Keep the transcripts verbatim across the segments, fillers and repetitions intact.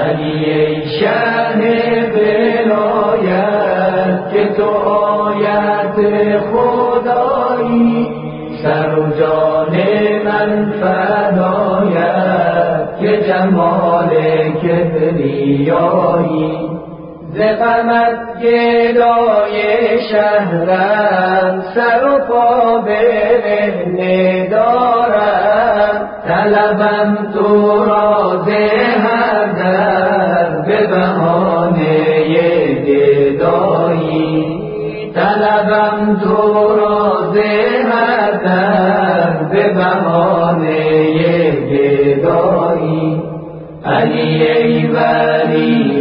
علی ای شه ولایت که تو آیت خدایی، سر و جان من فدایت که جمال کبریایی. ز غمت گدای شهرم، سر و پا برهنه دارم، طلبم تو را ز هر در به بهانه گدایی. طلبم تو را ز هر در به بهانه گدایی. علی ای ولی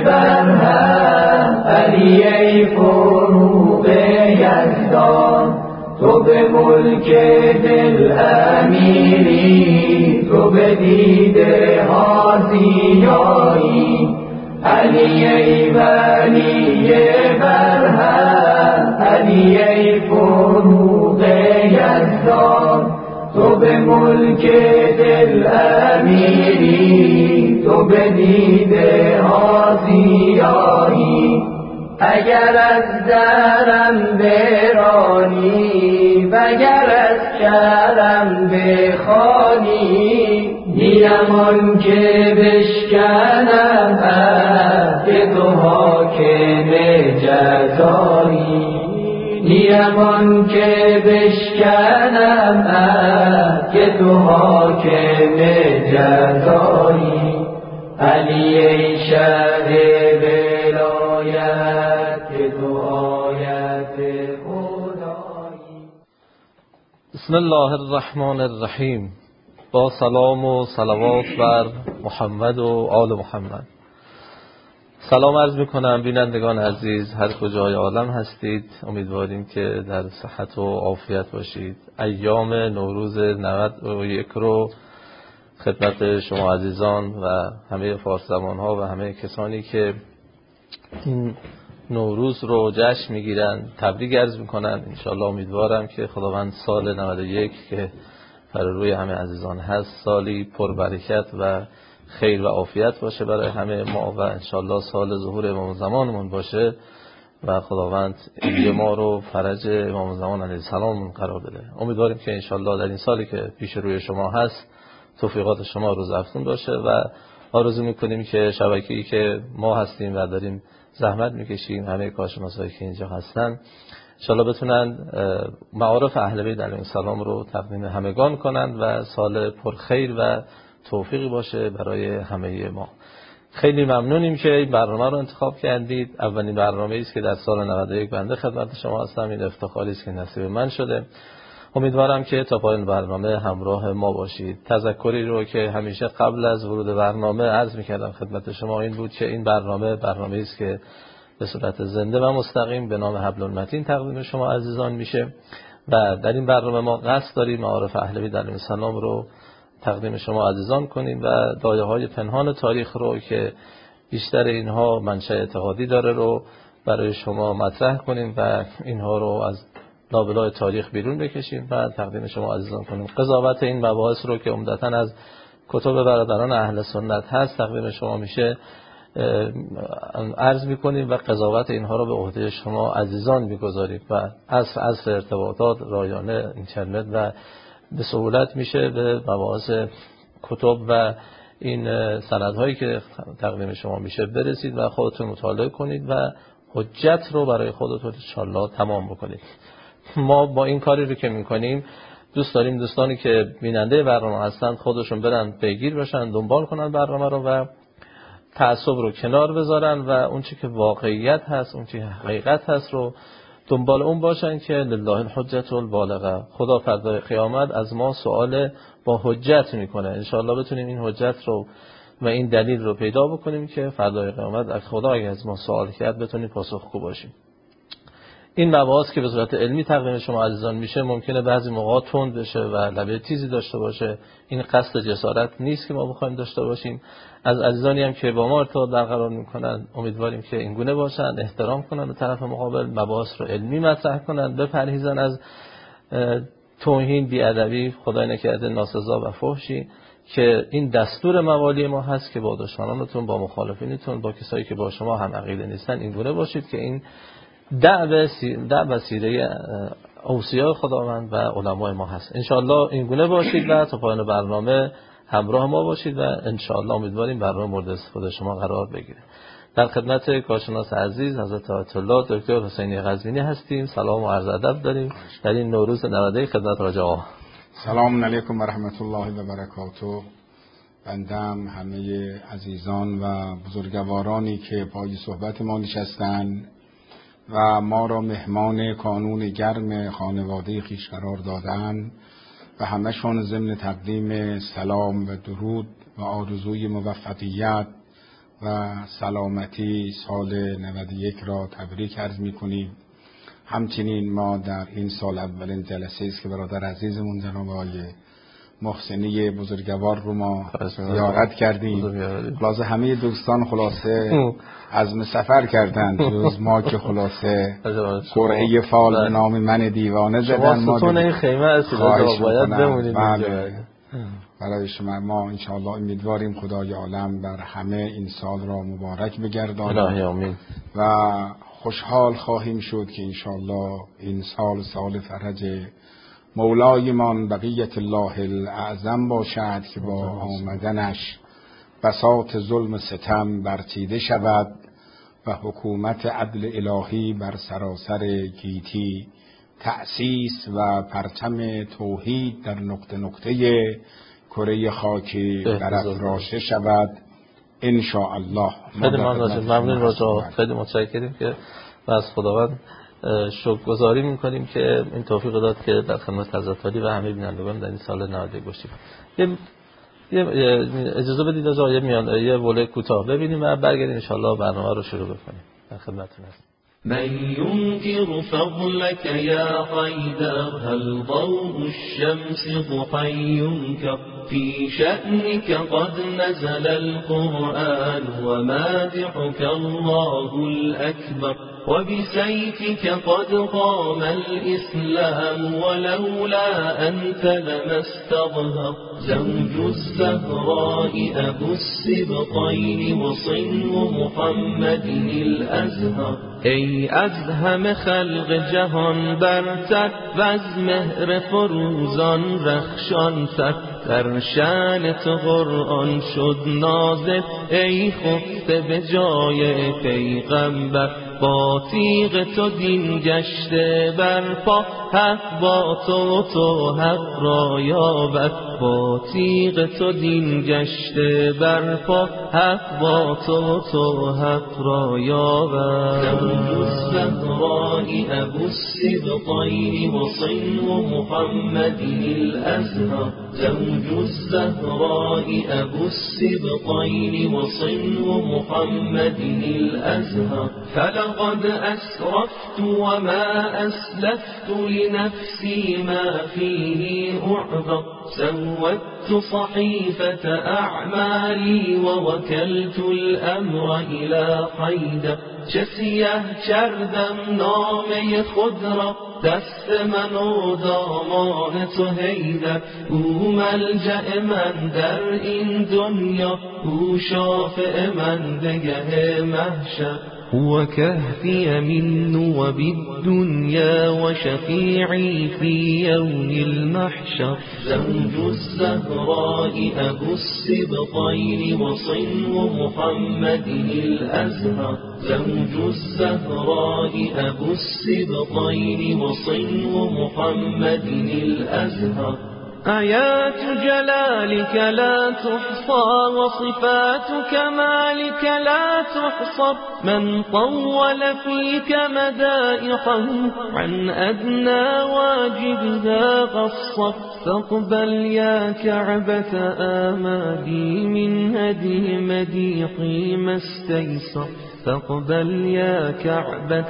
برهم، علی ای فروغ یزدان، تو به ملک دل امیری، تو به دیده ها زیایی. علی ای ولی برهم، علی ای فروغ یزدان، تو به ملک دل امیری، تو به دیده ها زیایی. اگر از درم برانی وگر از کرم بخوانی، نیم آن که بشکنم عهد تو حاکم جزایی. نیم آن که بشکنم عهد تو حاکم جزایی. علی ای شه ولایت که تو آیت خدایی. بسم الله الرحمن الرحیم. با سلام و صلوات بر محمد و آل محمد. سلام عرض میکنم بینندگان عزیز هر کجای عالم هستید. امیدواریم که در صحت و عافیت باشید. ایام نوروز نود و یک رو خدمت شما عزیزان و همه فارس زبان ها و همه کسانی که این نوروز رو جشن میگیرن تبریک عرض میکنن. انشالله امیدوارم که خداوند سال نود و یک که بر روی همه عزیزان هست سالی پربرکت و خیر و عافیت باشه برای همه ما و انشالله سال ظهور امام زمانمون باشه و خداوند عید ما رو فرج امام زمان علیه السلام قرار بده. امیدواریم که انشالله در این سالی که پیش روی شما هست توفیقات شما روز افزون باشه و آرزو میکنیم که شبکه‌ای که ما هستیم و داریم زحمت میکشیم، همه کارشناسایی که اینجا هستن انشالله بتونن معارف اهل بیت علیهم السلام رو تقدیم همگان کنند و سال پرخیر و توفیقی باشه برای همه ما. خیلی ممنونیم که این برنامه رو انتخاب کردید. اولین برنامه‌ای است که در سال نود و یک بنده خدمت شما هستم. این افتخاری است که نصیب من شده. امیدوارم که تا پایان برنامه همراه ما باشید. تذکری رو که همیشه قبل از ورود برنامه عرض می‌کردم خدمت شما این بود که این برنامه برنامه‌ای است که به صورت زنده و مستقیم به نام حبل المتین تقدیم شما عزیزان میشه و در این برنامه ما قصد داریم معارف اهل بیت علیهم السلام رو تقدیم شما عزیزان کنیم و دایه‌های پنهان تاریخ رو که بیشتر اینها منشأ اعتقادی داره رو برای شما مطرح کنیم و اینها رو از لابلای تاریخ بیرون بکشیم و تقدیم شما عزیزان کنیم. قضاوت این مباحث رو که عمدتاً از کتب برادران اهل سنت هست تقدیم شما میشه عرض میکنیم و قضاوت اینها رو به عهده شما عزیزان میگذاریم و از عصر ارتباطات رایانه اینترنت و به سهولت میشه به مباحث کتب و این سندهایی که تقدیم شما میشه برسید و خودتون مطالعه کنید و حجت رو برای خودتون انشالله تمام بکنید. ما با این کاری رو که میکنیم دوست داریم دوستانی که بیننده برنامه هستن خودشون برن پیگیر بشن، دنبال کنن برنامه رو و تعصب رو کنار بذارن و اون چی که واقعیت هست، اون چی حقیقت هست رو دنبال اون باشن که لله الحجت البالغه. خدا فردای قیامت از ما سوال با حجت میکنه. انشاءالله بتونیم این حجت رو و این دلیل رو پیدا بکنیم که فردای قیامت از خدا اگه از ما سوال کرد بتونیم پاسخگو باشیم. این مباحث که به صورت علمی تقدیم شما عزیزان میشه ممکنه بعضی موقع تند بشه و لبه تیزی داشته باشه. این قصد جسارت نیست که ما بخوایم داشته باشیم. از عزیزانی هم که با ما ارتباط برقرار میکنن امیدواریم که این گونه باشن، احترام کنن به طرف مقابل، مباحث رو علمی مطرح کنن، بپرهیزن از توهین، بی‌ادبی، خدای نکرده ناسزا و فحشی که این دستور موالی ما هست که با دشمنانتون، با مخالفینتون، با کسایی که با شما هم عقیده نیستن این گونه باشید که این دعوه دعوه سیره اوصیاء خداوند و علمای ما هست. انشاءالله این گونه باشید و تا پایان برنامه همراه ما باشید و انشاءالله امیدواریم برنامه مورد استفاده شما قرار بگیره. در خدمت کارشناس عزیز حضرت آیت الله دکتر حسینی قزوینی هستیم. سلام و عرض ادب داریم در این نوروز نود خدمت راجع آقا. سلام علیکم و رحمت الله و برکاته. بندم همه عزیزان و بزرگوارانی که پای صحبت ما نشستن و ما را مهمان کانون گرم خانواده خویش قرار دادن و همشون ضمن تقدیم سلام و درود و آرزوی موفقیت و سلامتی سال نود و یک را تبریک عرض می‌کنیم. همچنین ما در این سال اولین جلسه است که برادر عزیزمون جناب آقای محسنی بزرگوار رو ما زیارت کردیم. خلاصه همه دوستان خلاصه عزم سفر کردن جز ما که خلاصه قرعه فال به نام من دیوانه زدن. ما ستون این خیمه هستید باید بمونید. برای شما ما انشاءالله امیدواریم خدای عالم بر همه این سال را مبارک بگرداند و خوشحال خواهیم شد که انشاءالله این سال سال فرج مولایمان بقیت الله الاعظم باشد که با آمدنش بساط ظلم ستم برچیده شود و حکومت عدل الهی بر سراسر گیتی تأسیس و پرچم توحید در نقطه نقطه کره خاکی برافراشته شود ان شاء الله. خیلی ممنون راجع خیلی متشکریم که از خداوند شکرگزاری میکنیم که این توفیق داد که در خدمت حضرت علی و همه بینندگان در این سال نود و یک باشیم. یه اجازه بدید از آیه میان یه وله کوتاه ببینیم و برگردیم ان شاء الله برنامه رو شروع بکنیم. در خدمتتون هستم. من ينكر فضلك يا حيدر هل ضوء الشمس ضحى ينكر في شأنك قد نزل القرآن ومادحك الله الأكبر وبسيفك قد قام الإسلام ولولا أنت لما استظهر زوج الزهراء أبو السبطين وصنو محمد الأزهر ای از همه خلق جهان برتر و از مهر فروزان رخشان تر در شأن تو قرآن شد نازل ای خفته به جای پیغمبر با تیغ تو دین گشته برپا حق با تو تو حق را یابد با تیغ تو دین گشته برپا حق با تو تو حق را یابد زوج الزهراء ابو السبطین وصنو محمد الازهر زوج الزهراء ابو السبطین وصنو محمد الازهر فلقد أسرفت وما أسلفت لنفسي ما فيه أعذر سودت صحيفة أعمالي ووكلت الأمر إلى حيدر چسیه کردم نامه خود را دست من و دامان تو حیدر او ملجأ من در این دنیا او شافع من دگه محشر هو كهفي من وبالدنيا وشفيعي في يوم المحشر زوج الزهراء أبو السبطين وصنو محمد الأزهر زوج الزهراء أبو السبطين وصنو محمد الأزهر آيات جلالك لا تحصى وصفات كمالك لا تحصر من طول فيك مدائحه عن أدنى واجبها قصر فاقبل يا كعبة آمالي من هدي مديحي ما استيسر فاقبل يا كعبة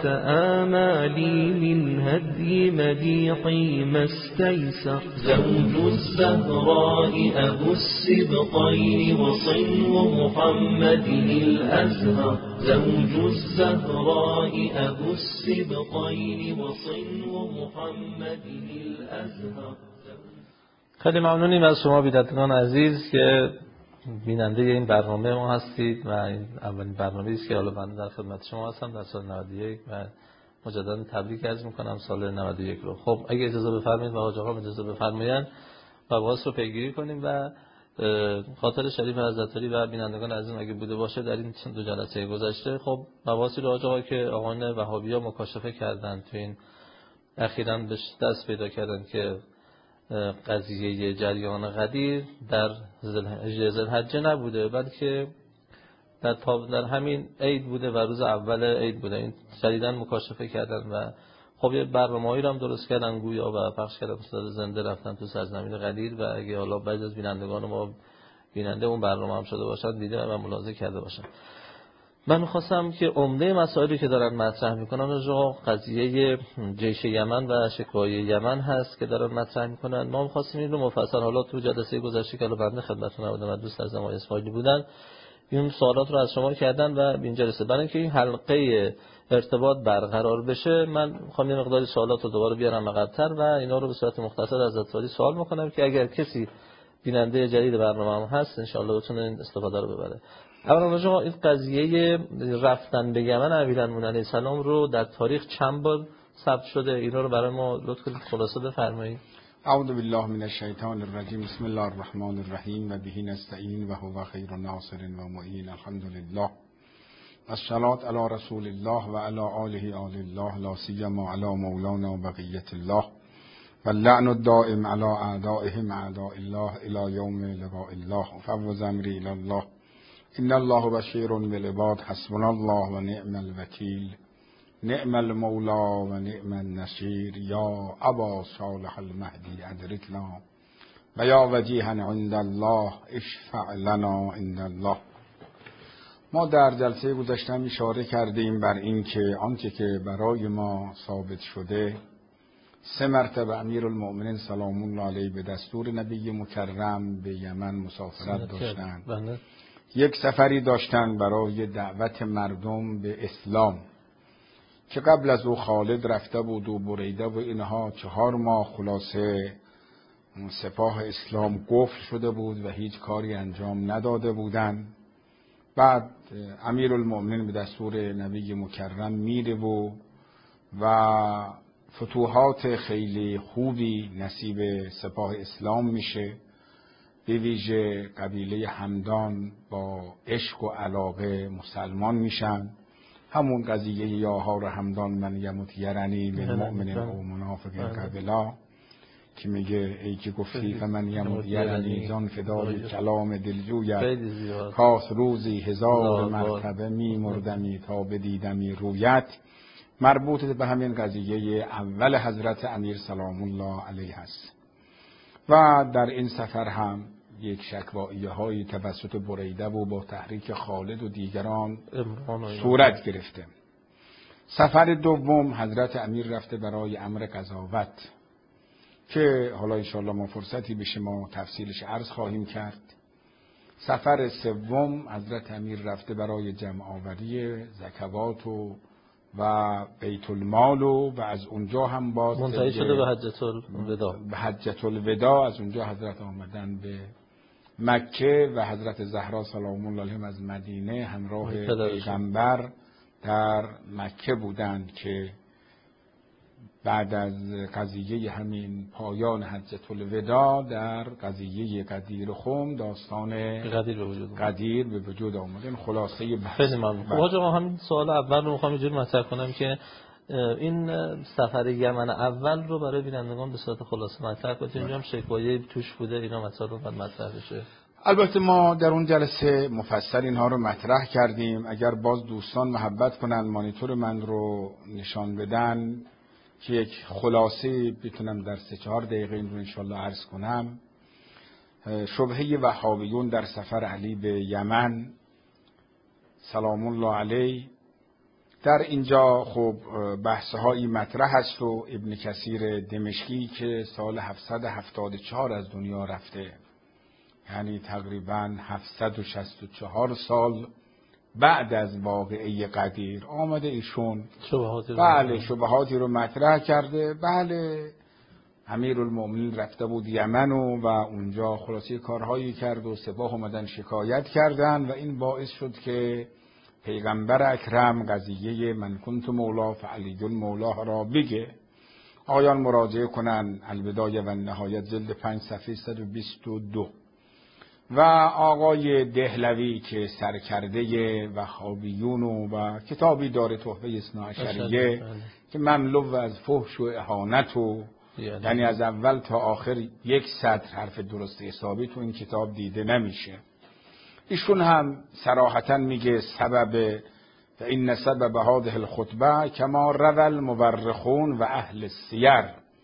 آمالي من هدي مديحي ما استيسر زوج الزهراء أبو السبطين وصنو محمد الأزهر زوج الزهراء أبو السبطين وصنو محمد الأزهر. خیلی ممنونیم از شما بینندگان عزیز که بیننده این برنامه ما هستید و این اولین برنامه‌ای است که حالا من در خدمت شما هستم در سال نود و یک و مجددا تبریک عرض می‌کنم سال نود و یک رو. خب اگه اجازه بفرمایید و حاج آقا اجازه بفرمایند مباحث رو پیگیری کنیم و خاطر شریف حضرت علی و بینندگان عزیز اگه بوده باشه در این دو جلسه گذشته خب مباحثی رو حاج آقا که آقایان وهابی‌ها مکاشفه کردن تو این اخیراً بهش دست پیدا کردن که قضیه جریان غدیر در ذوالحجه نبوده بلکه در در همین عید بوده و روز اول عید بوده. این جدیداً مکاشفه کردن و خب یه برنامه‌ای رو هم درست کردن گویا و پخش کردن صدا زنده رفتن تو سرزمین غدیر و اگه حالا بعضی از بینندگان ما بیننده اون برنامه هم شده باشن دیده و ملاحظه کرده باشن. من می‌خواستم که عمده مسائلی که دارن مطرح می‌کنن رجوع قضیه جیش یمن و شکوای یمن هست که دارن مطرح می‌کنن. ما می‌خواستیم این رو مفصل حالا تو جلسه گذشته که بنده خدمتتون بودم و دوست از ما اسماعیلی بودن این سوالات رو از شما کردن و این جلسه برای اینکه این حلقه ارتباط برقرار بشه من می‌خوام یه مقدار سوالات رو دوباره بیارم عقب‌تر و اینا رو به صورت مختصر از حضرت سوال می‌کنم که اگر کسی بیننده جدید برنامه هم هست ان شاءالله بتونه این استفاده رو ببره. اولا رجوع این قضیه رفتن به یمن امیرالمومنین علیه السلام رو در تاریخ چند بار ثبت شده اینا رو برای ما لطف کنید خلاصه بفرمایید. اعوذ بالله من الشیطان الرجیم بسم الله الرحمن الرحیم و به نستعین و هو خیر ناصر و معین الحمدلله والصلاة علی رسول الله و علی آله آل الله لا سیما علی مولانا و بقیت الله واللعن الدائم علی اعدائهم اعداء الله الی یوم لقاء الله فوض امری الی الله ان الله بشیر بالعباد حسبنا الله و نعم الوکیل نعم المولا و نعم النصیر یا ابا صالح المهدی ادرکنا و یا وجیها عند الله اشفع لنا عند الله. ما در جلسه گذشته اشاره کردیم بر این که آنچه که برای ما ثابت شده سه مرتبه امیرالمؤمنین سلام الله علیه به دستور نبی مکرم به یمن مسافرت داشتند. یک سفری داشتن برای دعوت مردم به اسلام که قبل از او خالد رفته بود و بریده و اینها چهار ماه خلاصه سپاه اسلام قفل شده بود و هیچ کاری انجام نداده بودند. بعد امیرالمؤمنین به دستور نبی مکرم میره و و فتوحات خیلی خوبی نصیب سپاه اسلام میشه. به ویژه قبیله همدان با عشق و علاقه مسلمان میشن. همون قضیه یاهار همدان من یموت یرنی للمؤمن او منافق قبلا که میگه ای که گفتی فمن یموت یرنی جان فدای کلام دلجویت کاس روزی هزار مرتبه میمردمی تا بدیدمی رویت، مربوط به همین قضیه اول حضرت امیر سلام الله علیه است. و در این سفر هم یک شکواییه های توسط بریده و با تحریک خالد و دیگران صورت گرفته. سفر دوم حضرت امیر رفته برای امر قضاوت که حالا انشاءالله ما فرصتی بشه ما تفصیلش عرض خواهیم کرد. سفر سوم حضرت امیر رفته برای جمع آوری زکوات و و بیت المال و, و از اونجا هم باز منتهی شده به حجة الوداع. به حجة الوداع از اونجا حضرت آمدن به مکه و حضرت زهرا سلام الله علیها از مدینه همراه پیغمبر در مکه بودند که بعد از قضیه همین پایان حجة الوداع در قضیه غدیر خم داستان غدیر به وجود غدیر به وجود آمد. این خلاصه بحث. خیلی ممنون. خب حاج آقا همین سوال اول رو میخوام اینجوری مطرح کنم که این سفر یمن اول رو برای بینندگان به صورت خلاصه مطرح کنید. اینجا هم شکوایه توش بوده اینا مثلا رو مطرح بشه. البته ما در اون جلسه مفصل اینها رو مطرح کردیم. اگر باز دوستان محبت کنن مانیتور من رو نشان بدن که یک خلاصه بتونم در سه چهار دقیقه این رو انشالله عرض کنم. شبهه وهابیون در سفر علی به یمن سلام الله علیه، در اینجا خب بحث‌هایی مطرح است و ابن کثیر دمشقی که سال هفتصد و هفتاد و چهار از دنیا رفته، یعنی تقریباً هفتصد و شصت و چهار سال بعد از واقعه غدیر آمده ایشون شبهاتی رو بله شبهاتی رو مطرح کرده. بله امیرالمومنین رفته بود یمن و, و اونجا خلاصی کارهایی کرد و سپاه اومدن شکایت کردن و این باعث شد که پیغمبر اکرم قضیه من کنت مولا فعلی مولا را بگه. آیان مراجعه کنن البدایه و نهایت جلد پنج صفحه صد و بیست و دو. و آقای دهلوی که سرکرده وهابیون و, و کتابی داره تحفه اثناعشریه که مملو از فحش و اهانت و یعنی از اول تا آخر یک سطر حرف درست حسابی تو این کتاب دیده نمیشه. ایشون هم صراحتا میگه سبب و این سبب هذه الخطبه کما روى المورخون و اهل السیر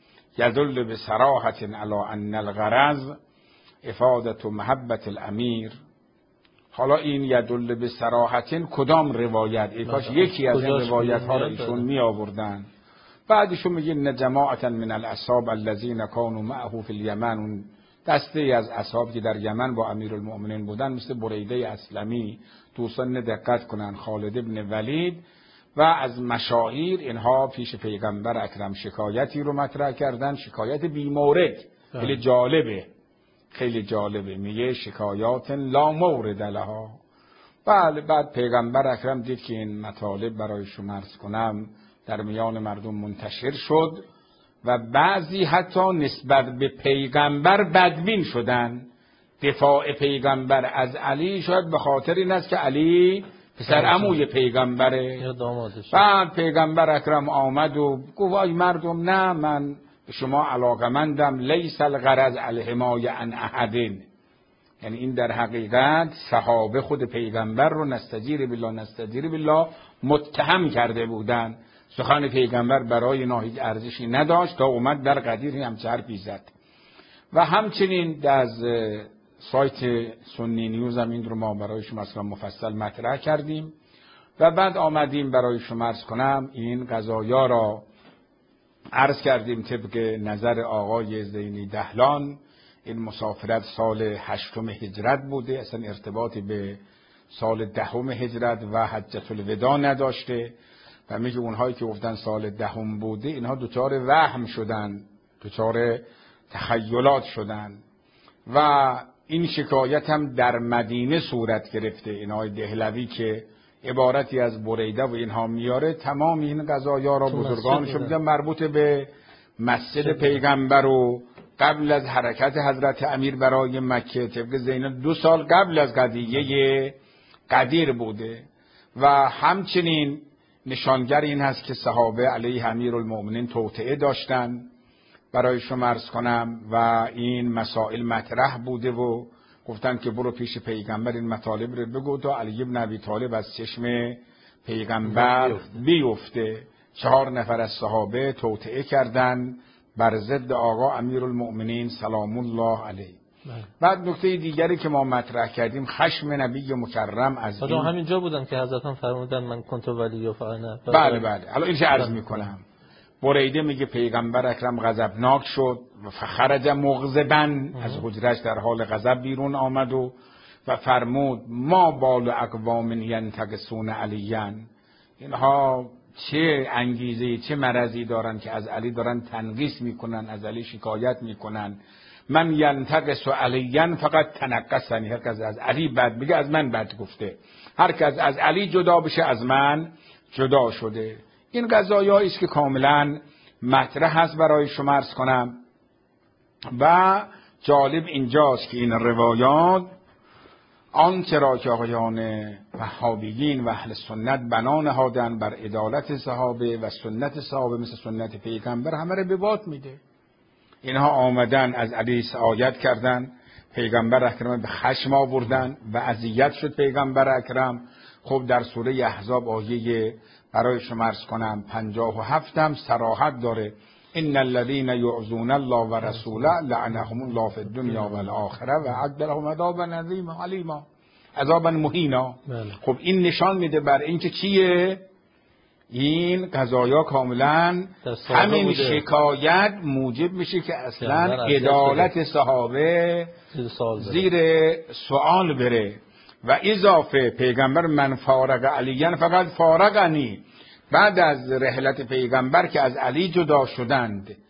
یدل بصراحة علی ان الغرض افادت و محبت الامیر. حالا این یدل بصراحة کدام روایت؟ ای کاش یکی از این روایت ها را ایشون می آوردن. بعدشون میگه ان جماعتا من الاصحاب الذين كانوا معه في اليمن، دسته از اصحاب که در یمن با امیرالمؤمنین بودن مثل بریده اسلمی، دوستان دقت کنن، خالد ابن ولید و از مشاهیر، اینها پیش پیغمبر اکرم شکایتی رو مطرح کردن، شکایت بیمورد. خیلی جالبه، خیلی جالبه، میگه شکایات لا مورد لها. بله، بعد پیغمبر اکرم دید که این مطالب برای شما عرض کنم در میان مردم منتشر شد و بعضی حتی نسبت به پیغمبر بدبین شدن. دفاع پیغمبر از علی شاید به خاطر این است که علی پسر عموی پیغمبره یا دامادش. بعد پیغمبر اکرم آمد و گفت ای مردم، نه من به شما علاقمندم، لیس الغرض الحمایه عن احد. یعنی این در حقیقت صحابه خود پیغمبر رو نستجیر بالله نستجیر بالله متهم کرده بودن. سخن پیغمبر برای اینا هیچ ارزشی نداشت تا اومد در قدیر همچه حرفی زد. و همچنین از سایت سنی نیوز هم این رو ما برای شما اصلا مفصل مطرح کردیم و بعد آمدیم برای شما عرض کنم این قضایا را عرض کردیم طبق نظر آقای زینی دهلان. این مسافرت سال هشتم هجرت بوده، اصلا ارتباطی به سال دهم هجرت و حجة الوداع نداشته و میگه اونهایی که گفتن سال دهم بوده اینها دوچار وهم شدن، دوچار تخیلات شدن. و این شکایت هم در مدینه صورت گرفته. اینهای دهلوی که عبارتی از بریده و اینها میاره، تمام این قضایا را بزرگانشون میگن مربوط به مسجد پیغمبر و قبل از حرکت حضرت امیر برای مکه طبق زینب دو سال قبل از قضیه قدیر بوده. و همچنین نشانگر این هست که صحابه علیه امیرالمؤمنین توطئه داشتن برای شما عرض کنم و این مسائل مطرح بوده و گفتن که برو پیش پیغمبر این مطالب رو بگو تا علی بن ابی طالب از چشم پیغمبر بیفته. چهار نفر از صحابه توطئه کردن بر ضد آقا امیرالمؤمنین سلام الله علیه. بعد نکته دیگری که ما مطرح کردیم خشم نبی مکرم از این همینجا بودن که حضرتان فرمودن من کنت ولی و فعنا. بله بله، حالا اینش عرض میکنم. بریده میگه پیغمبر اکرم غضبناک شد و فخرج مغضبا، از حجرش در حال غضب بیرون آمد و و فرمود ما بال اقوام ینتقصون علیان، اینها چه انگیزه چه مرضی دارن که از علی دارن تنقیص میکنن، از علی شکایت میکنن. من ینتقص علیان فقط تنقصنی، هر کس از علی بد بگه از من بد گفته، هر کس از علی جدا بشه از من جدا شده. این قضایایی است که کاملا مطرح هست برای شما عرض کنم. و جالب اینجاست که این روایات آنچه را که آقایان وهابیین و اهل سنت بنا نهادن بر عدالت صحابه و سنت صحابه مثل سنت پیغمبر همه را به باد میده. اینها آمدن از علی سعایت کردن، پیغمبر اکرم به خشم آوردن و اذیت شد پیغمبر اکرم. خب در سوره احزاب آیه برای شما عرض کنم پنجاه و هفت هم صراحت داره ان الذين يعظون الله ورسوله لعنهم الله في الدنيا والآخره و اعد لهم عذابا عظیما علیما، عذابا مهینا. خب این نشان میده بر اینکه چیه این قضایا کاملا همین بوده. شکایت موجب میشه که اصلا عدالت صحابه زیر سوال بره. و اضافه پیغمبر من فارق علیان فقط فارقنی، بعد از رحلت پیغمبر که از علی جدا شدند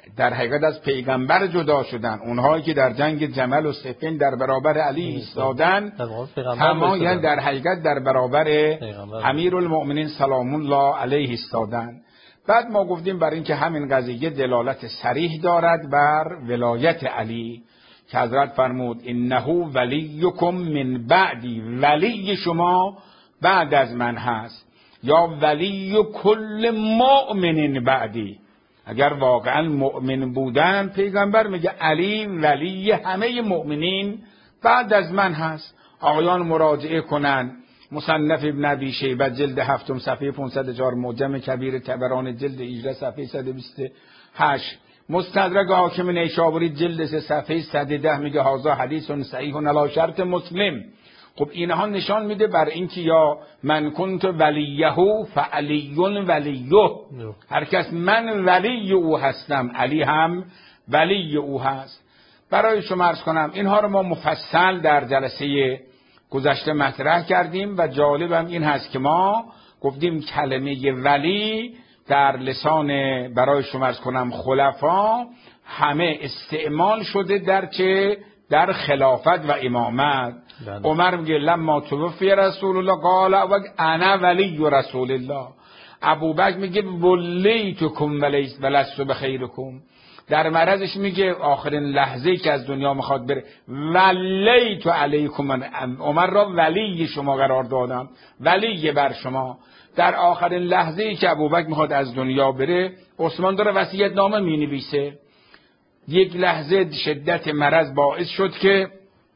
در حقیقت از پیغمبر جدا شدن، اونهایی که در جنگ جمل و صفین در برابر علی ایستادن، تمام یعنی در حقیقت در برابر امیرالمؤمنین سلام الله علیه ایستادن. بعد ما گفتیم برای اینکه همین قضیه دلالت صریح دارد بر ولایت علی که حضرت فرمود انه ولیکم من بعدی، ولی شما بعد از من هست، یا ولی کل مؤمن بعدی. اگر واقعا مؤمن بودن پیغمبر میگه علی ولی همه مؤمنین بعد از من هست. آقایان مراجعه کنن مصنف ابن ابی شیبه جلد هفتم صفحه پانصد و چهار، معجم کبیر طبرانی جلد هجده صفحه صد و بیست و هشت، مستدرک حاکم نیشابوری جلد سه صفحه صد و ده میگه هذا حدیث صحیح علی شرط مسلم. خب اینها نشان میده بر اینکه یا من کنت ولیه فعلی ولیه، هر کس من ولی او هستم علی هم ولی او هست. برای شما عرض کنم اینها رو ما مفصل در جلسه گذشته مطرح کردیم و جالبم این هست که ما گفتیم کلمه ولی در لسان برای شما عرض کنم خلفا همه استعمال شده در چه؟ در خلافت و امامت. عمر میگه لما توفی رسول الله قال و انا ولی رسول الله. ابوبکر میگه ولیتکم ولست بخیرکم. در مرضش میگه آخرین لحظه که از دنیا میخواد بره ولیت علیکم، عمر را ولی شما قرار دادم، ولی بر شما. در آخرین لحظه که ابوبکر میخواد از دنیا بره عثمان داره وصیت نامه مینویسه. یک لحظه شدت مرض باعث شد که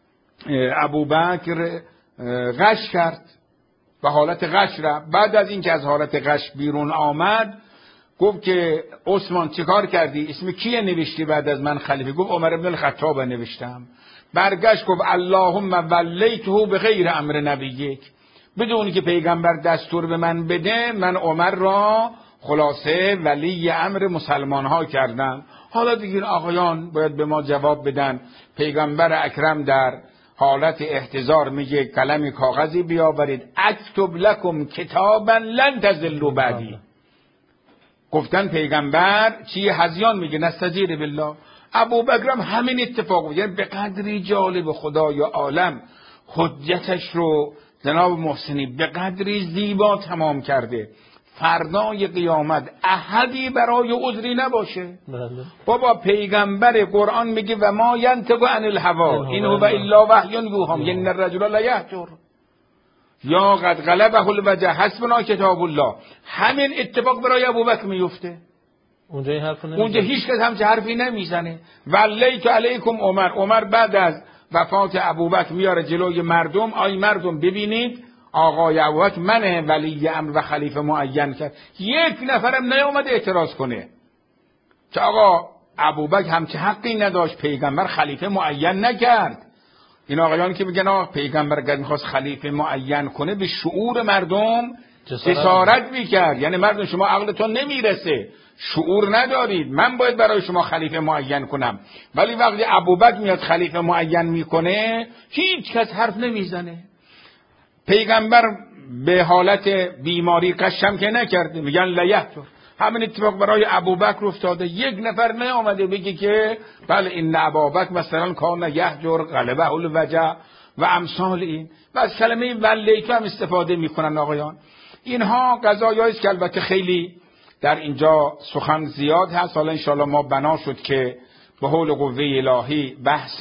ابوبکر غش کرد، به حالت غش رفت. بعد از اینکه از حالت غش بیرون آمد گفت که عثمان چیکار کردی؟ اسم کیه نوشتی بعد از من خلیفه؟ گفت عمر بن الخطاب نوشتم. برگشت گفت اللهم ولیته بغیر امر نبیک، بدون که پیغمبر دستور به من بده من عمر را خلاصه ولی امر مسلمان ها کردم. حالا دیگه آقایان باید به ما جواب بدن. پیغمبر اکرم در حالت احتضار میگه قلم کاغذی بیاورید اکتب لکم کتابا لن تضلوا بعدی. گفتن پیغمبر چی؟ هذیان میگه نستجیر بالله. ابوبکر همین اتفاق، یعنی به قدری جالب خدای عالم حجتش رو جناب محسنی به قدری زیبا تمام کرده. فردای قیامت احدی برای عذری نباشه. بابا پیغمبر قرآن میگه و ما ینطق عن الهوا این هو الا وحی یوحی یعنی الرجل لا یهجر یا قد غلبه الوجه حسبنا کتاب الله. همین اتفاق برای ابوبکر میفته. اونجا این حرفو نمیزنه، اونجا هیچ کس همچه حرفی نمیزنه. ولیت علیکم عمر. عمر بعد از وفات ابوبکر میاره جلوی مردم، آی مردم ببینید آقای ابوبکر من ولی امر و خلیفه معین کرد. یک نفرم نیامد اعتراض کنه که آقا ابوبکر همچه حقی نداشت، پیغمبر خلیفه معین نکرد. این آقایانی که میگن آقا پیغمبر اگر میخواست خلیفه معین کنه به شعور مردم جسارت میکرد. یعنی مردم شما عقلتون نمیرسه، شعور ندارید، من باید برای شما خلیفه معین کنم. ولی وقتی ابوبکر میاد خلیفه معین میکنه هیچ کس حرف نمیزنه. پیغمبر به حالت بیماری قشم که نکرده، میگن لیهجر. همین اتفاق برای ابوبکر افتاده. یک نفر نیامده بگه که بله این ابوبکر مثلا کان یهجر غلبه الوجع و امثال این. و از کلمه ولیت هم استفاده میکنن آقایان. اینها قضایایی است که البته خیلی در اینجا سخن زیاد هست. حالا انشاءالله ما بنا شد که به حول قوه الهی بحث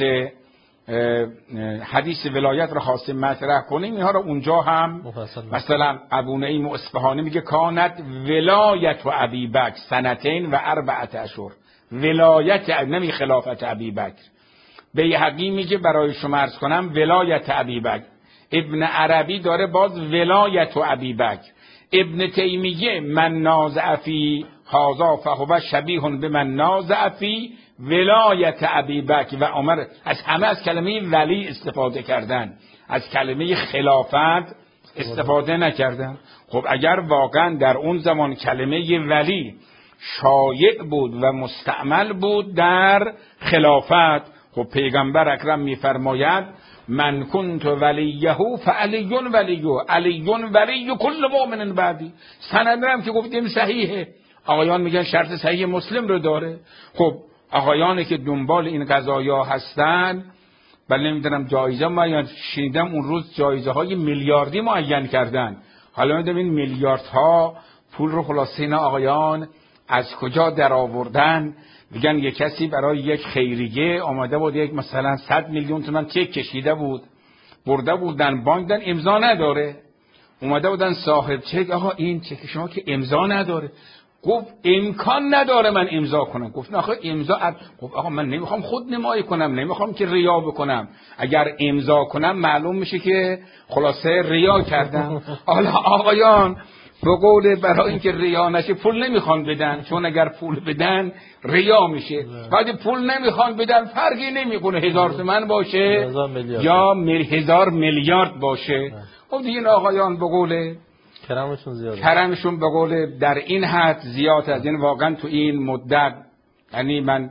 حدیث ولایت را خواستیم مطرح کنیم. اینها را اونجا هم مثلا ابو نعیم اصفهانی میگه کانت ولایت و ابی بکر سنتین و اربعت اشهر. ولایت نمی خلافت ابی بکر. بیهقی میگه برای شما عرض کنم ولایت ابی بکر. ابن عربی داره باز ولایت و ابی بکر. ابن تیمیه من نازع فی هذا فهو شبیه به من نازع فی ولایت ابی بکر و عمر. از همه از کلمه ولی استفاده کردن، از کلمه خلافت استفاده نکردن. خب اگر واقعا در اون زمان کلمه ولی شایع بود و مستعمل بود در خلافت، خب پیغمبر اکرم میفرماید من کنت ولیه فعلی ولیه علی ولی کل مؤمن بعدی. سندم که گفتیم صحیحه. آقایان میگن شرط صحیح مسلم رو داره. خب آقایانی که دنبال این قضایا هستن، بله نمیدونم جایزه معین، شنیدم اون روز جایزه های میلیاردی معین کردن. حالا میدونم این میلیاردها پول رو خلاصه اینا آقایان از کجا در آوردن. میگن یک کسی برای یک خیریه آمده بود، یک مثلا صد میلیون تومان چک کشیده بود، برده بودن بانک، دن امضا نداره. اومده بودن صاحب چک، آقا این چک شما که امضا نداره. گفت امکان نداره من امضا کنم. گفت آخه امضا، گفت آقا من نمیخوام خود نمایی کنم، نمیخوام که ریا بکنم، اگر امضا کنم معلوم میشه که خلاصه ریا کردم. حالا آقایان به قول برای اینکه ریا نشه پول نمیخوان بدن، چون اگر پول بدن ریا میشه. وقتی پول نمیخوان بدن فرقی نمیکنه هزار تومن باشه یا هزار میلیارد باشه. خب دیگه این آقایان به قول کرمشون زیاده، کرمشون به قول در این حد زیاد از این. واقعا تو این مدت، یعنی من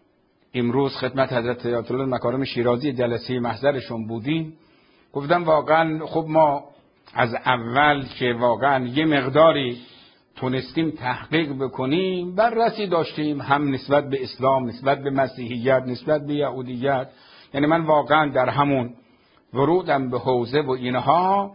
امروز خدمت حضرت آیت الله مکارم شیرازی جلسه محضرشون بودیم، گفتم واقعا خب ما از اول که واقعا یه مقداری تونستیم تحقیق بکنیم، بررسی داشتیم، هم نسبت به اسلام، نسبت به مسیحیت، نسبت به یهودیت. یعنی من واقعا در همون ورودم به حوزه و اینها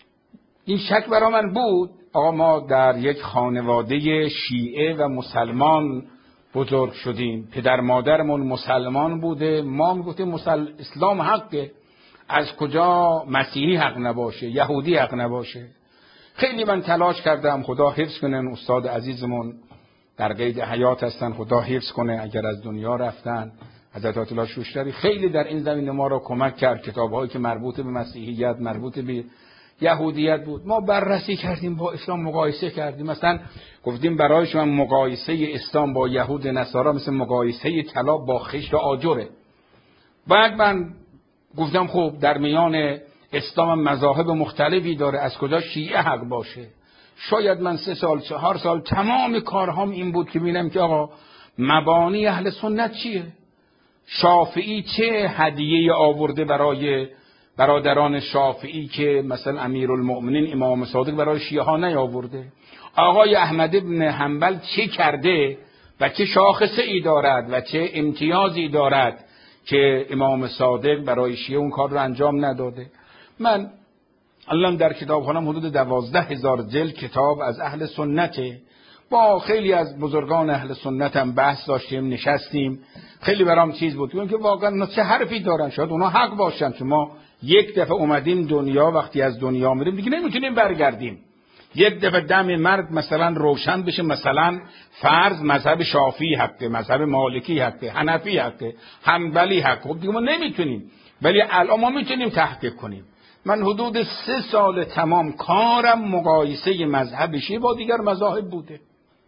این شک برای من بود. آقا ما در یک خانواده شیعه و مسلمان بزرگ شدیم، پدر مادرمون مسلمان بوده، ما میگفتیم مسل... اسلام حقه، از کجا مسیحی حق نباشه، یهودی حق نباشه. خیلی من تلاش کردم، خدا حفظ کنه استاد عزیزمون در قید حیات هستن، خدا حفظ کنه اگر از دنیا رفتن، حضرت آیت الله شوشتری خیلی در این زمینه ما را کمک کرد. کتاب‌هایی که مربوط به مسیحیت، مربوط به یهودیت بود، ما بررسی کردیم، با اسلام مقایسه کردیم. مثلا گفتیم برای شما مقایسه اسلام با یهود نصارا مثل مقایسه طلا با خشت و آجره. بعد من گفتم خب در میان اسلام مذاهب مختلفی داره، از کجا شیعه حق باشه؟ شاید من سه سال چهار سال تمام کارهام این بود که ببینم که آقا مبانی اهل سنت چیه؟ شافعی چه هدیه آورده برای برادران شافعی که مثلا امیرالمؤمنین امام صادق برای شیعه ها نیاورده؟ آقای احمد ابن حنبل چه کرده و چه شاخصه ای دارد و چه امتیازی دارد که امام صادق برای شیعه اون کار رو انجام نداده؟ من الان در کتابخانم حدود دوازده هزار جلد کتاب از اهل سنته، با خیلی از بزرگان اهل سنت هم بحث داشتیم، نشستیم، خیلی برام چیز بود که واقعا چه حرفی دارن، شاید اونا حق باشن. چون ما یک دفعه اومدیم دنیا، وقتی از دنیا میریم دیگه نمیتونیم برگردیم. یک دفعه دم مرگ مثلا روشن بشه، مثلا فرض مذهب شافعی حقه، مذهب مالکی حقه، حنفی حقه، حنبلی حقه، خب دیگه ما نمیتونیم. ولی الان ما میتونیم تحقیق کنیم. من حدود سه سال تمام کارم مقایسه مذهب شیعه با دیگر مذاهب بوده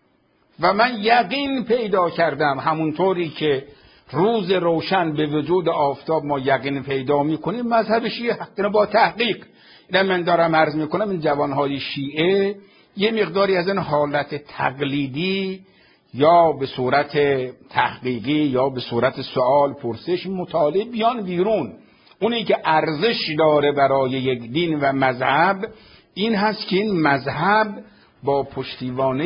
و من یقین پیدا کردم همونطوری که روز روشن به وجود آفتاب ما یقین پیدا میکنیم، مذهب شیعه حقا با تحقیق. این من دارم عرض میکنم این جوانهای شیعه یه مقداری از این حالت تقلیدی یا به صورت تحقیقی یا به صورت سوال پرسش مطالعه بیان بیرون. اونی که ارزش داره برای یک دین و مذهب این هست که این مذهب با پشتیبانه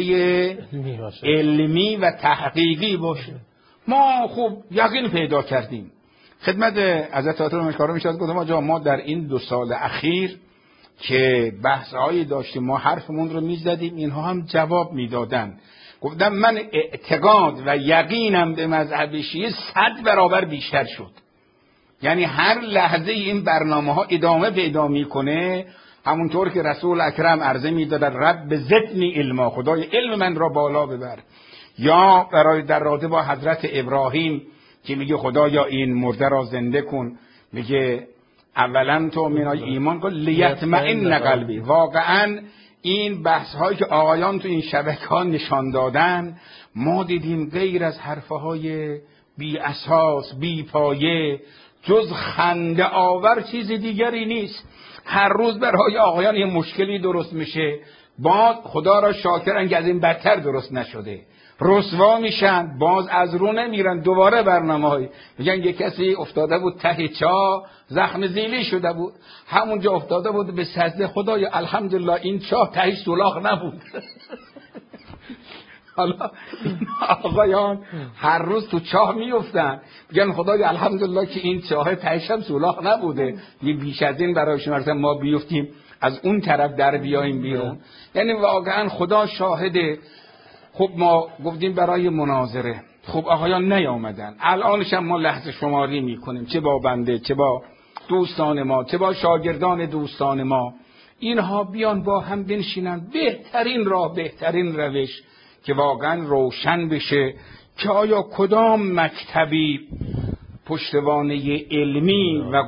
علمی و تحقیقی باشه. ما خوب یقین پیدا کردیم. خدمت حضرت آیت الله مشکارم میشه گفتم آقا ما در این دو سال اخیر که بحث‌هایی داشتیم، ما حرفمون رو میزدیم، اینها هم جواب میدادن. گفتم من اعتقاد و یقینم به مذهب شیعه صد برابر بیشتر شد. یعنی هر لحظه این برنامه ها ادامه پیدا میکنه، همونطور که رسول اکرم عرضه میداد رب زدنی علما، خدای علم من را بالا ببر. یا برای در رابطه با حضرت ابراهیم که میگه خدایا این مرده را زنده کن، میگه اولا تو منای ایمان کن لیطمئن قلبی. واقعا این بحث هایی که آقایان تو این شبکه ها نشان دادن، ما دیدیم غیر از حرفه های بی اساس بی پایه جز خنده آور چیز دیگری نیست. هر روز برای آقایان یه مشکلی درست میشه، باز خدا را شاکرن که از این بدتر درست نشده، رسوا میشن، باز از رو نمیرن، دوباره برنامه های میگن یه کسی افتاده بود ته چاه زخم زیلی شده بود، همونجا افتاده بود به سجده، خدایا الحمدلله این چاه تهش سولاخ نبود. حالا آقایان هر روز تو چاه میافتن، میگن خدای الحمدلله که این چاه تهش هم سولاخ نبوده، یه بیش از این برای شما مثلا ما بیفتیم از اون طرف در بیاییم بیرون. یعنی واقعا خدا شاهده. خب ما گفتیم برای مناظره، خب آقایان نیامدن، الانش هم ما لحظه شماری میکنیم، چه با بنده، چه با دوستان ما، چه با شاگردان دوستان ما، اینها بیان با هم بنشینن. بهترین راه، بهترین روش که واقعا روشن بشه که آیا کدام مکتبی پشتوانه علمی و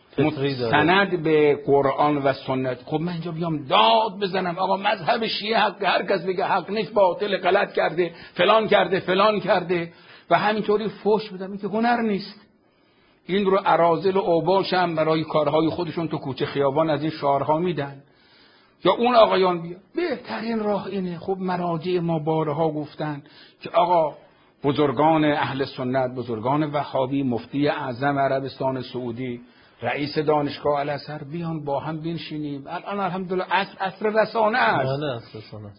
مستند به قرآن و سنت. خب من اینجا بیام داد بزنم آقا مذهب شیعه حق، هر کس بگه حق نیست، باطل، غلط کرده، فلان کرده، فلان کرده و همینطوری فحش بدم، این که هنر نیست. این رو اراذل و اوباش هم برای کارهای خودشون تو کوچه خیابان از این شعارها میدن. یا اون آقایان بیا، بهترین راه اینه. خب مراجع ما بارها گفتن که آقا بزرگان اهل سنت، بزرگان وهابی، مفتی اعظم عربستان سعودی، رئیس دانشگاه الازهر، بیان با هم بنشینیم. الان الحمدلله عصر عصر رسانه است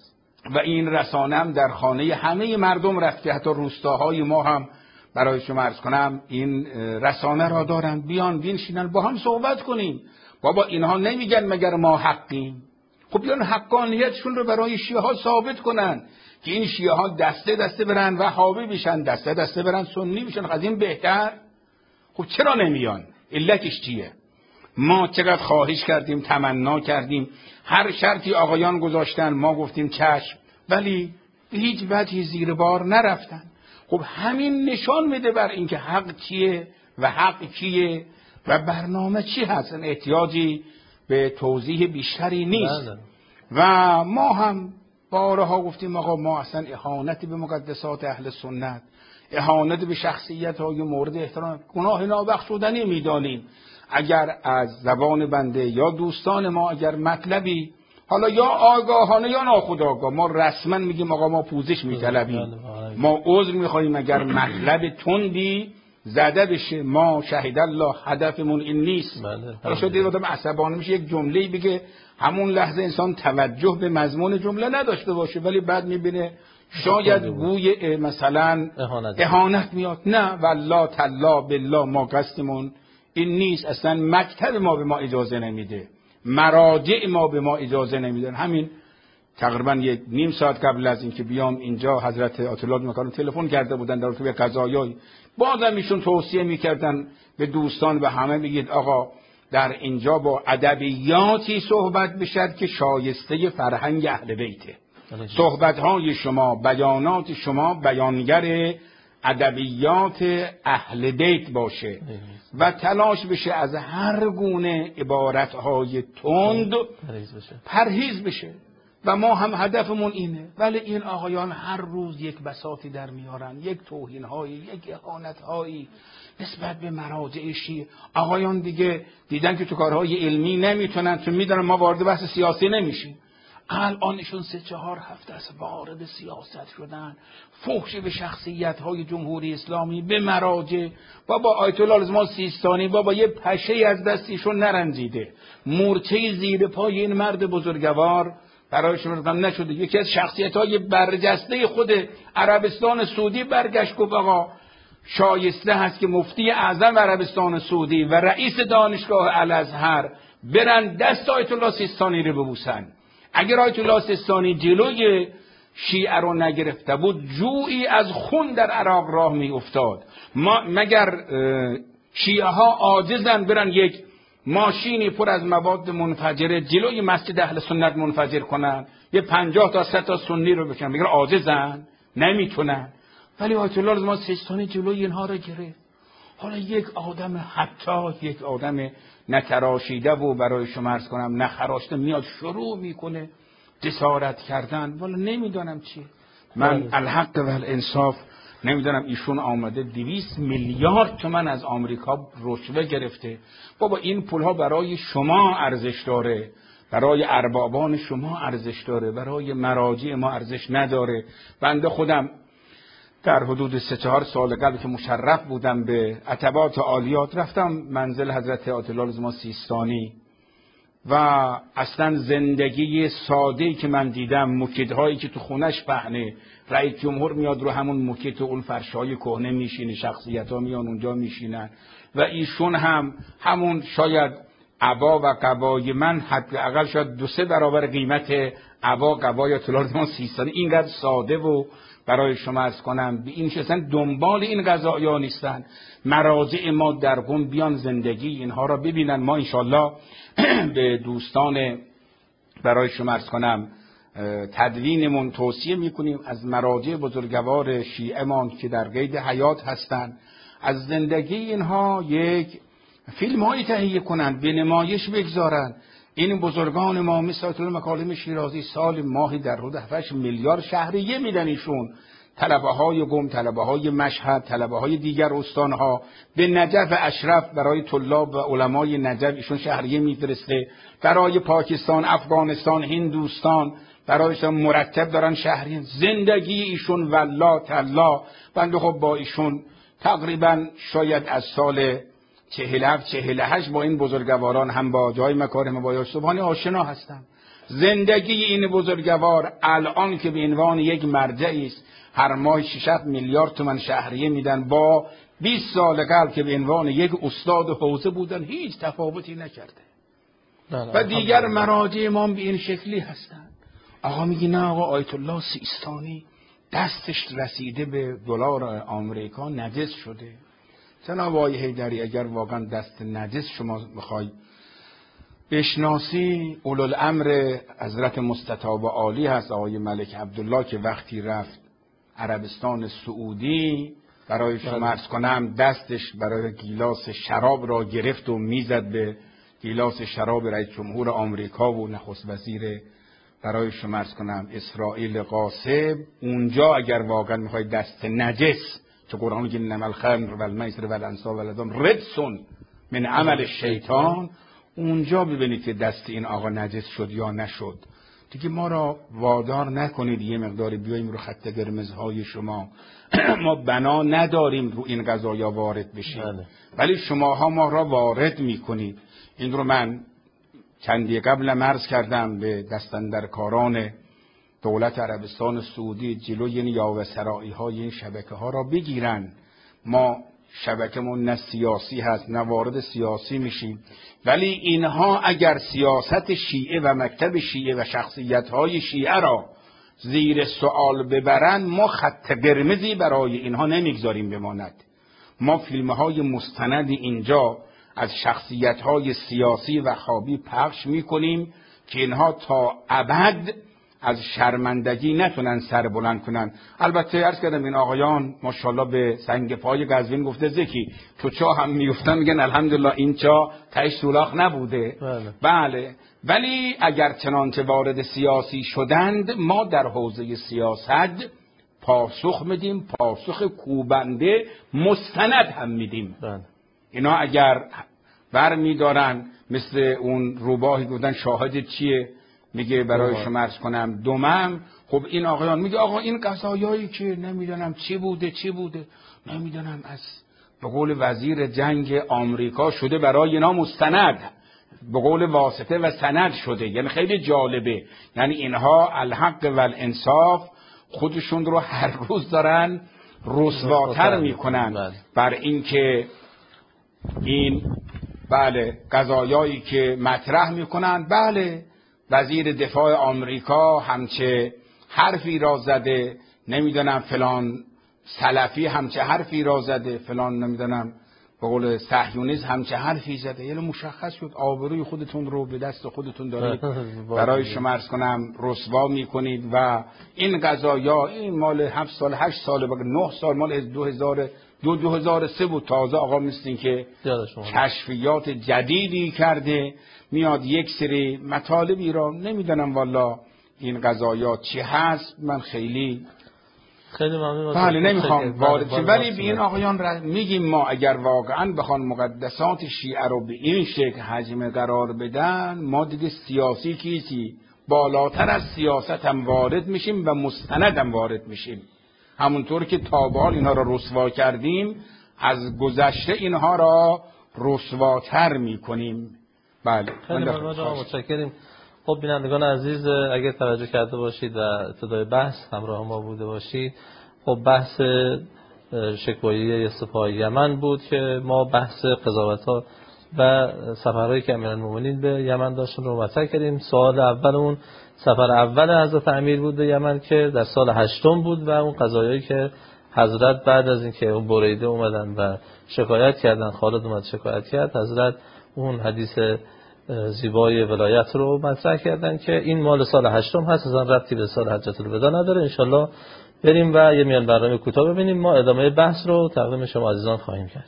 و این رسانه هم در خانه همه مردم رفته، حتی روستاهای ما هم برای شما عرض کنم این رسانه را دارن. بیان بنشینن با هم صحبت کنیم. بابا اینها نمیگن مگر ما حقیم؟ خب بیان حقانیتشون رو برای شیعه ها ثابت کنن که این شیعه ها دسته دسته برن وهابی بشن، دسته دسته برن سنی بشن. از این بهتر؟ خب چرا نمیان؟ علتش چیه؟ ما چقدر خواهش کردیم، تمنا کردیم، هر شرطی آقایان گذاشتن، ما گفتیم چشم، ولی به هیچ وجهی زیر بار نرفتن. خب همین نشان میده بر اینکه حق چیه و حق کیه و برنامه چی هست. احتیاجی به توضیح بیشتری نیست. و ما هم بارها گفتیم آقا ما اصلا اهانتی به مقدسات اهل سنت، اهانت به شخصیت های مورد احترام، گناه نابخشودنی میدانیم. اگر از زبان بنده یا دوستان ما اگر مطلبی، حالا یا آگاهانه یا ناخودآگاه، ما رسما میگیم آقا ما پوزش میطلبیم، ما عذر میخوایم اگر مطلب تندی زده بشه، ما شهید الله هدفمون این نیست. حالا شاید یه آدم عصبانی میشه یک جمله‌ای بگه، همون لحظه انسان توجه به مضمون جمله نداشته باشه، ولی بعد میبینه شاید بوی مثلا اهانت, اهانت میاد. نه والله تلا بالله ما قصدمون این نیست. اصلا مکتب ما به ما اجازه نمیده، مراجع ما به ما اجازه نمیدن. همین تقریبا یک نیم ساعت قبل از اینکه بیام اینجا حضرت آیت الله مکارم تلفن کرده بودن در رابطه با قضایای، بازم ایشون توصیه میکردن به دوستان و همه، میگید آقا در اینجا با ادبیاتی صحبت بشد که شایسته فرهنگ اهل بیته. صحبت‌های شما، بیانات شما بیانگر ادبیات اهل بیت باشه و تلاش بشه از هر گونه عبارت‌های تند پرهیز بشه و ما هم هدفمون اینه. ولی این آقایان هر روز یک بساطی در میارن، یک توهین‌هایی، یک اهانت‌هایی نسبت به مراجع شیعه. آقایان دیگه دیدن که تو کارهای علمی نمیتونن، چون میدونن ما وارد بحث سیاسی نمیشیم. الانشون سه چهار هفته است وارد سیاست شدن، فحش به شخصیت‌های جمهوری اسلامی، به مراجع. بابا آیت الله الازما سیستانی بابا یه پشه از دستیشون نرنجیده، مورچه زیر پای این مرد بزرگوار برایشون رقم نشده. یکی از شخصیت‌های برجسته خود عربستان سعودی برگشت گفت آقا شایسته هست که مفتی اعظم عربستان سعودی و رئیس دانشگاه الازهر برن دست آیت الله سیستانی رو ببوسن. اگر آیت الله سیستانی جلوی شیعه رو نگرفته بود، جویی از خون در عراق راه می افتاد. ما مگر شیعه ها عاجزن برن یک ماشینی پر از مواد منفجره جلوی مسجد اهل سنت منفجر کنن، یه پنجاه تا صد تا سنی رو بکنن؟ مگر عاجزن؟ نمیتونن. ولی آیت الله الازما سیستانی جلوی اینها رو گرفت. حالا یک آدم، حتی یک آدم نتراشیده و برای شما عرض کنم نخراشته، میاد شروع میکنه جسارت کردن. والا نمیدونم چیه. من الحق و الانصاف نمیدونم ایشون آمده دویست میلیارد تومان از آمریکا رشوه گرفته. بابا این پولها برای شما ارزش داره، برای اربابان شما ارزش داره، برای مراجع ما ارزش نداره. بنده خودم در حدود سه چهار سال قبل که مشرف بودم به عتبات عالیات، رفتم منزل حضرت آیت الله الازما سیستانی. و اصلا زندگی ساده‌ای که من دیدم، موکیدهایی که تو خونش پهنه، رئیس جمهور میاد رو همون موکیت اون فرش‌های کهنه میشینه، شخصیت‌ها میان اونجا میشینن و ایشون هم همون شاید عبا و قبای من حداقل شاید دو سه برابر قیمت عبا قبای طلال ما سیستانی، اینقدر ساده و برای شما عرض کنم به این شدن دنبال این قضایا نیستن. مراجع ما در قم بیان زندگی اینها را ببینن. ما انشالله به دوستان برای شما عرض کنم تدوینمون توصیه میکنیم از مراجع بزرگوار شیعه مان که در قید حیات هستند از زندگی اینها یک فیلم هایی تهیه کنند، به نمایش بگذارند. این بزرگان ما مثل آیت الله مکارم شیرازی سال ماهی در حدود هفت میلیارد شهریه میدن ایشون. طلبه های قم، طلبه های مشهد، طلبه های دیگر استانها به نجف اشرف برای طلاب و علمای نجف ایشون شهریه میفرسته. برای پاکستان، افغانستان، هندوستان برایشون مرتب دارن شهریه. زندگی ایشون والله تعالی بنده خب با ایشون تقریبا شاید از سال چهل و هفت چهل و هشت با این بزرگواران هم با جای مکارم بایاش صبحانی آشنا هستم. زندگی این بزرگوار الان که به عنوان یک مرجعی است هر ماه شش میلیارد تومان شهریه میدن، با بیست سال قبل که به عنوان یک استاد حوزه بودن هیچ تفاوتی نکرده. و دیگر مراجع ما به این شکلی هستن. آقا میگی نه آقا آیت الله سیستانی دستش رسیده به دلار آمریکا نجس شده. جناب آقای حیدری اگر واقعا دست نجس شما بخوای بشناسی، اولوالامر حضرت مستطاب عالی هست آقای ملک عبدالله که وقتی رفت عربستان سعودی برای شما عرض کنم دستش برای گیلاس شراب را گرفت و میزد به گیلاس شراب رئیس جمهور آمریکا و نخست وزیر برای شما عرض کنم اسرائیل قاسم. اونجا اگر واقعا میخوای دست نجس، چه قرآن میگه انما الخمر و المیسر و الانصاب و الازلام رجسون من عمل شیطان، اونجا ببینید که دست این آقا نجس شد یا نشد. دیگه ما را وادار نکنید یه مقداری بیاییم رو خط قرمزهای شما. ما بنا نداریم رو این قضایا وارد بشیم، ولی شماها ما را وارد میکنید. این رو من چندی قبل عرض کردم به دستاندرکاران دولت عربستان سعودی جلوی این یاوه‌سرایی های این شبکه ها را بگیرن. ما شبکه‌مون نه سیاسی هست نه وارد سیاسی میشیم، ولی اینها اگر سیاست شیعه و مکتب شیعه و شخصیت های شیعه را زیر سوال ببرن، ما خط قرمزی برای اینها نمیگذاریم بماند. ما فیلم های مستند اینجا از شخصیت های سیاسی و خوابی پخش میکنیم که اینها تا ابد از شرمندگی نتونن سر بلند کنن. البته عرض کردم این آقایان ماشاءالله به سنگ پای قزوین گفته زکی تو چاه هم میفتن میگن الحمدلله این چاه تهش سوراخ نبوده. بله. بله ولی اگر چنانچه وارد سیاسی شدند ما در حوزه سیاست پاسخ میدیم، پاسخ کوبنده مستند هم میدیم. بله. اینا اگر بر میدارن مثل اون روباهی گفتن شاهد چیه میگه برای شما عرض کنم دومم. خب این آقایان میگه آقا این قضایایی که نمیدونم چی بوده چی بوده نمیدونم از به قول وزیر جنگ آمریکا شده برای اینا مستند، به قول واسطه و سند شده. یعنی خیلی جالبه، یعنی اینها الحق و الانصاف خودشون رو هر روز دارن رسواتر میکنن بر اینکه این بله قضایایی که مطرح میکنن. بله وزیر دفاع آمریکا همچه حرفی را زده، نمیدونم فلان سلفی همچه حرفی را زده، فلان نمیدونم به قول صهیونیسم همچه حرفی زده. یعنی مشخص شد آبروی خودتون رو به دست خودتون دارید برای شما عرض کنم رسوا میکنید. و این قضایا این مال هفت سال هشت سال و نه سال مال از دو هزار دو دو هزار و سه بود. تازه آقا مثل که کشفیات جدیدی کرده، میاد یک سری مطالبی را نمیدونم والا این قضایا چی هست، من خیلی خیلی ممنون. بله نمیخوام وارد شم، ولی به این آقایان میگیم ما اگر واقعا بخوان مقدسات شیعه رو به این شکل حجم قرار بدن، ما دیگه سیاسی کیسی بالاتر از سیاست هم وارد میشیم و مستند هم وارد میشیم. همونطور که تا به حال اینها را رسوا کردیم، از گذشته اینها را رسواتر میکنیم. بله خیلی ممنون جناب، متشکریم. خب بینندگان عزیز، اگر توجه کرده باشید و ابتدای بحث همراه ما بوده باشید، خب بحث شکوایی سپاه یمن بود که ما بحث قضاوت‌ها و سفرهایی که امیرالمومنین به یمن داشتن رو مطرح کردیم. سوال اولمون سفر اول حضرت امیر بود به یمن که در سال هشتم بود و اون قضایایی که حضرت بعد از اینکه اون بریده اومدن و شکایت کردن، خالد اومد شکایت کرد، حضرت اون حدیث زیبای ولایت رو مطرح کردن که این مال سال هشتم هست، اصلا ربطی به سال حجة الوداع نداره. انشالله بریم و یه میان برنامه کوتاه ببینیم، ما ادامه بحث رو تقدیم شما عزیزان خواهیم کرد.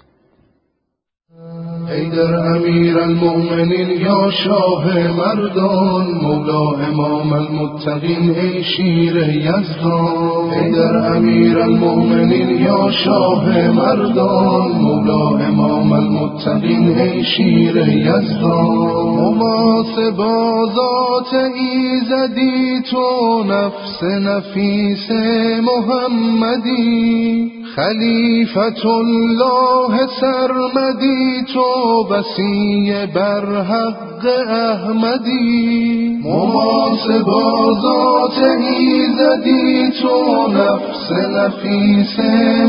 ای در امیر المؤمنین یا شاه مردان، مولا امام المتقین ای شیر یزدان. ای در امیر المؤمنین یا شاه مردان، مولا امام المتقین ای شیر یزدان. محاسبا ذات ایزدی تو، نفس نفیس محمدی، خلیفت الله سرمدی تو، بسی بر حق احمدی. محاسبا ذات ایزدی تو، نفس نفیس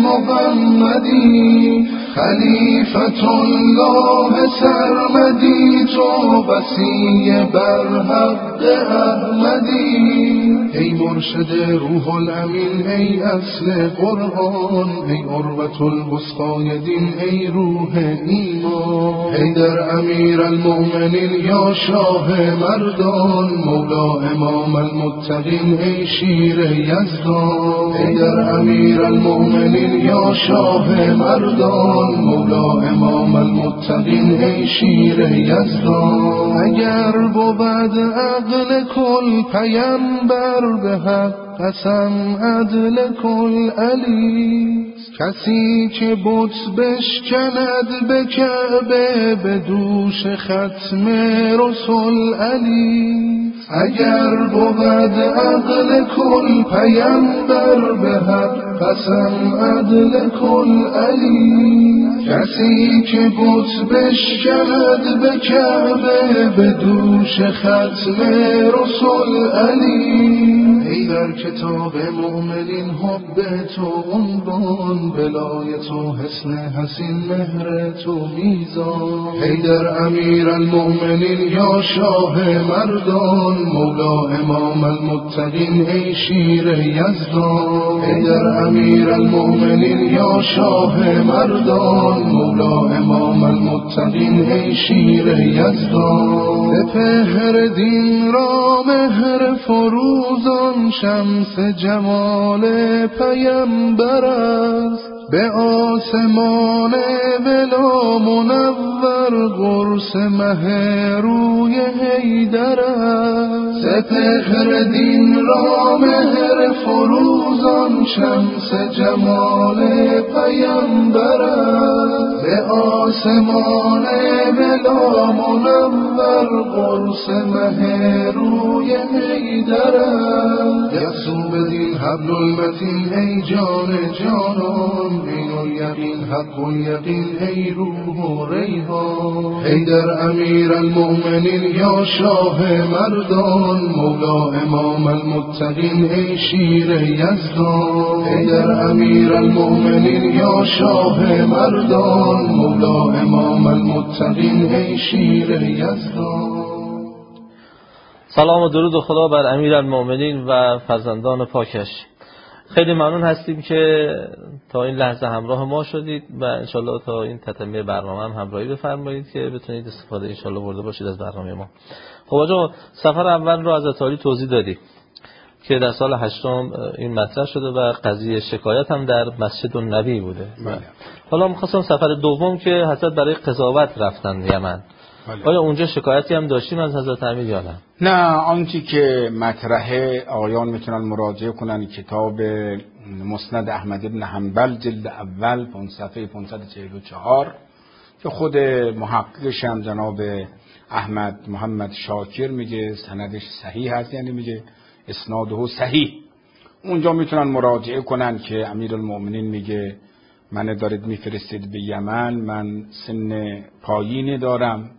محمدی، خلیفت الله سرمدی تو، بسی بر حق احمدی. ای مرشد روح الامین ای اصل قرآن، ای عروة الوثقی دین ای روح ایمان. ای در امیر المؤمنین یا شاه مردان، مولا امام المتقین ای شیر یزدان. ای در امیر المؤمنین یا شاه مردان، مولا امام المتقین ای شیر یزدان. اگر بود عقل کل پیمبر، به حق قسم عدل کل علی، کسی که بت بشکند به کعبه، به دوش ختم رسول علی. اگر بود عقل کل پیمبر، به حق قسم عدل کل علی، کسی که بت بشکند به کعبه، به دوش ختم رسول علی. ای در کتاب مؤمنین حب تو عنوان، ولایت و حسن حسین مهر تو میزان. ای در امیر المؤمنین یا شاه مردان، مولا امام المتقین ای شیر یزدان. ای در امیر المؤمنین یا شاه مردان، مولا امام المتقین ای شیر یزدان. به پهر دین را مهر فروزان، شمس جمال پیمبر است، به آسمان ولا منور، قرص مه روی حیدر است. سپهر دین را مهر فروزان، شمس جمال پیمبر است، به آسمان ولا منور، قرص مه روی حیدر است. یسوع بدین حبل المتین ای جان جانان، عین الیقین حق الیقین ای روح و ریحان. ای در امیر المؤمنین یا شاه مردان، مولا امام المتقین ای شیر یزدان. ای در امیر المؤمنین یا شاه مردان، مولا امام المتقین ای شیر یزدان. سلام و درود و خدا بر امیر المؤمنین و فرزندان پاکش. خیلی ممنون هستیم که تا این لحظه همراه ما شدید و انشالله تا این تتمه برنامه هم همراهی بفرمایید که بتونید استفاده انشالله برده باشید از برنامه ما. خب آقا، سفر اول رو از تاریخ توضیح دادی که در سال هشتم این مطرح شده و قضیه شکایت هم در مسجد النبی بوده. بله. حالا می‌خواستم سفر دوم که حضرت برای قضاوت رفتن یمن، بله. آیا اونجا شکایتی هم داشتیم از حضرت امیر یا نه؟ نه، آنچه که مطرحه آقایان میتونن مراجعه کنن کتاب مسند احمد بن حنبل جلد اول صفحه پانصد و چهل و چهار که خود محققش هم جناب احمد محمد شاکر میگه سندش صحیح هست، یعنی میگه اسناده صحیح. اونجا میتونن مراجعه کنن که امیرالمؤمنین میگه من دارید میفرستید به یمن، من سن پایینی دارم،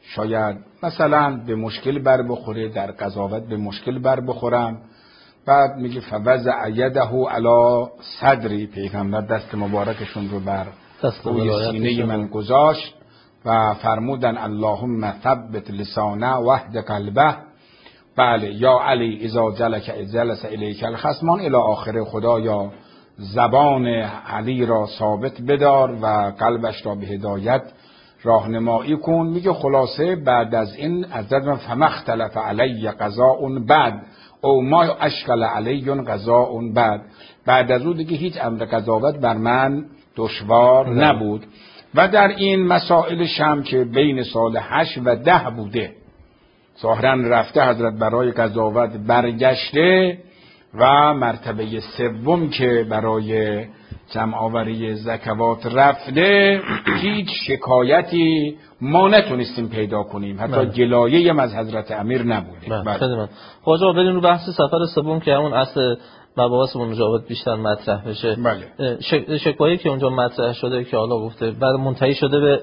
شاید مثلا به مشکل بر بخوره، در قضاوت به مشکل بر بخورم. بعد میگه فوضع یده علی صدری، پیغمبر دست مبارکشون رو بر روی سینه من گذاشت و فرمودن اللهم ثبت لسانه وحد قلبه. بله یا علی اذا جلک جلس الیک الخصمان الی آخر. خدایا زبان علی را ثابت بدار و قلبش را به هدایت راهنمایی کن. میگه خلاصه بعد از این حضرت فمختلف علی قضاء بعد او ما اشکل علی قضاء بعد، بعد از اون دیگه هیچ امر قضاوت بر من دشوار نبود. و در این مسائل شم که بین سال هشت و ده بوده، ظاهرا رفته حضرت برای قضاوت برگشته و مرتبه سوم که برای جمع آوری زکوات رفته هیچ شکایتی ما نتونستیم پیدا کنیم، حتی بله. گلایه از حضرت امیر نبوده. بله. بله. خواجه بریم رو بحث سفر سوم که همون اصل مباحث مجاوب بیشتر مطرح بشه. بله. شک... شکوایی که اونجا مطرح شده که حالا گفته بعد منتهی شده به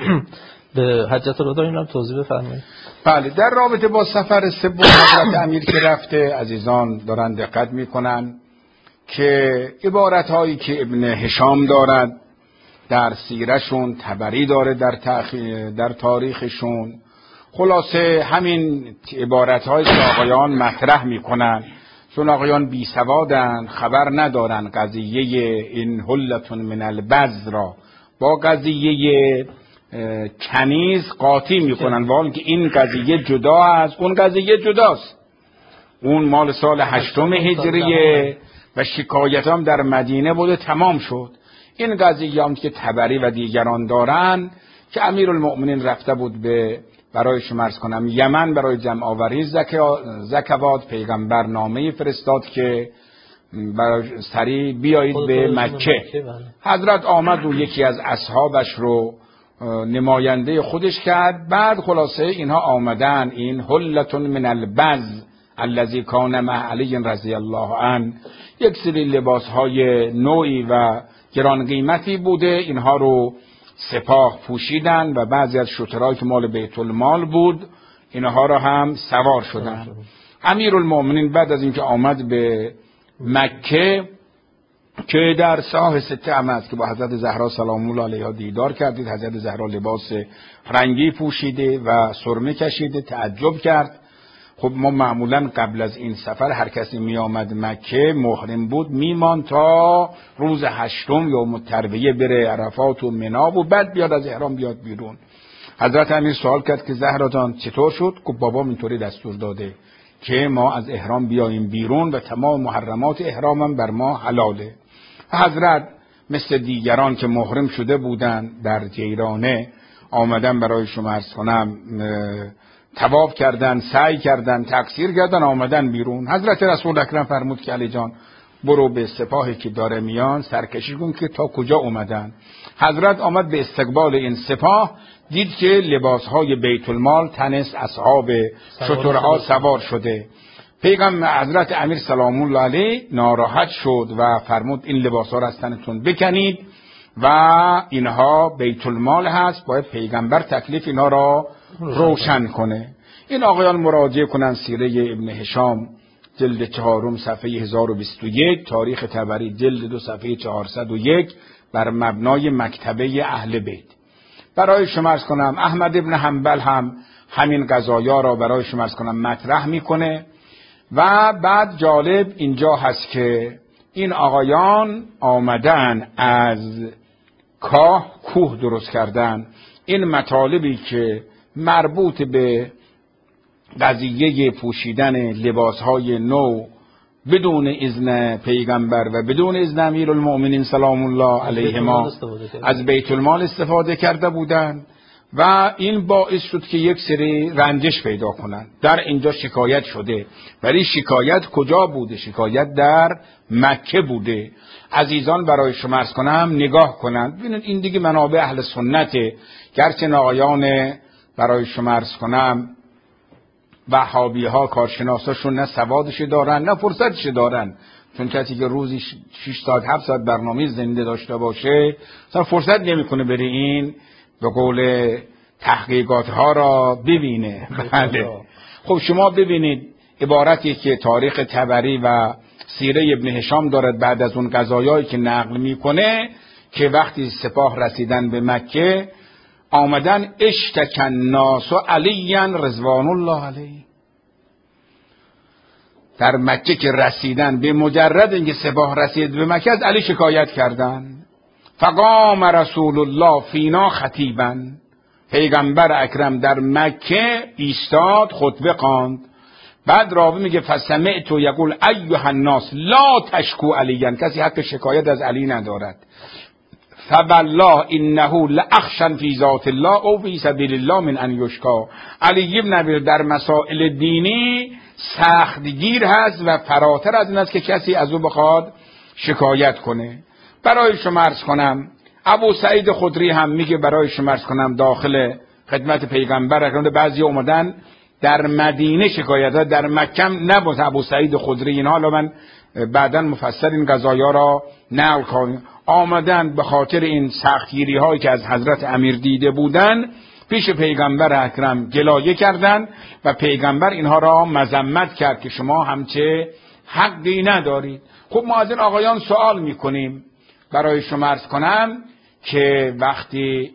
به حجت الوداع، اینم توضیح بفرمایید. بله، در رابطه با سفر سوم حضرت امیر که رفته، عزیزان دارن دقت میکنن که عبارت هایی که ابن هشام دارد در سیرشون، طبری داره در, تاخ... در تاریخشون، خلاصه همین عبارت های که آقایان مطرح میکنن، چون آقایان بی سوادن، خبر ندارن قضیه این حلتون من البز را با قضیه کنیز قاطی میکنن، ولی که این قضیه جدا است، اون قضیه جداست. اون مال سال هشتم هجریه و شکایت هم در مدینه بوده، تمام شد. این قضیه هم که طبری و دیگران دارن که امیرالمؤمنین رفته بود به برای شمارس کنم یمن برای جمع آوری زکوات، پیغمبر نامه فرستاد که برای سریع بیایید به مکه. حضرت آمد و یکی از اصحابش رو نماینده خودش کرد. بعد خلاصه اینها آمدن، این حلتون من البز الذی کان مع علی رضی الله عنه، یک سری لباس های نوعی و گران قیمتی بوده، اینها رو سپاه پوشیدن و بعضی از شترهای که مال بیت المال بود اینها را هم سوار شدن. امیرالمؤمنین بعد از اینکه آمد به مکه که در ساه سته عمد که با حضرت زهرا سلام الله علیها دیدار کردید، حضرت زهرا لباس رنگی پوشیده و سرمه کشیده، تعجب کرد. خب ما معمولا قبل از این سفر هر کسی می آمد مکه محرم بود، میمان تا روز هشتم یا مترویه بره عرفات و مناب و بعد بیاد از احرام بیاد بیرون. حضرت امیر سوال کرد که زهرا جان چطور شد؟ گفت بابام اینطوری دستور داده که ما از احرام بیاییم بیرون و تمام محرمات احرامم بر ما حلاله. حضرت مثل دیگران که محرم شده بودن در جیرانه آمدن برای شما عرض کنم طواف کردن، سعی کردن، تقصیر کردن، آمدن بیرون. حضرت رسول اکرم فرمود که علی جان برو به سپاهی که داره میان سرکشی کن که تا کجا اومدن. حضرت آمد به استقبال این سپاه، دید که لباسهای بیت المال تنس اصحاب شترها سوار شده. پیغمبر حضرت امیر سلام الله علیه ناراحت شد و فرمود این لباسها را از تنتون بکنید و اینها بیت المال هست، باید پیغمبر تکلیف اینا را روشن کنه. این آقایان مراجعه کنن سیره ابن هشام جلد چهارم صفحه هزار و بیست و یک، تاریخ طبری جلد دو صفحه چهارصد و یک بر مبنای مکتبه اهل بیت. برای شما عرض کنم احمد ابن حنبل هم همین قضایا را برای شما عرض کنم مطرح میکنه. و بعد جالب اینجا هست که این آقایان آمدن از کاه کوه درست کردن. این مطالبی که مربوط به قضیه پوشیدن لباسهای نو بدون اذن پیغمبر و بدون اذن امیرالمؤمنین سلام الله علیهما از بیت المال استفاده کرده بودند و این باعث شد که یک سری رنجش پیدا کنند. در اینجا شکایت شده، ولی شکایت کجا بوده؟ شکایت در مکه بوده. عزیزان برای شما عرض کنم نگاه کنند، ببینید این دیگه منابع اهل سنته، گرچه آقایان برای شما عرض کنم وهابی ها کارشناساشون نه سوادش دارن نه فرصتش دارن، چون کسی که روزی شش ساعت هفت ساعت برنامه زنده داشته باشه اصلا فرصت نمیکنه بره این به قول تحقیقات ها را ببینه. بله. خب شما ببینید عبارتی که تاریخ طبری و سیره ابن هشام دارد بعد از اون قضایایی که نقل میکنه که وقتی سپاه رسیدن به مکه آمدن اشتکن الناس علیا رضوان الله علیه. در مکه که رسیدن به مجرد اینکه سپاه رسید به مکه از علی شکایت کردن. فقام رسول الله فینا خطیبا، پیغمبر اکرم در مکه ایستاد خطبه خواند. بعد راوی میگه فسمعت یقول ایها الناس لا تشکو علیان، کسی حق شکایت از علی ندارد. فوالله انه لاخشن فی ذات الله او فی سبیل الله من ان یشکا. علی ابن ابی در مسائل دینی سختگیر هست و فراتر از این است که کسی از او بخواد شکایت کنه. برای شما عرض کنم ابو سعید خدری هم میگه برای شما عرض کنم داخل خدمت پیغمبر اکرم بعضی اومدن در مدینه شکایت ها، در مکه نبود ابو سعید خدری. این حالا من بعداً مفصل این قضایا را نقل کنم. آمدن به خاطر این سختگیری هایی که از حضرت امیر دیده بودن پیش پیغمبر اکرم گلایه کردند و پیغمبر اینها را مذمت کرد که شما همچه حقی ندارید. خب ما از این آقایان سوال میکنیم. برای شما عرض کنم که وقتی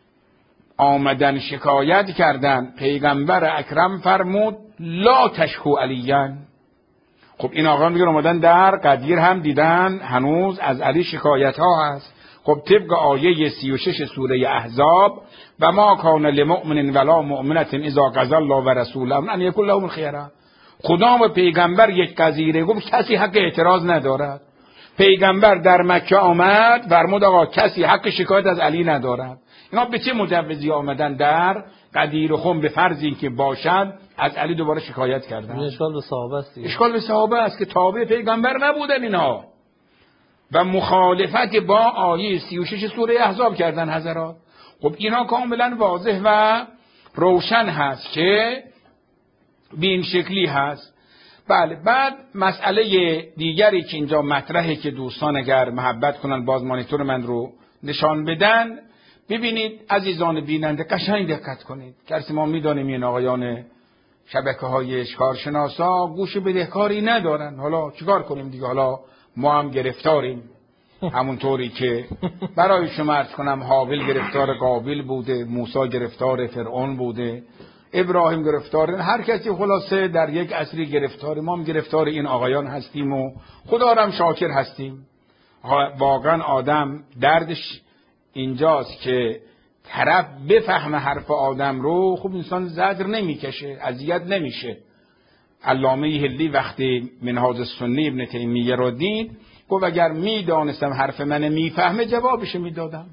آمدن شکایت کردن پیغمبر اکرم فرمود لا تشکو علیان. خب این آقایان میگن آمدن در قدیر هم دیدن هنوز از علی شکایت ها هست. خب طبق آیه سی و شش سوره احزاب و ما کان لمؤمن ولا مؤمنة اذا قضى الله و رسوله ان یکون لهم الخیرة. خدا و پیغمبر یک قضیه گفت کسی حق اعتراض ندارد. پیغمبر در مکه آمد فرمود آقا کسی حق شکایت از علی ندارد. اینا به چه مجوزی آمدن در قدیر خم به فرض این که باشد از علی دوباره شکایت کردن؟ اشکال به صحابه است. اشکال به صحابه است که تابع پیغمبر نبودن اینا و مخالفت با آیه سی و شش سوره احزاب کردن حضرات. خب اینا کاملا واضح و روشن هست که به این شکلی هست. بله. بعد مسئله دیگری که اینجا مطرحه که دوستان اگر محبت کنن باز مانیتور من رو نشان بدن. ببینید عزیزان بیننده قشنگ دقت کنید. کسی ما میدانیم این آقایان شبکه های کارشناسا گوش بدهکاری ندارن. حالا چیکار کنیم دیگه؟ حالا ما هم گرفتاریم. همونطوری که برای شما عرض کنم حابیل گرفتار قابیل بوده، موسی گرفتار فرعون بوده، ابراهیم گرفتار، هر کسی خلاصه در یک عصری گرفتار. ما هم گرفتار این آقایان هستیم و خدا را هم شاکر هستیم. واقعا آدم دردش اینجاست که طرف بفهمه حرف آدم رو. خوب انسان زجر نمیکشه، اذیت نمیشه. علامه هلی وقتی منهاج السنه ابن تیمیه رو دید گفت اگر میدانستم حرف من میفهمه جوابش میدادم.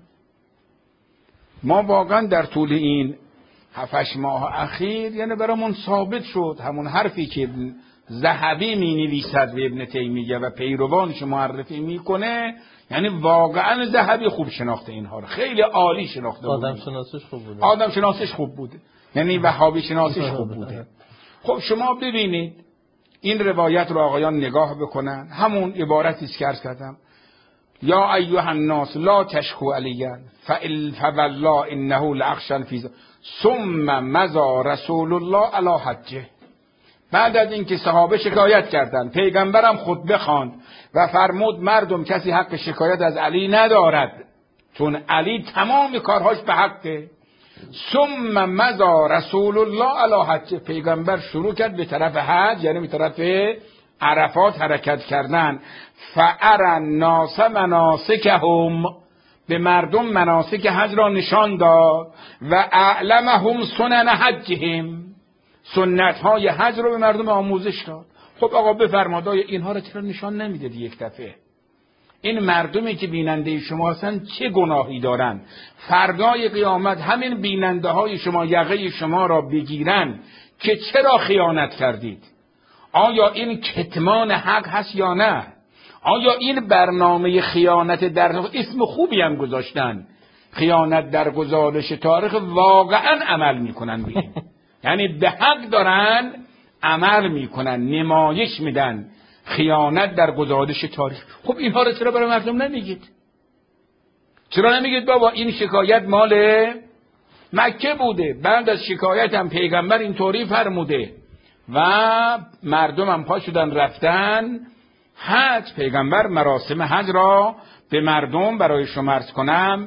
ما واقعا در طول این هفت ماه اخیر یعنی برامون ثابت شد همون حرفی که ذهبی می نویسد به ابن تیمیه و پیروانش معرفی میکنه، یعنی واقعا ذهبی خوب شناخته اینها رو، خیلی عالی شناخته بود. آدم شناسش خوب بوده. آدم شناسش خوب بوده. یعنی وهابی شناسش خوب بوده. خب شما ببینید این روایت رو آقایان نگاه بکنن. همون عبارتی است که عرض کردم یا ایها الناس لا تشکو علیان فوالله انه لاخشن فی ثم مضى رسول الله علی حجه. بعد از اینکه صحابه شکایت کردند پیغمبرم خطبه خواند و فرمود مردم کسی حق شکایت از علی ندارد چون علی تمام کارهاش به حقه. ثم مضى رسول الله علی حجه. پیغمبر شروع کرد به طرف حج، یعنی به طرف عرفات حرکت کردن. فأری الناس مناسکهم. به مردم مناسک حج را نشان داد و اعلمهم سنن حجهم. سنت های حج رو به مردم آموزش داد. خب آقا بفرمایید اینها رو چرا نشان نمیدید یک دفعه؟ این مردمی که بیننده شما هستن چه گناهی دارن؟ فردای قیامت همین بیننده های شما یقه شما را بگیرن که چرا خیانت کردید. آیا این کتمان حق هست یا نه؟ آیا این برنامه خیانت در اسم خوبی هم گذاشتن، خیانت در گزارش تاریخ، واقعا عمل میکنن به این. یعنی به حق دارن عمل میکنن، نمایش میدن خیانت در گزارش تاریخ. خب اینها رو چرا برای مردم نمیگید؟ چرا نمیگید بابا این شکایت مال مکه بوده. بعد از شکایت هم پیغمبر اینطوری فرموده و مردم هم پا شدن رفتن حج. پیغمبر مراسم حج را به مردم برای شما عرض کنم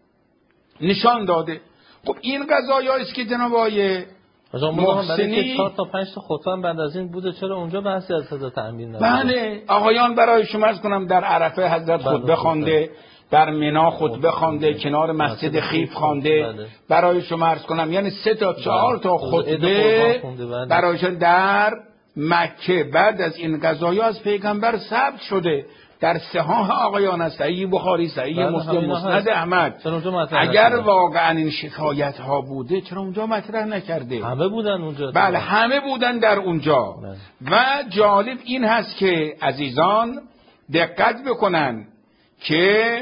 نشان داده. خب این قضایایی است که جناب آقای محسنی چهار تا پنج تا خطبه بعد از این بوده، چرا اونجا بحثی از حضرت امیر نبوده؟ بله آقایان برای شما عرض کنم در عرفه حضرت خطبه خوانده، در منا خطبه خوانده، کنار مسجد خیف خوانده. برای شما عرض کنم یعنی سه تا چهار تا خطبه برایشان در مکه بعد از این قضایا از پیغمبر ثبت شده در صحاح آقایان است، صحیح بخاری، صحیح مسلم، مسند احمد. اگر واقعا این شکایت ها بوده چرا اونجا مطرح نکرده؟ همه بودن اونجا. بله همه بودن در اونجا. و جالب این هست که عزیزان دقت بکنن که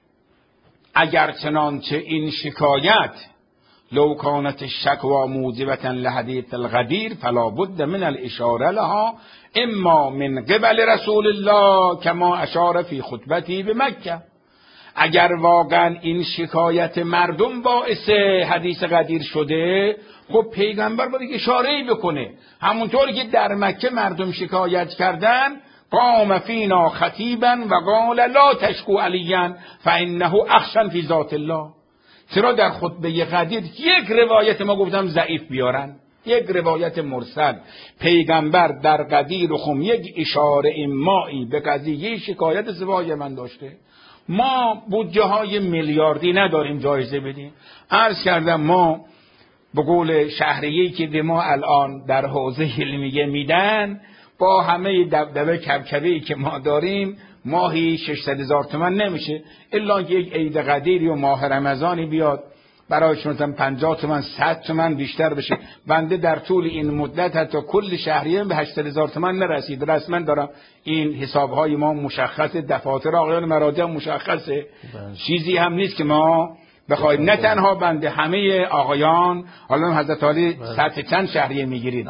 اگر چنانچه این شکایت لو کانت الشکوى موجبة لحدیث الغدیر فلا بد من الاشاره لها اما من قبل رسول الله کما اشار فی خطبتی به مکه. اگر واقعا این شکایت مردم باعث حدیث غدیر شده خب پیغمبر باید اشاره‌ای بکنه، همونطور که در مکه مردم شکایت کردن قام فینا خطیبا و قال لا تشکو علیاً فانه اخشن فی ذات الله. چرا در خطبه غدیر یک روایت ما گفتم ضعیف بیارن، یک روایت مرسل، پیغمبر در غدیر و خم یک اشاره مایی به قضیه شکایت زواج من داشته. ما بودجه های میلیاردی نداریم جایزه بدیم. عرض کردم ما به قول شهریه‌ای که به ما الان در حوزه علمیه میدن با همه دبدبه کبکبه‌ای که ما داریم ماهی ششصد هزار تومان نمیشه، الا که یک عید قدیری و ماه رمضانی بیاد برایشون پنجاه تومان صد تومان بیشتر بشه. بنده در طول این مدت حتی کل شهریه به هشتصد هزار تومان نرسید. رسما دارم این حسابهای ما مشخص، دفاتر آقایان مراجع مشخصه، چیزی هم نیست که ما بخواید. نه تنها بنده، همه آقایان، حالا حضرت علی سطح چند شهریه میگیرید؟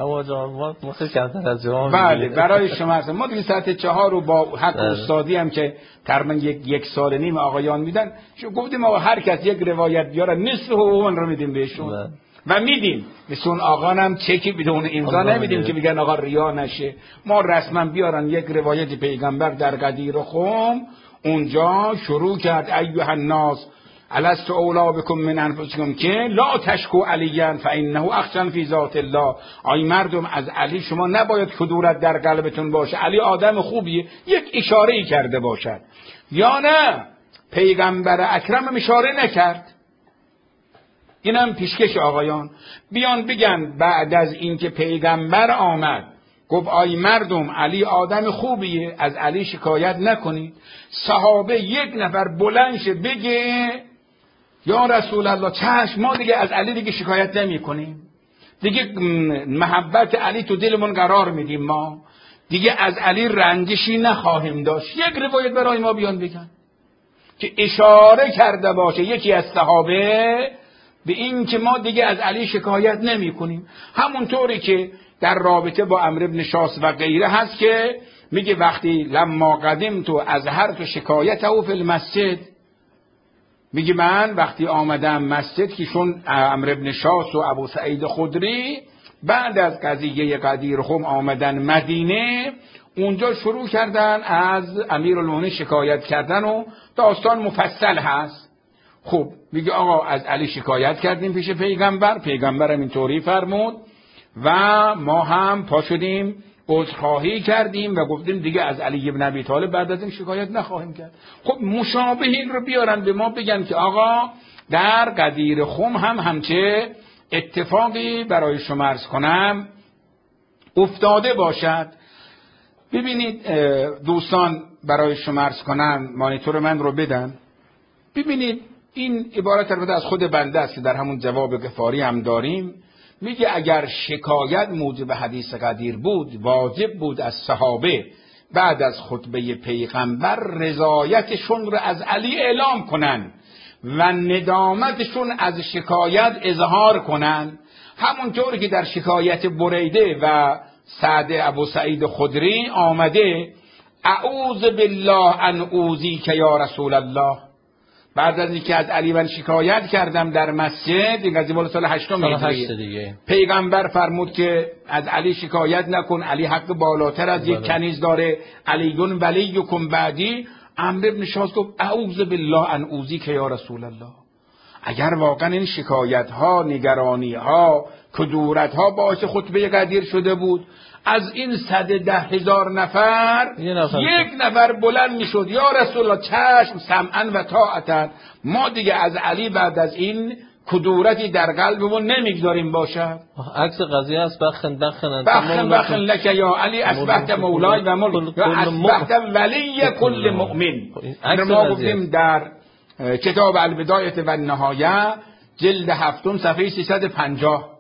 بله برای شما ما دیگه سطح چهار رو با حق استادی هم که تقریبا یک یک سال نیم آقایان میدن، شو گفتیم آقا هر کس یک روایت بیاره نصف حقوق رو میدیم بهشون و میدیم. مثل اون آقان هم چکی بدون امضا نمیدیم که بگن آقا ریا نشه. ما رسما بیارن یک روایت پیغمبر در غدیر و خم، اونجا شروع کرد ایها الناس الست اولا بکم من انفسکم که لا تشکو علیاً فانه اخشن فی ذات الله. آی مردم از علی شما نباید کدورت در قلبتون باشه، علی آدم خوبیه، یک اشاره‌ای کرده باشد. یا نه پیغمبر اکرم هم اشاره نکرد. اینم پیشکش آقایان بیان بگن بعد از اینکه پیغمبر آمد گفت آی مردم علی آدم خوبیه، از علی شکایت نکنید. صحابه یک نفر بلند شه بگه یا رسول الله چشم ما دیگه از علی دیگه شکایت نمی کنیم، دیگه محبت علی تو دلمون قرار میدیم، ما دیگه از علی رنجشی نخواهیم داشت. یک روایت برای ما بیان بگن که اشاره کرده باشه یکی از صحابه به این که ما دیگه از علی شکایت نمی کنیم. همونطوری که در رابطه با عمرو بن شاس و غیره هست که میگه وقتی لما قدمت از هر تو شکایت او فی المسجد، میگه من وقتی آمدم مسجد که چون عمرو بن شاس و ابو سعید خدری بعد از قضیه غدیر خم آمدن مدینه، اونجا شروع کردن از امیرالمومنین شکایت کردن و داستان مفصل هست. خب میگه آقا از علی شکایت کردیم پیش پیغمبر، پیغمبرم اینطوری فرمود و ما هم پا شدیم عذرخواهی کردیم و گفتیم دیگه از علی بن ابی طالب بعد از این شکایت نخواهیم کرد. خب مشابه این رو بیارن به ما بگن که آقا در غدیر خم هم همچه اتفاقی برای شما عرض کنم افتاده باشد. ببینید دوستان برای شما عرض کنم مانیتور من رو بدن. ببینید این عبارت البته از خود بنده است که در همون جواب غفاری هم داریم. میگه اگر شکایت موجب حدیث غدیر بود واجب بود از صحابه بعد از خطبه پیغمبر رضایتشون رو از علی اعلام کنن و ندامتشون از شکایت اظهار کنن، همونطوری که در شکایت بریده و سعد ابو سعید خدری آمده اعوذ بالله ان اوذیک یا رسول الله. بعد از اینکه از علی من شکایت کردم در مسجد، این قضیه بالا سال هشتم هجری، پیغمبر فرمود که از علی شکایت نکن، علی حق بالاتر از یک کنیز داره، علیون ولیکم بعدی. عمرو ابن شاس گفت اعوذ بالله ان اوذیک یا رسول الله. اگر واقعا این شکایت ها، نگرانی ها، کدورت ها باعث خطبه قدیر شده بود، از این صد ده هزار نفر نفر یک نفر بلند میشد یا رسول الله چشم سمعا و طاعتا، ما دیگه از علی بعد از این کدورتی در قلبمون نمیگذاریم باشد. عکس قضیه است. بخن بخن بخن بخن لک یا علی اصبحت مولای و ملک یا اصبحت ولی کل مؤمن. ما گفتیم در کتاب البدایه و النهایه جلد هفتم صفحه سیصد و پنجاه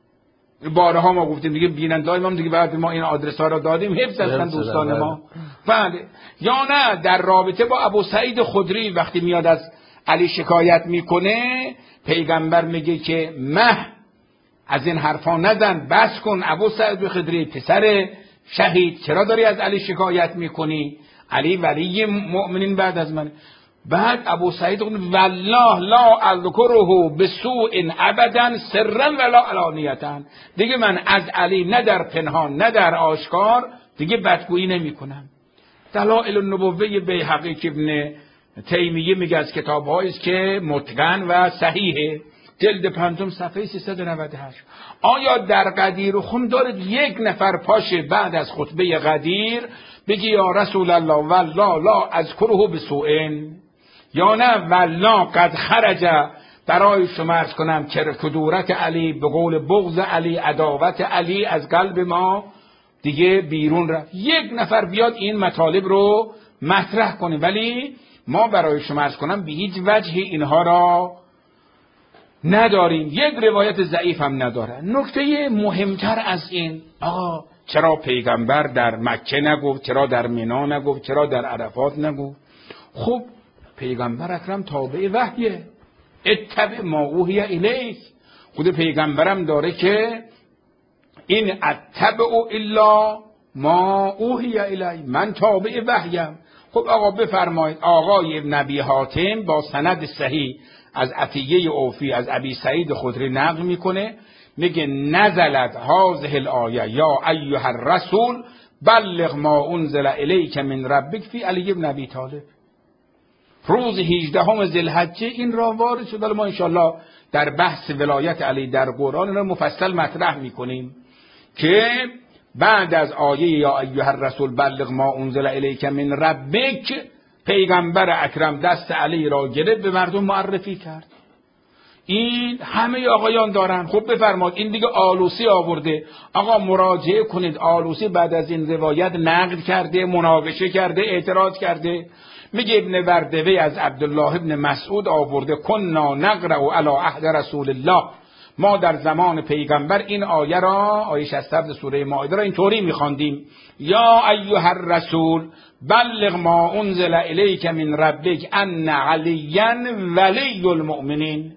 بارها ما گفتیم دیگه، بیننده‌های ما دیگه بعد ما این آدرس ها را دادیم، حفظ هستن دوستان ما. بله. یا نه در رابطه با ابو سعید خدری وقتی میاد از علی شکایت میکنه، پیغمبر میگه که مه از این حرفا نزن، بس کن ابو سعید خدری پسر شهید، چرا داری از علی شکایت میکنی؟ علی ولی مؤمنین بعد از من. بعد ابو سعید گفت والله لا اذکره بسوء ابدا سرا ولا علانیتا، دیگه من از علی نه در پنهان نه در آشکار دیگه بدگویی نمی کنم. دلائل النبوه بیهقی که ابن تیمیه میگه از کتاب‌هایی است که متقن و صحیحه، جلد پنجم صفحه سیصد و نود و هشت. آیا در قدیر خون دارد یک نفر پاشه بعد از خطبه قدیر بگی یا رسول الله والله لا اذکره بسوء، یا نه والله قد خرج، برای شما عرض کنم که کدورت علی به قول بغض علی، عداوت علی از قلب ما دیگه بیرون رفت. یک نفر بیاد این مطالب رو مطرح کنه، ولی ما برای شما عرض کنم به هیچ وجهی اینها را نداریم، یک روایت ضعیف هم نداره. نکته مهمتر از این، آقا چرا پیغمبر در مکه نگفت، چرا در مینا نگفت، چرا در عرفات نگفت؟ خب پیغمبر اکرم تابع وحیه، اتبع ما اوحی الیک. خود پیغمبرم داره که این اتبع الا ما اوحی الی، من تابع وحیم. خب آقا بفرمایید. آقای ابن ابی حاتم با سند صحیح از عطیه اوفی از ابی سعید خدری نقل میکنه، میگه نزلت هذه الآیه یا ایها الرسول بلغ ما انزل الیک من ربک فی علی ابن ابی طالب. روز هجدهم ذوالحجه این را وارد شد. ما انشاءالله در بحث ولایت علی در قرآن را مفصل مطرح میکنیم که بعد از آیه یا ایها الرسول بلغ ما انزل الیک من ربک، پیغمبر اکرم دست علی را گرفت به مردم معرفی کرد. این همه آقایان دارن. خب بفرمایید. این دیگه آلوسی آورده. آقا مراجعه کنید. آلوسی بعد از این روایت نقد کرده، مناقشه کرده، اعتراض کرده. میگه ابن وردوی از عبدالله ابن مسعود آورده کنا نقرأ علی عهد رسول الله، ما در زمان پیغمبر این آیه را، آیه شصت و هفت سوره مائده را اینطوری میخواندیم یا ایها الرسول بلغ ما انزل الیک من ربک ان علیا ولی المؤمنین.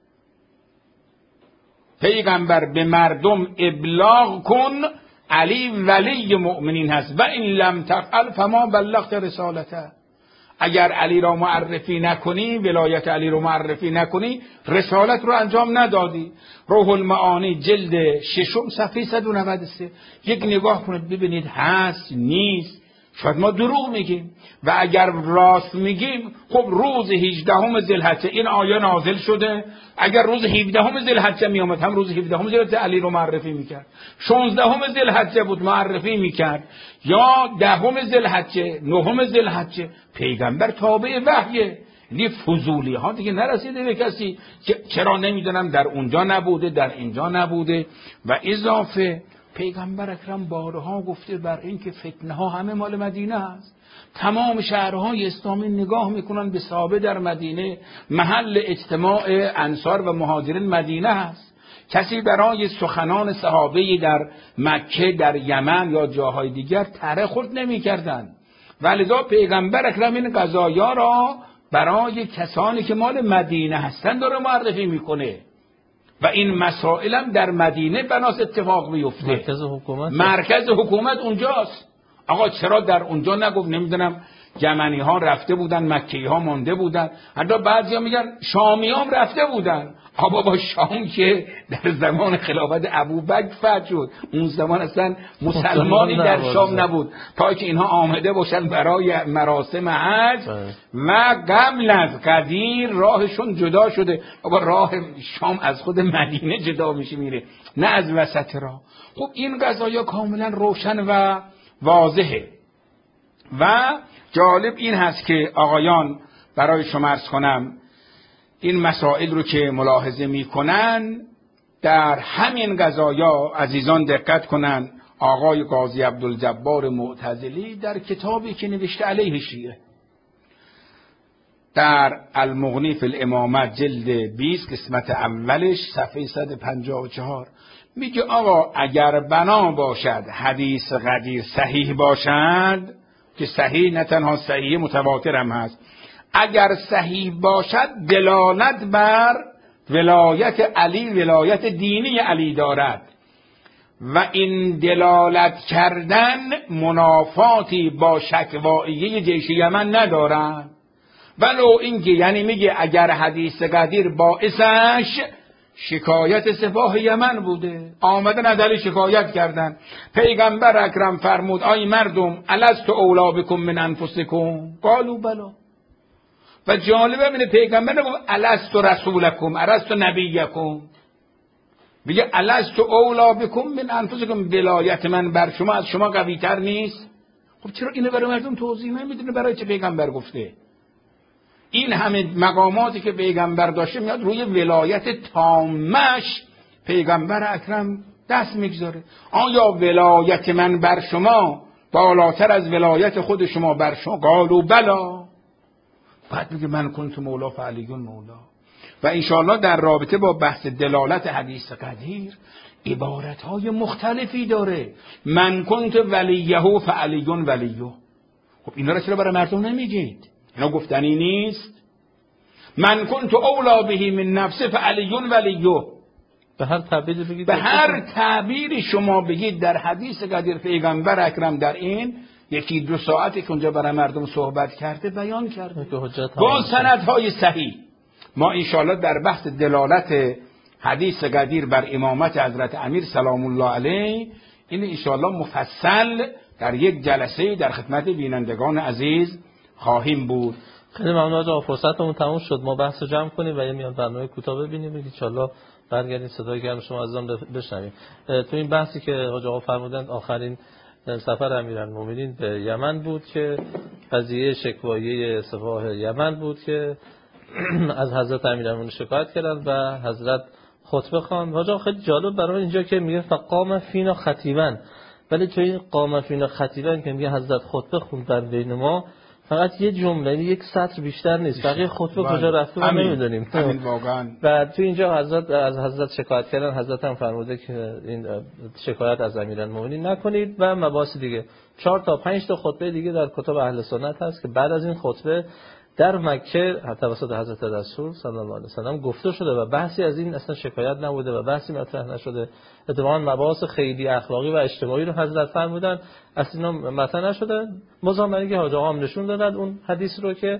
پیغمبر به مردم ابلاغ کن علی ولی مؤمنین هست و این لم تفعل فما بلغت رسالته. اگر علی را معرفی نکنی، ولایت علی را معرفی نکنی، رسالت رو انجام ندادی. روح المعانی جلد ششم صفحه صد و نود و سه یک نگاه کنید ببینید هست نیست. شاید ما دروغ میگیم و اگر راست میگیم خب روز هجدهم ذوالحجه این آیه نازل شده. اگر روز هفدهم ذوالحجه میامد هم روز هفدهم ذوالحجه علی رو معرفی میکرد. شانزدهم ذوالحجه بود معرفی میکرد، یا دهم ذوالحجه، نهم ذوالحجه. پیغمبر تابع وحیه. این فضولی ها دیگه نرسیده به کسی که چرا نمیدونم در اونجا نبوده در اینجا نبوده. و اضافه پیغمبر اکرم بارها گفته بر این که فتنه ها همه مال مدینه است. تمام شهرهای اسلامی نگاه میکنن به صحابه در مدینه، محل اجتماع انصار و مهاجرین مدینه است. کسی برای سخنان صحابه در مکه، در یمن یا جاهای دیگر تره خورد نمی کردن. ولذا پیغمبر اکرم این قضایا را برای کسانی که مال مدینه هستن داره معرفی میکنه و این مسائل هم در مدینه بناس اتفاق بیفته. مرکز حکومت مرکز حکومت اونجاست. آقا چرا در اونجا نگفت نمیدونم یمنی ها رفته بودن، مکی ها مونده بودن، حتی بعضی ها میگن شامی هم رفته بودن. آبا با شام که در زمان خلافت ابوبکر فتح شد، اون زمان اصلا مسلمانی در شام نبود، تا که اینها آمده باشن برای مراسم حج و قبل از قدیر راهشون جدا شده. آبا راه شام از خود مدینه جدا میشه میره، نه از وسط راه. خب این قضایا کاملا روشن و واضحه. و جالب این هست که آقایان برای شما عرض کنم این مسائل رو که ملاحظه میکنن در همین قضایا عزیزان دقت کنن. آقای قاضی عبدالجبار معتزلی در کتابی که نوشته علیه شیعه در المغنی فی الامامه جلد بیست قسمت اولش صفحه صد و پنجاه و چهار میگه آقا اگر بنا باشد حدیث قدیر صحیح باشد، که صحیح نه تنها صحیح متواتر هم هست، اگر صحیح باشد دلالت بر ولایت علی، ولایت دینی علی دارد و این دلالت کردن منافاتی با شکواییه جیش یمن ندارد. ولو اینکه یعنی میگه اگر حدیث قدیر باعثش شکایت سپاه یمن بوده، آمدن از علی شکایت کردن، پیغمبر اکرم فرمود آی مردم الست اولا بکم من انفسکم قالوا بلا. و جالبه اینه پیغمبر نگفت الست رسولکم الست نبیکم، میگه الست اولا بکم من انفسکم، ولایت من بر شما از شما قوی تر نیست؟ خب چرا اینو برای مردم توضیح نمیدونه برای چه پیغمبر گفته؟ این همه مقاماتی که پیغمبر داشته میاد روی ولایت تامش پیغمبر اکرم دست میگذاره. آیا ولایت من بر شما بالاتر از ولایت خود شما بر شما؟ قالوا بلا. بعد میگه من کنت مولا فعلیون مولا. و انشاءالله در رابطه با بحث دلالت حدیث قدیر عبارتهای مختلفی داره. من کنت ولیه فعلیون ولیه. خب اینا را چرا برای مردم نمیگید؟ اینا گفتنی نیست؟ من کنت اولا بهی من نفسه فعلیون ولیه. به هر تعبیری بگید، به هر تعبیری شما بگید در حدیث قدیر پیغمبر اکرم در این یکی دو ساعتی که اونجا برای مردم صحبت کرده بیان کرده با سندهای صحیح. ما انشاءالله در بحث دلالت حدیث قدیر بر امامت حضرت امیر سلام الله علیه این انشاءالله مفصل در یک جلسه در خدمت بینندگان عزیز خواهیم بود. خیلی ممنون آقا، فرصتمون تموم شد. ما بحث رو جمع کنیم و یه میان برنامه کوتاه ببینیم ان شاءالله برگردیم صدای گرم شما عزیزان بشنویم. تو این بحثی که آقا فرمودند آخرین سفر امیرالمومنین به یمن بود که قضیه شکوایه سپاه یمن بود که از حضرت امیرالمومنین شکایت کردند و حضرت خطبه خواند. آقا خیلی جالب برای اینجا که میگه فقام فینا خطیبا، ولی تو این قام فینا خطیبا که میگه حضرت خطبه خوند در بین ما فقط یه جمله، یک سطر بیشتر نیست. بقیه خطبه کجا رفته ما نمیدونیم. و تو اینجا حضرت از حضرت شکایت کردن، حضرت هم فرموده که این شکایت از امیرالمومنین نکنید و مباحث دیگه. چهار تا پنج تا خطبه دیگه در کتب اهل سنت هست که بعد از این خطبه در مکه توسط حضرت رسول صلی الله علیه و سلم گفته شده و بحثی از این اصلا شکایت نبوده و بحثی مطرح نشده. اتفاقا مباحث خیلی اخلاقی و اجتماعی رو حضرت فرمودن اصلا مطرح نشده. مزامنی که حاج آقا هم نشون دادن اون حدیث رو که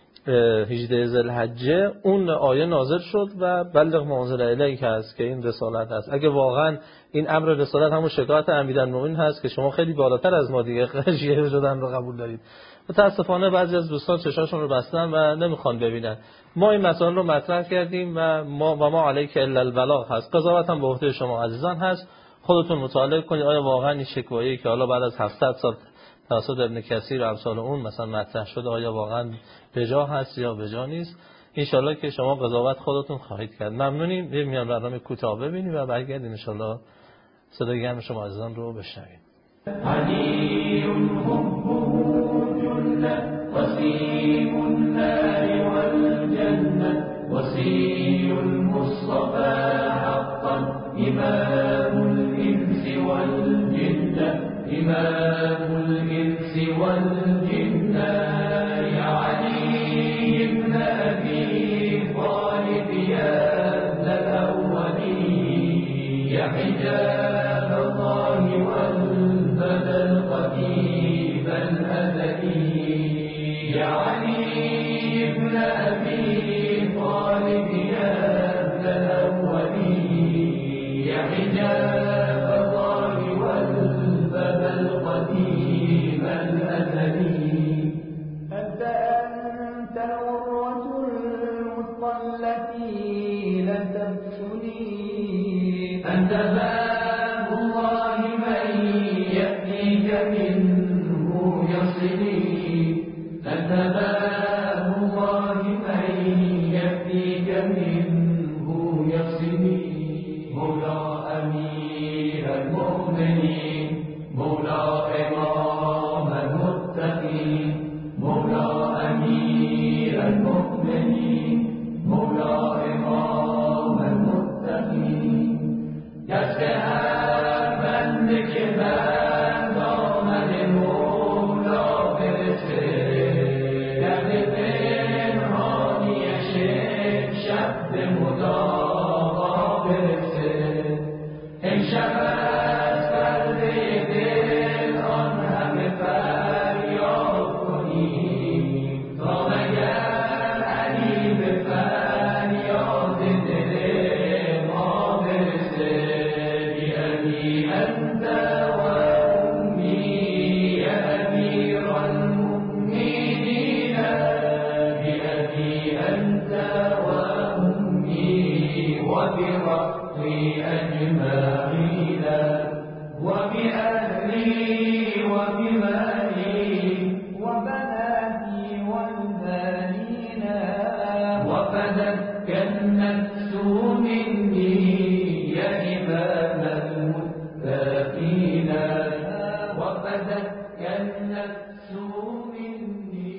هجده ذوالحجه اون آیه نازل شد و بلغ ما انزل الیک هست که این رسالت هست. اگه واقعا این امر رسالت همون شکایت امیرالمومنین هست که شما خیلی بالاتر از ما دیگه شیعه شدن رو قبول دارید، متاسفانه بعضی از دوستان چشاشون رو بستن و نمیخوان ببینن. ما این مسائل رو مطرح کردیم و ما و ما علیک الا البلاغ هست. قضاوت هم به عهده شما عزیزان هست. خودتون مطالعه کنید آیا واقعا این شکوایی که حالا بعد از هفتصد سال توسط ابن کثیر و امثال اون مثلا مطرح شده آیا واقعا بجا هست یا بجا نیست. ان شاءالله که شما قضاوت خودتون خواهید کرد. ممنونیم. یه میان برنامه کوتاه ببینیم و برگردیم ان شاءالله صدای گرم شما عزیزان رو بشنویم. وسيم النار والجنة وسي المصطفى حقا إمام الإنس والجنة إمام الإنس والجنة يا علي بن أبي طالب يا ابن الأولين يا حجاب الله والبدى القديم الأزلي يا علي بن أبي طالب يا ذا الأولين يا حجاب الله والباب القديم الأزلي أنت أنت العروة الوثقى التي لن تبسني أنت باب الله من يأتيك منه يصلي أنت باب الله من يأتيك منه يصلي مولى أمير المؤمنين مولى إمام المتقين مولى أمير المؤمنين مولى إمام المتقين دستها بند که بند آمد مولا برسه درد پنهانیش شب به مداوا برسه امشب از پرده دل آن همه فریاد کنیم تا مگر علی به فریاد دل ما برسه بأبی أنت وأمي يا أمير المؤمنين بأبي أنت وأمي وبربي أجمعين وبأهلي وبمالي وبناتي والبنين وفدتك النفس مني يا إمام المتقين وفدتك النفس مني.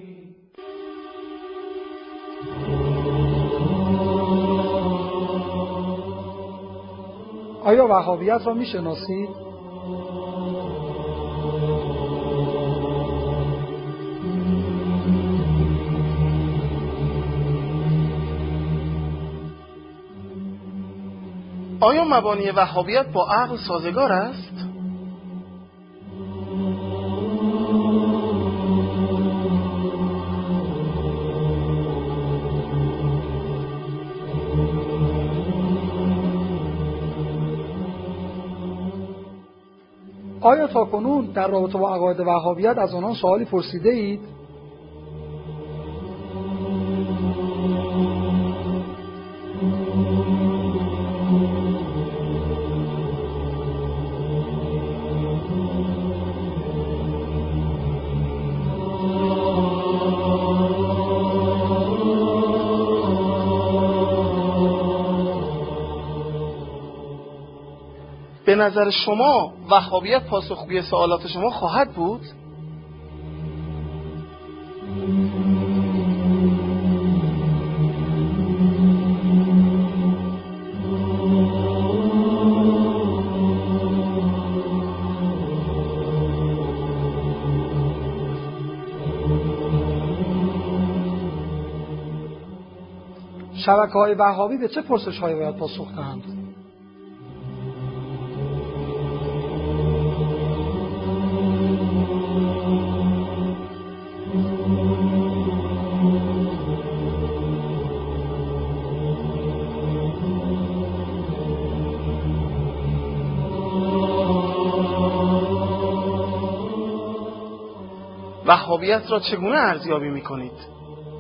آیا وهابیت را میشناسید؟ آیا مبانی وهابیت با عقل سازگار است؟ آیا تاکنون در رابطه با عقاید وهابیت از آنان سوالی پرسیده اید؟ به نظر شما وهابیت پاسخگوی سوالات شما خواهد بود؟ شبکه‌های وهابی به چه پرسش‌هایی باید پاسخ دهند؟ وهابیت را چگونه ارزیابی می‌کنید؟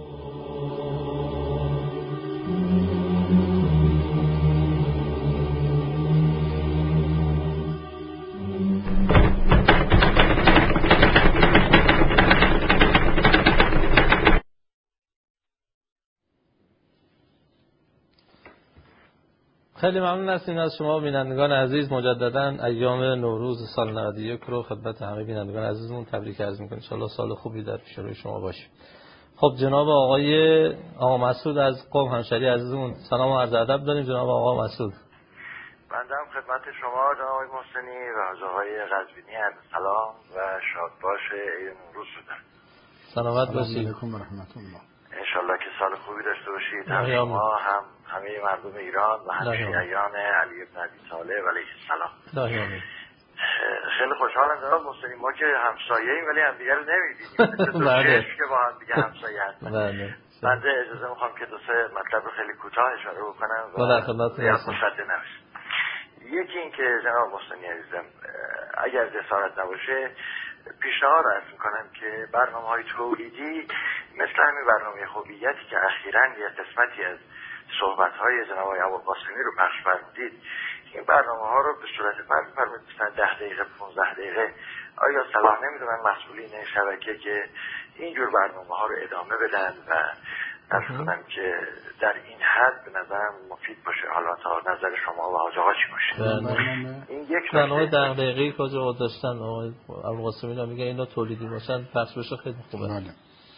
خیلی ممنون هستیم از شما بینندگان عزیز. مجددا ایام نوروز سال نود و یک رو خدمت همه بینندگان عزیزمون تبریک عرض می‌کنیم. ان شاءالله سال خوبی در پیش روی شما باشه. خب جناب آقای آقا مسعود از قم همشهری عزیزمون سلام و عرض ادب داریم. جناب آقا مسعود. بنده هم خدمت شما جناب آقای محسنی و آقای قزوینی عرض سلام و شادباش عید نوروز شدن. سلامت باشید. سلام علیکم و رحمت الله. انشالله که سال خوبی داشته باشید هم شما هم همه مردم ایران و هم شیعیان علی بن ابی طالب علیه السلام. خیلی خوشحالم جناب محسنی، ما که همسایه‌ایم ولی همدیگه رو نمی‌بینیم. بله. که با هم دیگه همسایه هستیم. بله. بنده اجازه میخوام که دو سه مطلب رو خیلی کوتاه اشاره بکنم و در خدمتتون هستم. مصدق نباشید. یکی این که جناب محسنی عزیزم اگر جسارت نباشه پیشنهاد عرض میکنم که برنامه‌های تولیدی مثل همین برنامه هویتی که اخیراً یه قسمتی از صحبت‌های جناب آقای ابوالقاسمی رو پخش فرمودید، این برنامه‌ها رو به صورت فرض فرمودید مثلا ده دقیقه پانزده دقیقه آیا صلاح نمیدونن مسئولین این شبکه که اینجور برنامه‌ها رو ادامه بدن و عرض کنم که در این حد به نظرم مفید باشه. حالا تا نظر شما و حاج آقا چی باشه؟ این یک برنامه ده دقیقه‌ای که آقا داشتن آقای ابوالقاسمی میگه اینا تولیدی باشن پخش بشه خیلی خوبه. بله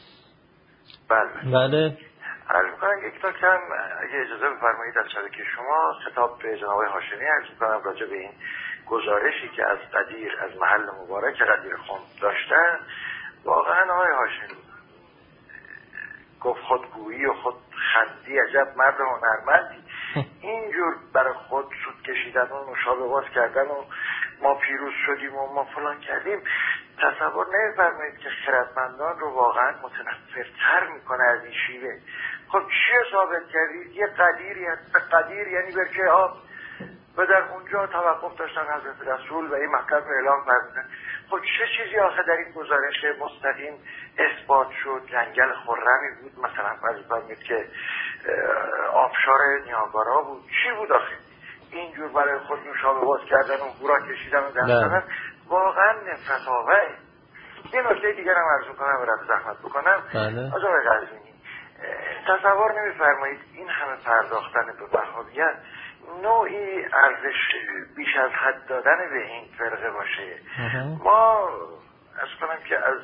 بله بله عرض می‌کنم یک تا کم اگه اجازه بفرمایید از شبکه شما خطاب به جناب هاشمی عرض می‌کنم راجع به این گزارشی که از قدیر از محل مبارک قدیر خم داشتن. واقعا آقای هاشمی گفت خودگویی و خود خندی عجب مرد هنرمندی. اینجور برای خود سود کشیدن و نوشابه باز کردن و ما پیروز شدیم و ما فلان کردیم تصور نمی‌فرمایید که خردمندان رو واقعا متنفرتر میکنه از این شیوه. خب چی ثابت کردید؟ یه قدیری هست، قدیر یعنی برکه آب و در اونجا توقف داشتن حضرت رسول و این مطلب رو اعلام فرمودن. خب چه چیزی آخه در این گزارش مستقیم اثبات شد؟ جنگل خرمی بود مثلا فرض کنید که آبشار نیاگارا بود، چی بود آخه؟ اینجور برای خود نوشابه باز کردن و هورا کشیدن و دستدن واقعا نفرت آوره. یه نکته دیگر هم عرض می‌کنم برای زحمت بکنم. بله. از آقای قزوینی تصور نمی‌فرمایید این همه پرداختن به وهابیت نوعی ارزش بیش از حد دادن به این فرقه باشه. ما از کنم که از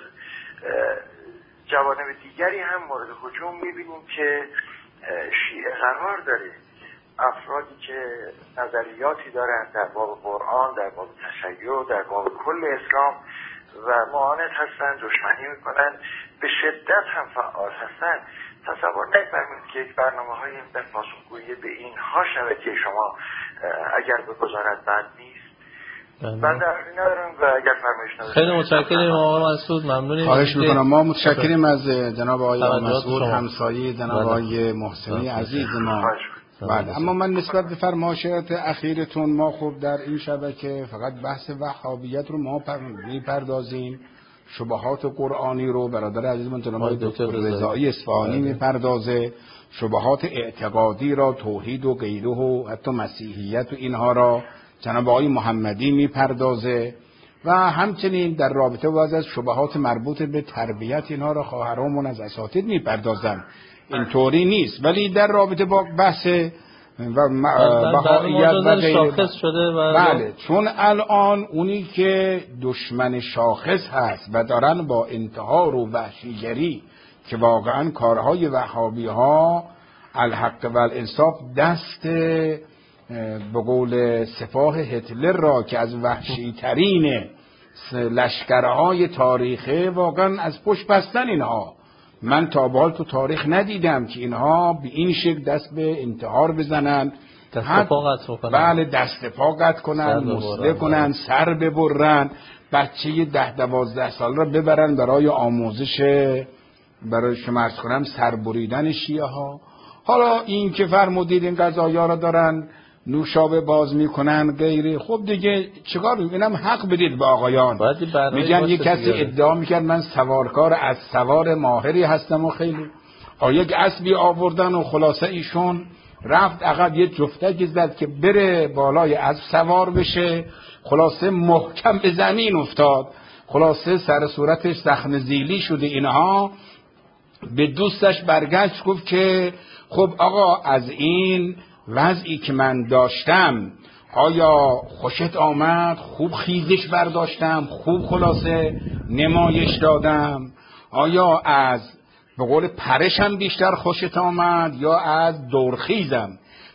جوانب دیگری هم مورد هجوم می‌بینیم که شیعه قرار داره افرادی که نظریاتی دارن در باب قرآن، در باب تشیع، در باب کل اسلام و معاند هستن، دشمنی میکنن، به شدت هم فعال هستن. تصور نمی‌فرمایید که یک برنامه‌های در پاسخگویی به اینها شبکه شما اگر بگذارد بد نیست. من در این ندارم و اگر فرمایش ندارم. خیلی متشکرم آقای مسعود، ممنونیم. خواهش میکنم. ما متشکریم از جناب آقای مسعود همسایه جناب آقای محسنی عزیز ما. بله، اما من نسبت به فرمایشات اخیرتون ما خوب در این شبکه فقط بحث وهابیت رو ما میپردازیم، شبهات قرآنی رو برادر عزیزمون جناب دکتر رضایی اصفهانی میپردازه، شبهات اعتقادی را توحید و غیره و حتی مسیحیت و اینها را جناب آقای محمدی میپردازه و همچنین در رابطه با از شبهات مربوط به تربیت اینها را خواهرامون از اساتید میپردازن. اینطوری نیست، ولی در رابطه با بحث و بهائیت و غیره شده و بله، چون الان اونی که دشمن شاخص هست و دارن با انتحار و وحشیگری که واقعا کارهای وهابی ها الحق و الانصاف دست به قول سپاه هتلر را که از وحشی ترین لشکرهای تاریخه واقعا از پشت بستن اینها. من تا به حال تو تاریخ ندیدم که اینها به این شکل دست به انتحار بزنند، دست پا قطع کنن. بله، دست پا قطع کنن، مسله کنن، سر ببرن، بچه ده دوازده سال را ببرن برای آموزش، برای شما عرض کنم سر بریدن شیعه ها. حالا این که فرمودید این قضایا را دارن نوشابه باز میکنن غیره، خب دیگه چیکار اینم حق بدید به آقایان. میگن یک کسی ادعا میکرد من سوارکار از سوار ماهری هستم و خیلی یک اسبی آوردن و خلاصه ایشون رفت عقب یه جفتک زد که بره بالای اسب سوار بشه، خلاصه محکم به زمین افتاد، خلاصه سر صورتش زخم زیلی شده. اینها به دوستش برگشت گفت که خب آقا از این وضعی که من داشتم آیا خوشت آمد؟ خوب خیزش برداشتم، خوب خلاصه نمایش دادم؟ آیا از به قول پرشم بیشتر خوشت آمد یا از دورخیزم؟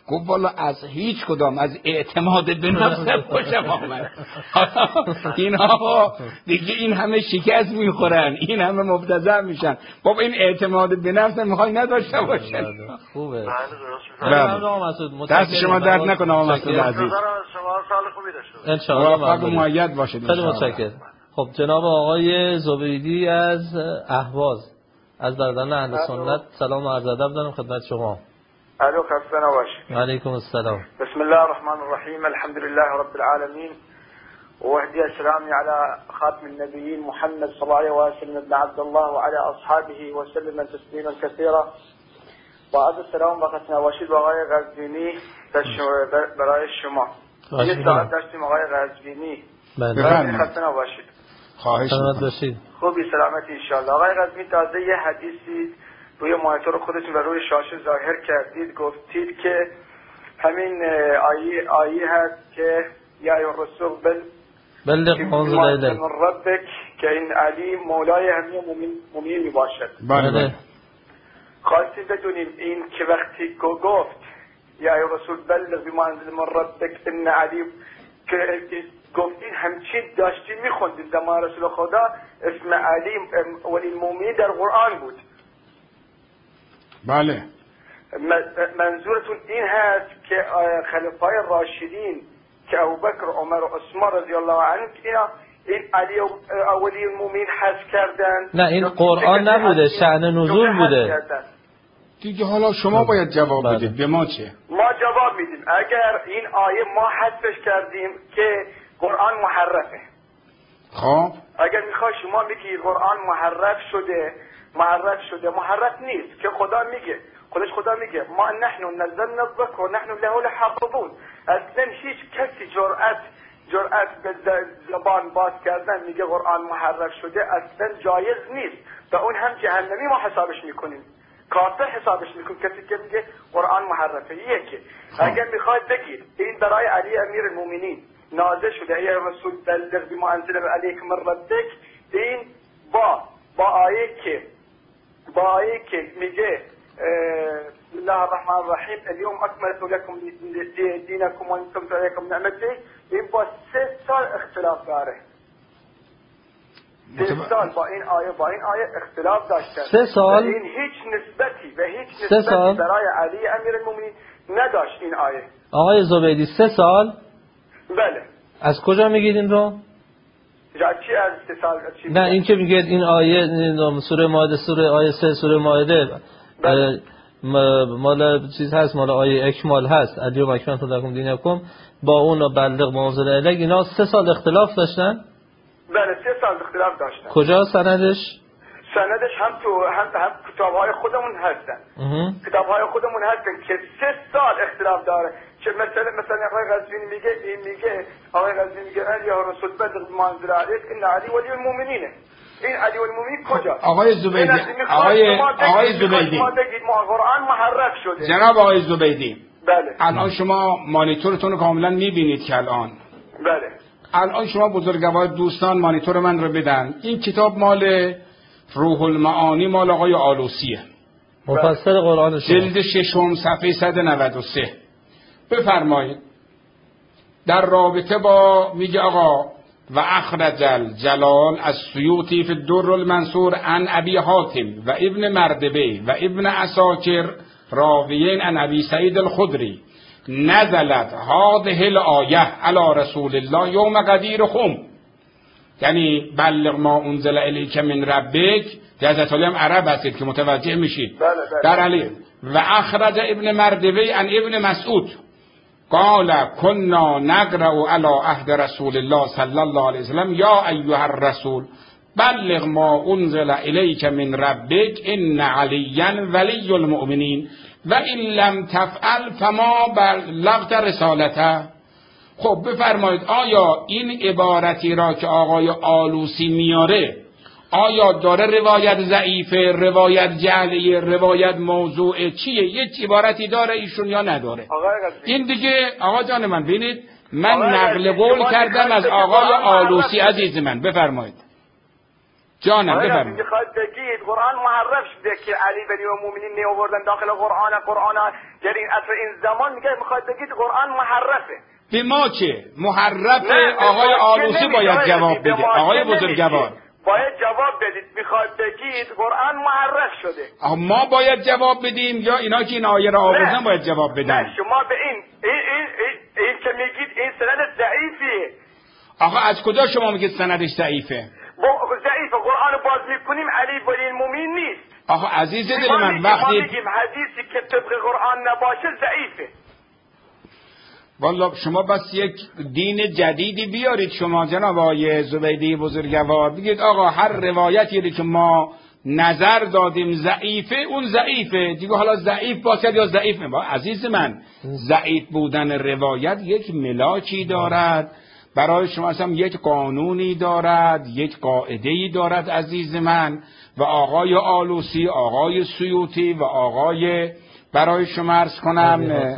گفت والا از هیچ کدام از اعتماد به نفس خوشم آمد. اینها دیگه این همه شکست میخورن، این همه مبتذل میشن. بابا این اعتماد به نفس میخوای نداشته باشن. خوبه. بله. دست شما درد نکنه آقا مسعود عزیز. شما سال خوبی داشته باشید. ان شاء الله. موفق و مؤید باشید. خیلی متشکرم. خب جناب آقای زبیدی از اهواز از برادران اهل سنت سلام و عرض ادب دارم خدمت شما. الو خسته نباشید. علیکم السلام. بسم الله الرحمن الرحیم الحمد لله رب العالمین واهدي السلام على خاتم النبيين محمد صلى الله عليه وسلم بن عبد الله وعلى اصحابه وسلم تسليما كثيرا. بعد السلام و خسته نباشید آقای قزوینی برای شما. یه ساعت داشتیم آقای قزوینی. بله. خسته نباشید. خواهش می‌کنم. خوبی سلامتی ان شاء الله. آقای قزوینی تازه یه حدیثی روی مانیتور خودتون و روی شاشه ظاهر کردید، گفتید که همین آیه آیه هست که یا رسول بل بلغ منزل ایده من ربک که این علی مولای همه مومنین می باشد. بله. خواستیم بدونیم این که وقتی گفت یا رسول بلغ بمنزل من ربک ان علی که گفتین همچین داشتین میخوندین زمان رسول خدا اسم علی ولی المومنین در قرآن بود. بله. منظورتون این هست که خلفای راشدین که ابوبکر و عمر و عثمان رضی الله عنهم اینا این علی اولی المومنین حذف کردن؟ نه این قرآن نبوده، شأن نزول بوده دیگه. حالا شما باید جواب بدید. به ما چه؟ ما جواب میدیم. اگر این آیه ما حذفش کردیم که قرآن محرفه. خب اگر میخوای شما میگی قرآن محرف شده، محرف شده محرف نیست که خدا میگه، خودش خدا میگه ما نحن نزلنا الذکر و نحن له لحافظون. اصلا هیچ کسی جرأت جرأت به زبان باز کردن میگه قرآن محرف شده اصلا جایز نیست. و اون هم جهنمی ما حسابش میکنیم، کافر حسابش میکنیم کسی که میگه قرآن محرفه. یکی اگر میخواید بگید این برای علی امیر المؤمنین نازل شده ای رسول بلغ بما انزل علیک من ربک، این با با آیه که با آیه که میگه بسم الله الرحمن الرحیم اليوم اکملت لكم دینکم و انتمت علیکم نعمتی، این با سه سال اختلاف داره. سه سال با این آیه با این آیه اختلاف داشتن. سه سال این هیچ نسبتی و هیچ نسبتی برای علی امیر المؤمنین نداشت این آیه. آقای زبیدی سه سال؟ بله. از کجا میگید این رو؟ چی از سه سال؟ چی نه این که میگید این آیه سوره مائده سوره آیه سه سوره مائده مال چیز هست، مال آیه اکمال هست الیوم اکملت لکم دینکم، با اون بلغ منزل الیک اینا سه سال اختلاف داشتن؟ بله سه سال اختلاف داشتن. کجا سندش؟ سندش هم تو هم, هم کتاب‌های خودمون هستن. کتاب‌های خودمون هستن که سه سال اختلاف داره. چه مثلا مثلا آقای قزوینی میگه این میگه آقای قزوینی میگه یا رسول بلغ منزل الیک ان علی ولی المؤمنین. این علی ولی المؤمنین کجا؟ آقای زبیدی آقای آقای زبیدی ما بگید ما قرآن محرف شده. جناب آقای زبیدی بله. الان شما مانیتورتون رو کاملا میبینید که الان بله الان شما بزرگوار دوستان مانیتور من رو بدن. این کتاب مال روح المعانی مال آقای آلوسیه، مفسر قرآن شما، جلد ششم صفحه صد و نود و سه. بفرمایید در رابطه با میگه آقا و اخرج الجلال از سیوطی فی الدر المنصور عن ابی حاتم و ابن مردبه و ابن عساکر راویین عن ابی سعید الخدری نزلت هذه الآیه علی رسول الله یوم غدیر خم، یعنی بلغ ما انزل الیک من ربک. حضرت علی هم عرب هستید که متوجه میشید. بله بله. در علی و اخرج ابن مردوی عن ابن مسعود قال كنا نقرأ على عهد رسول الله صلی الله علیه وسلم یا ایها الرسول بلغ ما انزل الیک من ربک ان علیا ولی المؤمنین و این لم تفعل فما بلغت رسالته. خب بفرمایید آیا این عبارتی را که آقای آلوسی میاره آیا داره روایت ضعیفه، روایت جعلیه، روایت موضوعه، چیه؟ یک عبارتی داره ایشون یا نداره؟ این دیگه آقا جان من ببینید من نقل قول کردم از آقای آلوسی عزیز من. بفرمایید. جانم آقای بفرمایید. میخواد بگید قرآن محرف شده که علی ولی و مومنین می آوردن داخل قرآن قرآن یعنی اصلا این زمان میگه میخواد بگید قرآن محرفه. به ما چه؟ محرف نه، آقای به ما چه آلوسی نمیشه، باید آقای جواب عزیز، به بده. ما چه آقای نمیشه. بزرگوار باید جواب بدید. میخواد بگید قرآن محرف شده. آه، ما باید جواب بدیم یا اینا که این آیه را آوردن باید جواب بدن؟ نه شما به این این این, این, این که میگید این سند ضعیفیه. آقا از کجا شما میگید سندش ضعیفه؟ ضعیفه. قرآن باز میکنیم علی ولی المومنین نیست. آقا عزیز دل ما من میگیم وقتی ما میگیم حدیثی که طبق قرآن نباشه ضعیفه. والا شما بس یک دین جدیدی بیارید شما جناب آقای زبیدی بزرگوار، بگید آقا هر روایتی که ما نظر دادیم ضعیفه اون ضعیفه دیگه، حالا ضعیف باشد یا ضعیف نباشد. عزیز من ضعیف بودن روایت یک ملاکی دارد برای شما، اصلا یک قانونی دارد، یک قاعده‌ای دارد عزیز من. و آقای آلوسی، آقای سیوطی و آقای برای شما عرض کنم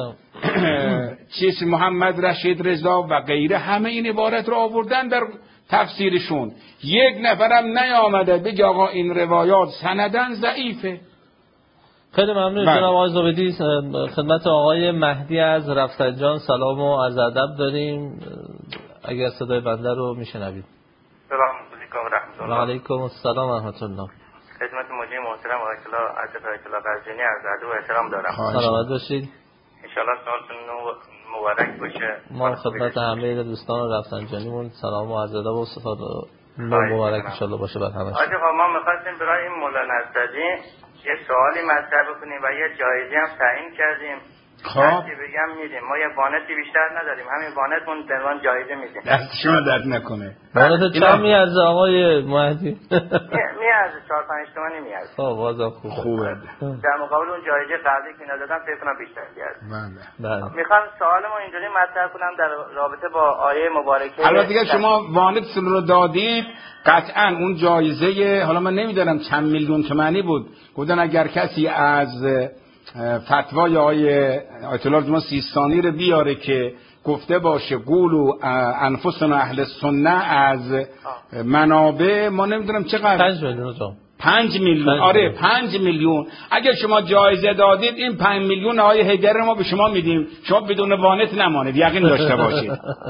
چیز محمد رشید رضا و غیره همه این عبارت رو آوردن در تفسیرشون. یک نفرم نیامده بگه آقا این روایات سندن ضعیفه. خیلی ممنون جناب آقای زبیدی. خدمت آقای مهدی از رفسنجان سلام و عرض ادب داریم، اگر صدای بنده رو میشنوید. سلام علیکم و رحمت الله. و علیکم السلام و رحمت الله. خدمت مجری محترم آقای اطلاع عزت آقای اطلاع قزوینی عرض ادب و احترام دارم. سلامت باشید. انشالله سالتون مبارک باشه. ما خدمت همه دوستان رفسنجانیمون سلام و عرض ادب و صفات مبارک انشالله باشه بر همه. آقا ما می‌خواستیم برای این مولانا نصرالدین یه سوالی مطرح بکنیم و یه جایزه هم تعیین کردیم. خب که بگم میدیم ما یه وانتی بیشتر نداریم، همین وانتمون درمان جایزه میدیم. دست شما درد نکنه. وانت چند میارزه آقای مهدی؟ میارزه چهار پنج تومانی میارزه. خب بازم خوبه. خوبه. در مقابل اون جایزه قبلی که ندادم فکر کنم بیشتر میارزه. بله. میخوام سوالمو اینجوری مطرح کنم در رابطه با آیه مبارکه. البته دیگه شما وانتتون رو دادید قطعا اون جایزه، حالا من نمیدونم چند میلیون تومانی بود، گفتن اگر کسی از فتوای آقای آیت الله جمعه سیستانی رو بیاره که گفته باشه قولوا انفسنا اهل سنت از منابع ما نمیدونم چقدر پنج میلیون جام پنج میلیون آره پنج میلیون. اگر شما جایزه دادید این پنج میلیون آقای حیدر ما به شما میدیم، شما بدون وانت نمانید، یقین داشته باشید.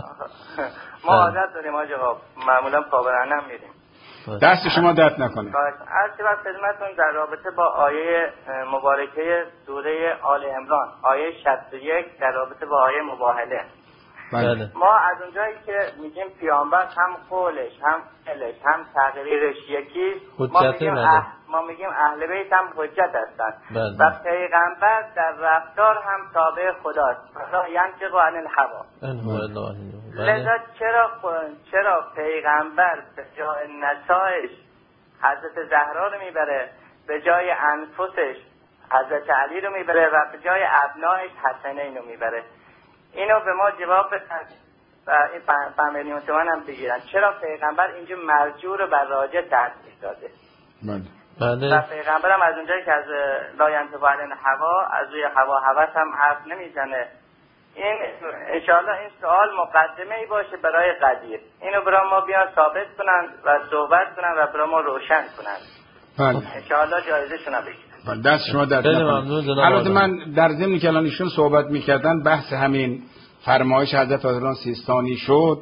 ما عادت داریم آقا معمولا پاورانه هم میدیم. دست شما درد نکنه. از وقت خدمتتون در رابطه با آیه مبارکه سوره آل عمران آیه شصت و یک در رابطه با آیه مباهله. بله. ما از اونجایی که میگیم پیامبر هم قولش هم فعلش هم تقریرش یکی، ما میگیم اح... ما میگیم اهل بیت هم حجت هستن. بله. و پیغمبر در رفتار هم تابع خداست. لا ینطق عن الهوا. لذا چرا چرا پیغمبر به جای نسایش حضرت زهرا رو میبره، به جای انفسش حضرت علی رو میبره و به جای ابنایش حسنین رو میبره؟ اینو به ما جواب بدن و این پنج میلیون تومان هم بگیرن. چرا پیغمبر اینجا مرجوع رو بر راجع ترتیب داده؟ بله. و پیغمبر هم از اونجایی که از لا ینطق عن الهوا از روی هوا هوس هم حرف نمیزنه. این انشاءالله این سوال مقدمه ای باشه برای قدیر، اینو برای ما بیان ثابت کنن و صحبت کنن و برای ما روشن کنن. بله. انشاءالله جایزه‌شون رو بگیرن. بله دست شما درد نکنه. البته من در ضمن که الان ایشون صحبت میکردن بحث همین فرمایش حضرت آیت سیستانی شد،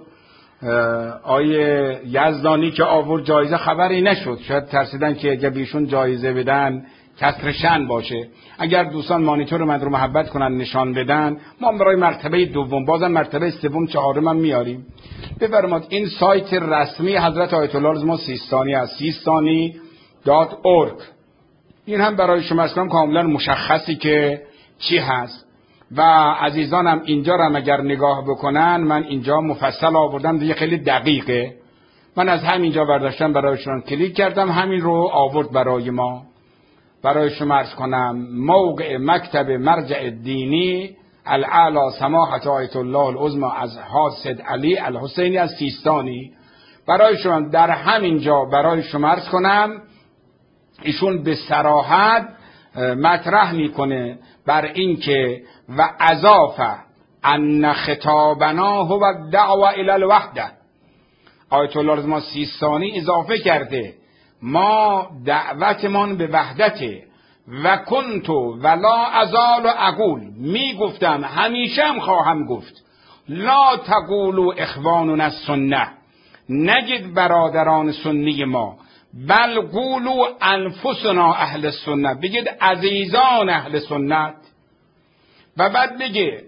آیه یزدانی که آورد جایزه خبری نشد، شاید ترسیدن که اگه ایشون جایزه بدن کسر شأن باشه. اگر دوستان مانیتور من رو محبت کنن نشان بدن ما برای مرتبه دوم بازم مرتبه سوم چهارم هم میاریم. بفرمایید این سایت رسمی حضرت آیت الله سیستانی است، سیستانی دات اورگ. این هم برای شما اسلام کاملا مشخصی که چی هست و عزیزانم اینجا رو اگر نگاه بکنن من اینجا مفصل آوردم دیگه، خیلی دقیقه. من از همینجا برداشتم برایشون کلیک کردم، همین رو آورد برای ما. برای شما عرض کنم موقع مکتب مرجع دینی الاعلی سماحت آیت الله العظمی از حاسد علی الحسینی از سیستانی. برای شما در همینجا برای شما عرض کنم ایشون به صراحت مطرح میکنه بر این که و اضاف ان خطابنا هو الدعوه الی الوحده. آیت الله رضا سیستانی اضافه کرده ما دعوتمان به وحدته و کنتو ولا ازال و اقول، می گفتم همیشه هم خواهم گفت، لا تقولوا اخواننا السنه، نگید برادران سنی ما، بل قولوا انفسنا اهل السنه، بگید عزیزان اهل سنت. و بعد بگه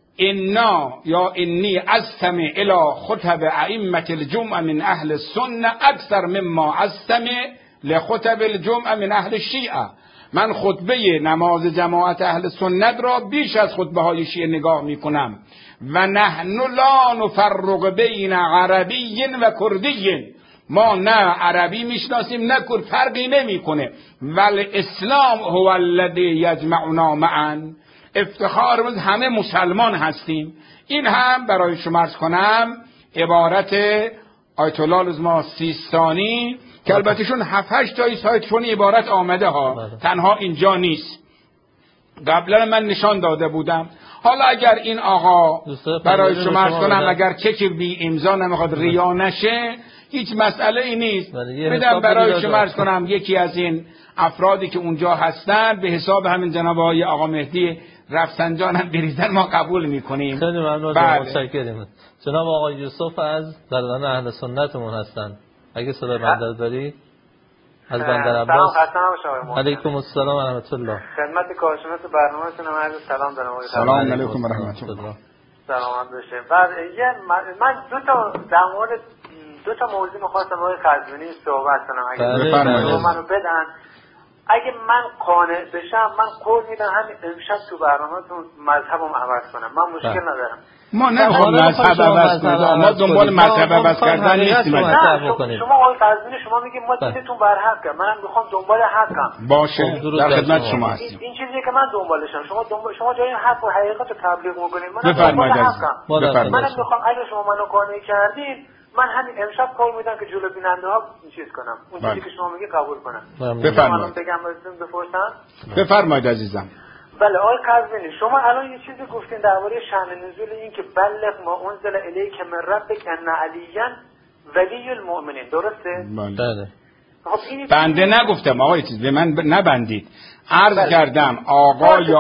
انا یا انی استمع الی خطب ائمه الجمعه من اهل السنه اکثر مما استمع لخطب الجمعه من اهل الشیعه، من خطبه نماز جماعت اهل سنت را بیش از خطبه های شیعه نگاه می کنم. و نحن لا نفرق بین عربی و کردی، ما نه عربی میشناسیم نه کرد، فرقی نمی کنه. ول اسلام هو الذی یجمعنا معا، افتخارمون همه مسلمان هستیم. این هم برای شما عرض کنم عبارت آیت الله العظما سیستانی که البته شون هفت هشت تایی سایتشون عبارت آمده ها، تنها اینجا نیست، قبلا من نشان داده بودم. حالا اگر این آقا برای شما عرض کنم اگر چک بی امضا نمیخواد ریا نشه هیچ مسئله ای نیست، بدم برای شما عرض کنم یکی از این افرادی که اونجا هستن به حساب همین جناب آقای آقا مهدی رفسنجان هم بریزن، ما قبول میکنیم. خیلی ممنون، بله. متشکریم. جناب آقای یوسف از برادران اهل سنتمون هستن، اگه صدا بنده داری از بندر عباس. سلام، علیکم السلام و رحمت الله. خدمت کارشناس برنامه‌تون هم عرض سلام دارم. سلام علیکم و رحمت الله. سلام باشه. بعد یه من دو تا در مورد دو تا موضوع می‌خواستم با قزوینی صحبت کنم، اگه بفرمایید. منو بدن. اگه من قانع بشم من قول میدم همین امشب تو برنامه‌تون مذهبم عوض کنم، من مشکل ندارم. ما نمیخوام مذهب عوض کنیم، ما دنبال مذهب عوض کردن نیستیم. شما آقای قزوینی شما میگید ما دینتون بر حقه، منم میخوام دنبال حقم. باشه، در خدمت شما هستیم. این چیزی که من دنبالشم، شما دنبال شما جای حق و حقیقت رو تبلیغ میکنید، منم دنبال حقم. بفرمایید. منم میخوام اگه شما منو قانع کردین من همین امشب کار میدم که جلو بیننده ها چیز کنم، اون چیزی که شما میگی قبول کنم. بفرمایید. بگم بهتون بپرسم. بفرمایید عزیزم. بله آقای قزوینی شما الان یه چیزی گفتین درباره شأن نزول این که بلغ ما انزل الیک من ربک ان علیاً ولی المؤمنین، درسته؟ بله. بنده نگفتم آقای چیز به من ب... نبندید. عرض بله. کردم آقای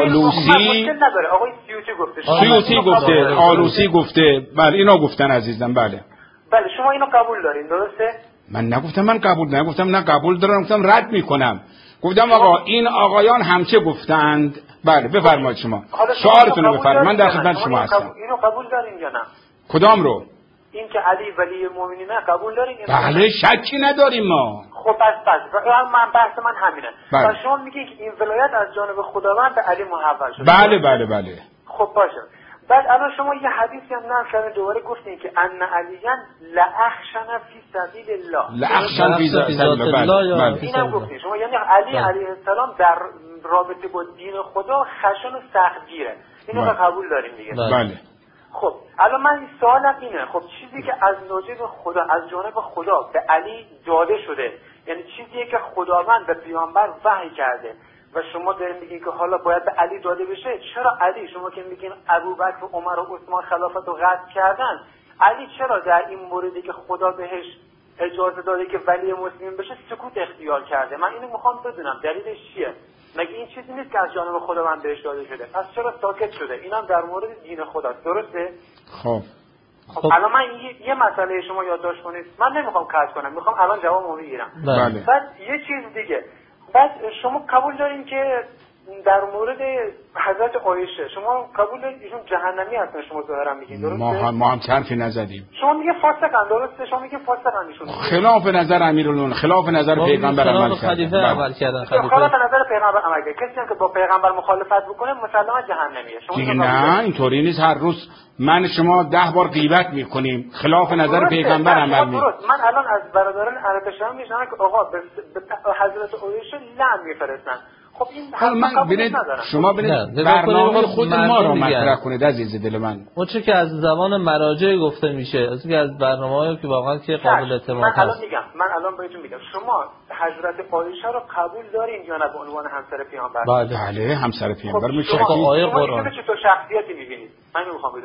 آلوسی آقای سیوطی گفته سیوطی گفته آلوسی گفته بله اینا گفتن عزیزم. بله بله شما اینو قبول دارین درسته؟ من نگفتم من قبول نگفتم نه قبول دارم، گفتم رد میکنم. گفتم آقا این آقایان همچه گفتند. بله بفرمایید شما سوالتون رو بفرمایید، من در خدمت شما هستم. اینو قبول دارین یا نه؟ کدام رو؟ این که علی ولی المؤمنین قبول دارین؟ بله شکی نداریم ما. خب بس بس من بحث من همینه. بله. و شما میگین که این ولایت از جانب خداوند به علی محول شده. بله بله بله. خب باشه. بعد الان شما یه حدیثی هم نقل کردین دوباره گفتین که ان علیاً لأخشن فی سبیل الله، لأخشن فی سبیل الله. بله اینم گفتین شما، یعنی علی علیه السلام در رابطه با دین خدا خشن و سختگیره، اینو که قبول داریم دیگه. بله. خب الان من سوالم اینه، خب چیزی که از ناجب خدا از جانب خدا به علی داده شده، یعنی چیزی که خداوند به پیامبر وحی کرده و شما دارین میگین که حالا باید به علی داده بشه، چرا علی؟ شما که میگین ابوبکر و عمر و عثمان خلافت رو غصب کردن، علی چرا در این موردی که خدا بهش اجازه داده که ولی مسلمین بشه سکوت اختیار کرده؟ من اینو میخوام بدونم دلیلش چیه؟ مگه این چیزی نیست که از جانب خداوند بهش داده شده؟ پس چرا ساکت شده؟ اینم در مورد دین خداست، درسته؟ خب خب الان من یه, یه مسئله شما یادداشت کنید، من نمیخوام کات کنم، میخوام الان جوابمو بگیرم. بله. بعد یه چیز دیگه، بعد شما قبول دارین که در مورد حضرت عایشه شما قبول دارین ایشون جهنمی هستن، شما ظاهرا میگین درسته؟ ما هم ما هم حرفی نزدیم. شما میگه فاسقن، درسته؟ شما میگه فاسقن ایشون. خلاف نظر امیرالمومنین، خلاف نظر پیغمبر عمل خلیفه عمل کردن. خلاف نظر پیغمبر عمل کردن. کسی که با پیغمبر مخالفت بکنه مسلما جهنمیه. شما نه اینطوری نیست، هر روز من شما ده بار غیبت میکنیم، خلاف نظر پیغمبر عمل میکنیم. من الان از برادران ارتشان میشنم که آقا به حضرت عایشه لعن میفرستن. خب این حالا من ببینید شما ببینید برنامه خود ما رو مطرح کنید عزیز دل من. اون چه که از زبان مراجع گفته میشه، از که از برنامه‌ای که واقعا که قابل اعتماد هست. من الان میگم من الان بهتون میگم شما حضرت عایشه رو قبول دارین یا نه به عنوان همسر پیامبر؟ بله همسر پیامبر میشه. خب آیه قرآن چه تو شخصیتی میبینید؟ من میخوام بدونم.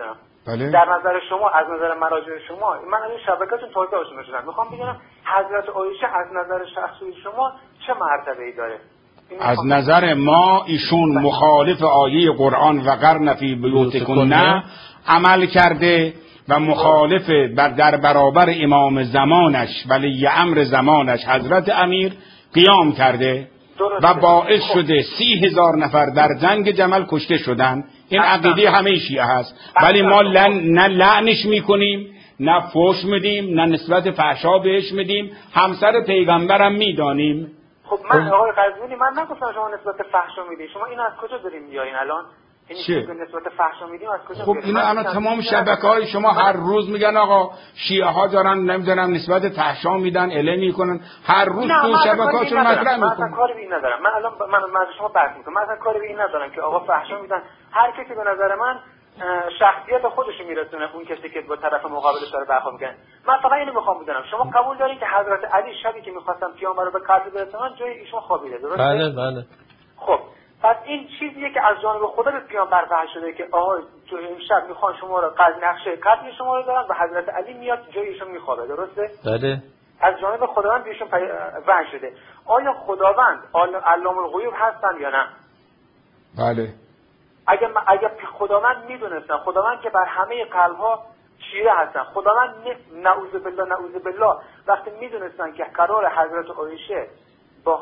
بله. در نظر شما، از نظر مراجع شما، من این شبکه‌تون تازه آشنا شدم، میخوام بگم حضرت عایشه از نظر شخصی شما چه مرتبه‌ای داره؟ از نظر ما ایشون مخالف آیه قرآن و قرن فی بیوتکن عمل کرده و مخالف بر در برابر امام زمانش ولی امر زمانش حضرت امیر قیام کرده و باعث شده سی هزار نفر در جنگ جمل کشته شدن. این عقیده همه شیعه هست، ولی ما لن نه لعنش میکنیم، نه فوش میدیم، نه نسبت فحشا بهش میدیم، همسر پیغمبرم میدانیم. خب من آقای قزوینی، من نگفتم شما نسبت فحشا میدید، شما این از کجا داریم میارین الان؟ چه؟ نسبت فحشا میدیم از کجا؟ خب اینا الان تمام شبکه‌های شما هر روز میگن آقا شیعه ها دارن نمیدونم نسبت فحشا میدن، اله میکنن، هر روز تو شبکه‌هاشون مطرح میکنن. من اصلا کاری به این ندارم. من الان من من از شما بحث میکنم. من اصلا کاری به این ندارم که آقا فحشا میدن. هر کسی به نظر من شخصیت خودش میرسونه، اون کسی که با طرف مقابلش داره برخورد میکنه. من فقط اینو میخوام بدونم شما قبول دارین که حضرت علی شبی که میخواستن پیامبر رو به قتل برسونن جای ایشون خوابیده، درسته؟ بله بله. خب پس این چیزیه که از جانب خدا به پیامبر وحی شده که آها تو امشب میخوان شما رو قتل، نقشه قتل شما رو دارن و حضرت علی میاد جای ایشون میخوابه، درسته؟ بله. از جانب خداوند بهشون وحی شده. آیا خداوند علام الغیوب هستن یا نه؟ بله. اگه اگه خداوند میدونستن، خداوند که بر همه قلب‌ها چیره هستن، خداوند نعوذ بالله نعوذ بالله وقتی میدونستن که قرار حضرت عایشه با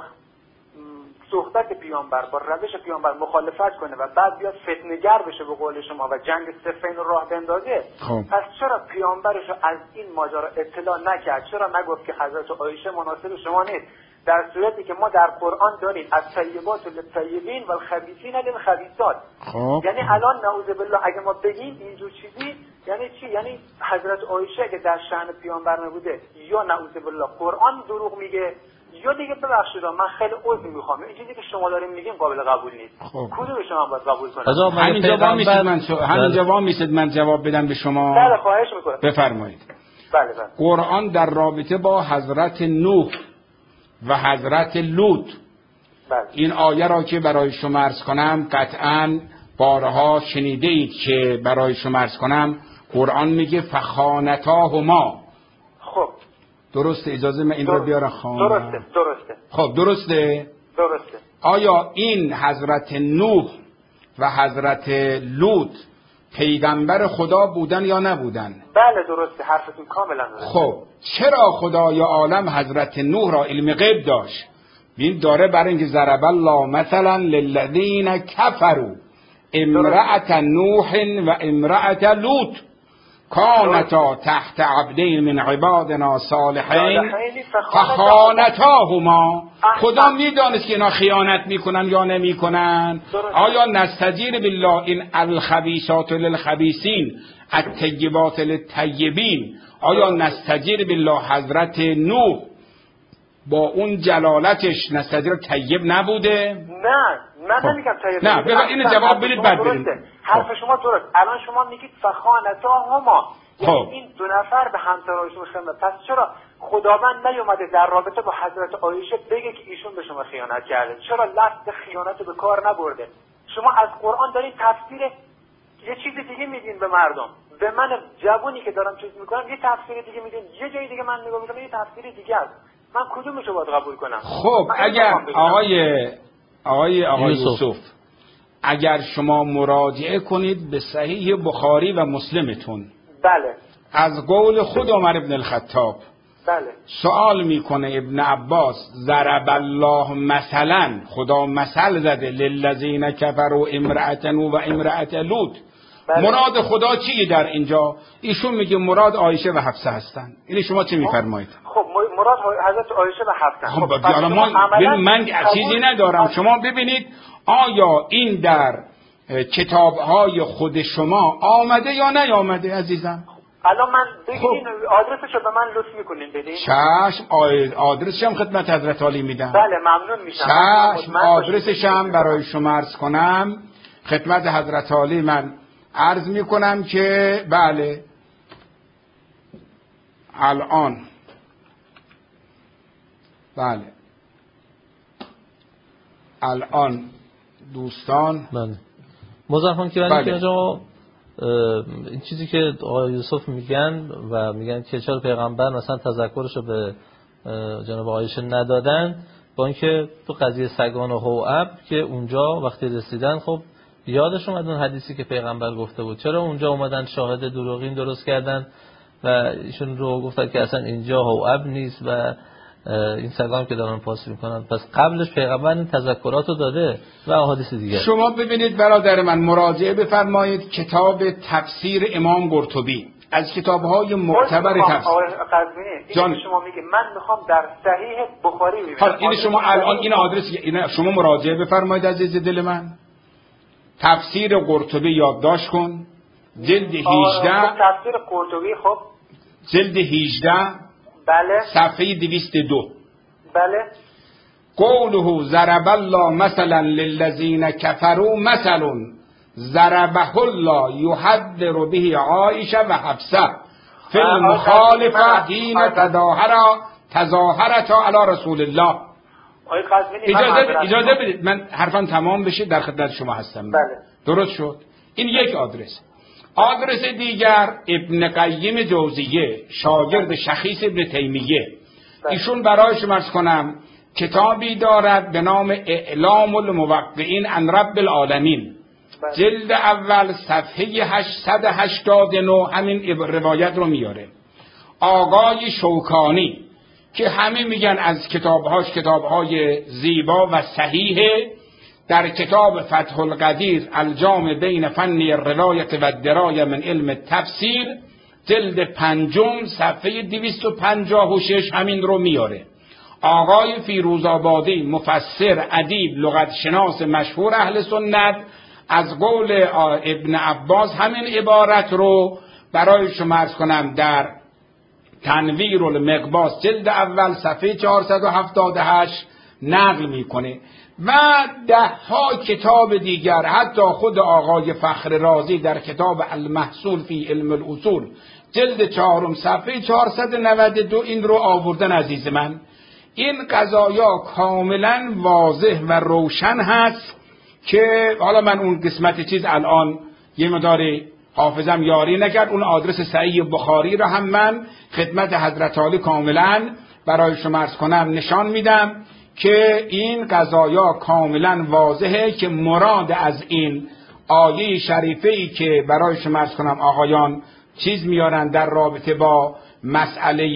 صحبت پیامبر با روش پیامبر مخالفت کنه و بعد بیاد فتنه‌گر بشه به قول شما و جنگ صفین رو راه بندازه، پس چرا پیامبرش از این ماجرا اطلاع نکرد؟ چرا نگفت که حضرت عایشه مناسب شما نیست؟ در صورتی که ما در قرآن داریم از طیبات للطیبین و الخبیثین للخبیثات. خب یعنی الان نعوذ بالله اگه ما بگیم اینجور چیزی یعنی چی؟ یعنی حضرت عایشه که در شأن پیامبر نبوده، یا نعوذ بالله قرآن دروغ میگه، یا دیگه ببخشید من خیلی عذر میخوام این چیزی که شما دارین میگین قابل قبول نیست. خب کدوم شما باید قبول کنم؟ همین جواب میسید من شو... همین جواب میسید من جواب بدم به شما. بله خواهش میکنم. بفرمایید. بله بله. قرآن در رابطه با حضرت نوح و حضرت لوط بله. این آیه را که برای شما عرض کنم قطعاً بارها شنیده اید که برای شما عرض کنم قرآن میگه فخانتاهما. خب درسته؟ اجازه من این را بیارم خانم. درسته درسته. خب درسته؟ درسته. آیا این حضرت نوح و حضرت لوط پیغمبر خدا بودن یا نبودن؟ بله درسته، حرفتون کاملا درسته. خب چرا خدای عالم حضرت نوح را علم غیب داشت؟ این داره برای اینکه ضرب الله مثلا للذین کفروا امرأة نوح و امرأة لوط کانتا تحت عبدین من عبادنا صالحین فخانتاهما. خدا میدانست که اینا خیانت میکنن یا نمیکنن. آیا نستجیر بالله این الخبیثات للخبیثین الطیبات للطیبین، آیا نستجیر بالله حضرت نوح با اون جلالتش نستجیر طیب نبوده؟ نه من نمیگم طیب. نه ببین اینو جواب بدید بعد برید. حرف شما درست. الان شما میگید فخانتاهما، یعنی خب. این دو نفر به همسرایشون خیانت. پس چرا خداوند نیومده در رابطه با حضرت عایشه بگه که ایشون به شما خیانت کرده؟ چرا لفظ خیانت رو به کار نبرده؟ شما از قرآن دارین تفسیر یه چیز دیگه میدین به مردم. به من جوونی که دارم چیز میکنم یه تفسیر دیگه میدین، یه جای دیگه من نگاه میکنم یه تفسیر دیگه است. من کدومشو باید قبول کنم؟ خب اگر آقای آقای آقای یوسف, یوسف اگر شما مراجعه کنید به صحیح بخاری و مسلمتون، بله، از قول خود عمر ابن الخطاب بله، سوال میکنه ابن عباس ضرب الله مثلا، خدا مثل زده للذین کفروا امرأة نوح و امرأة لوط. بله. مراد خدا چیه در اینجا؟ ایشون میگه مراد عایشه و حفصه هستن. این شما چه میفرمایید؟ خب مراد حضرت عایشه و حفصه. خب, خب حالا ما من چیزی ندارم. شما ببینید آیا این در کتاب‌های خود شما آمده یا نیامده عزیزم؟ الان من بگید آدرسشو به من لطف میکنین بدین؟ چشم، آدرسش هم خدمت حضرت علی میدم. بله ممنون میشم. چشم، آدرسش هم برای شما عرض کنم خدمت حضرت علی من عرض میکنم که بله الان بله الان دوستان بله مزاحم که بله. این چیزی که آقای یوسف میگن و میگن که چرا پیغمبر مثلا تذکرشو به جناب عایشه ندادن، با اینکه تو قضیه سگان و هوعب که اونجا وقتی رسیدن خب یادش اومد اون حدیثی که پیغمبر گفته بود، چرا اونجا اومدن شاهد دروغین درست کردن و ایشون رو گفتن که اصلا اینجا هوعب نیست و این سگان که دارن پاس میکنن. پس قبلش پیغمبر این تذکراتو داده و احادیث دیگه. شما ببینید برادر من، مراجعه بفرمایید کتاب تفسیر امام قرطبی از کتاب‌های معتبر تفسیر. جان شما میگه من میخوام در صحیح بخاری ببینم. حالا این شما الان این آدرس این شما مراجعه بفرمایید عزیز دل من. تفسیر قرطبی یادداشت کن، جلد هجده. تفسیر قرطبی خب جلد هجده بله صفحه دویست و دو. بله. قوله ضرب الله مثلا للذین کفروا مثل ضربه الله یحذر به عایشه و حفصه فی المخالفه حین تظاهرا تظاهرتا علی رسول الله. اجازه اجازه بدید من حرفم تمام بشه، در خدمت شما هستم. بله. درست شد. این یک آدرس. آدرس دیگر ابن قیم جوزیه، شاگرد شخیص ابن تیمیه. ایشون برای شما عرض کنم کتابی دارد به نام اعلام الموقعین عن رب العالمین، جلد اول صفحه هشتصد و هشتاد و نه همین روایت رو میاره. آقای شوکانی که همه میگن از کتابهاش کتابهای زیبا و صحیحه، در کتاب فتح القدیر الجامع بین فن الروایت و الدرایه من علم تفسیر، جلد پنجم صفحه دویست و پنجاه و شش همین رو میاره. آقای فیروزآبادی مفسر، ادیب، لغت شناس مشهور اهل سنت از قول ابن عباس همین عبارت رو برای شما عرض کنم در تنویر المقباس جلد اول صفحه چهارصد و هفتاد و هشت نقل میکنه و ده ها کتاب دیگر. حتی خود آقای فخر رازی در کتاب المحصول فی علم الاصول جلد چهارم صفحه چهارصد و نود و دو این رو آوردن. عزیز من، این قضایا کاملا واضح و روشن هست که حالا من اون قسمت چیز الان یه مداری حافظم یاری نکرد، اون آدرس صحیح بخاری را هم من خدمت حضرت عالی کاملا برای شما عرض کنم نشان میدم که این قضایا کاملا واضحه که مراد از این آیه شریفه ای که برای شما عرض کنم آقایان چیز میارن در رابطه با مسئله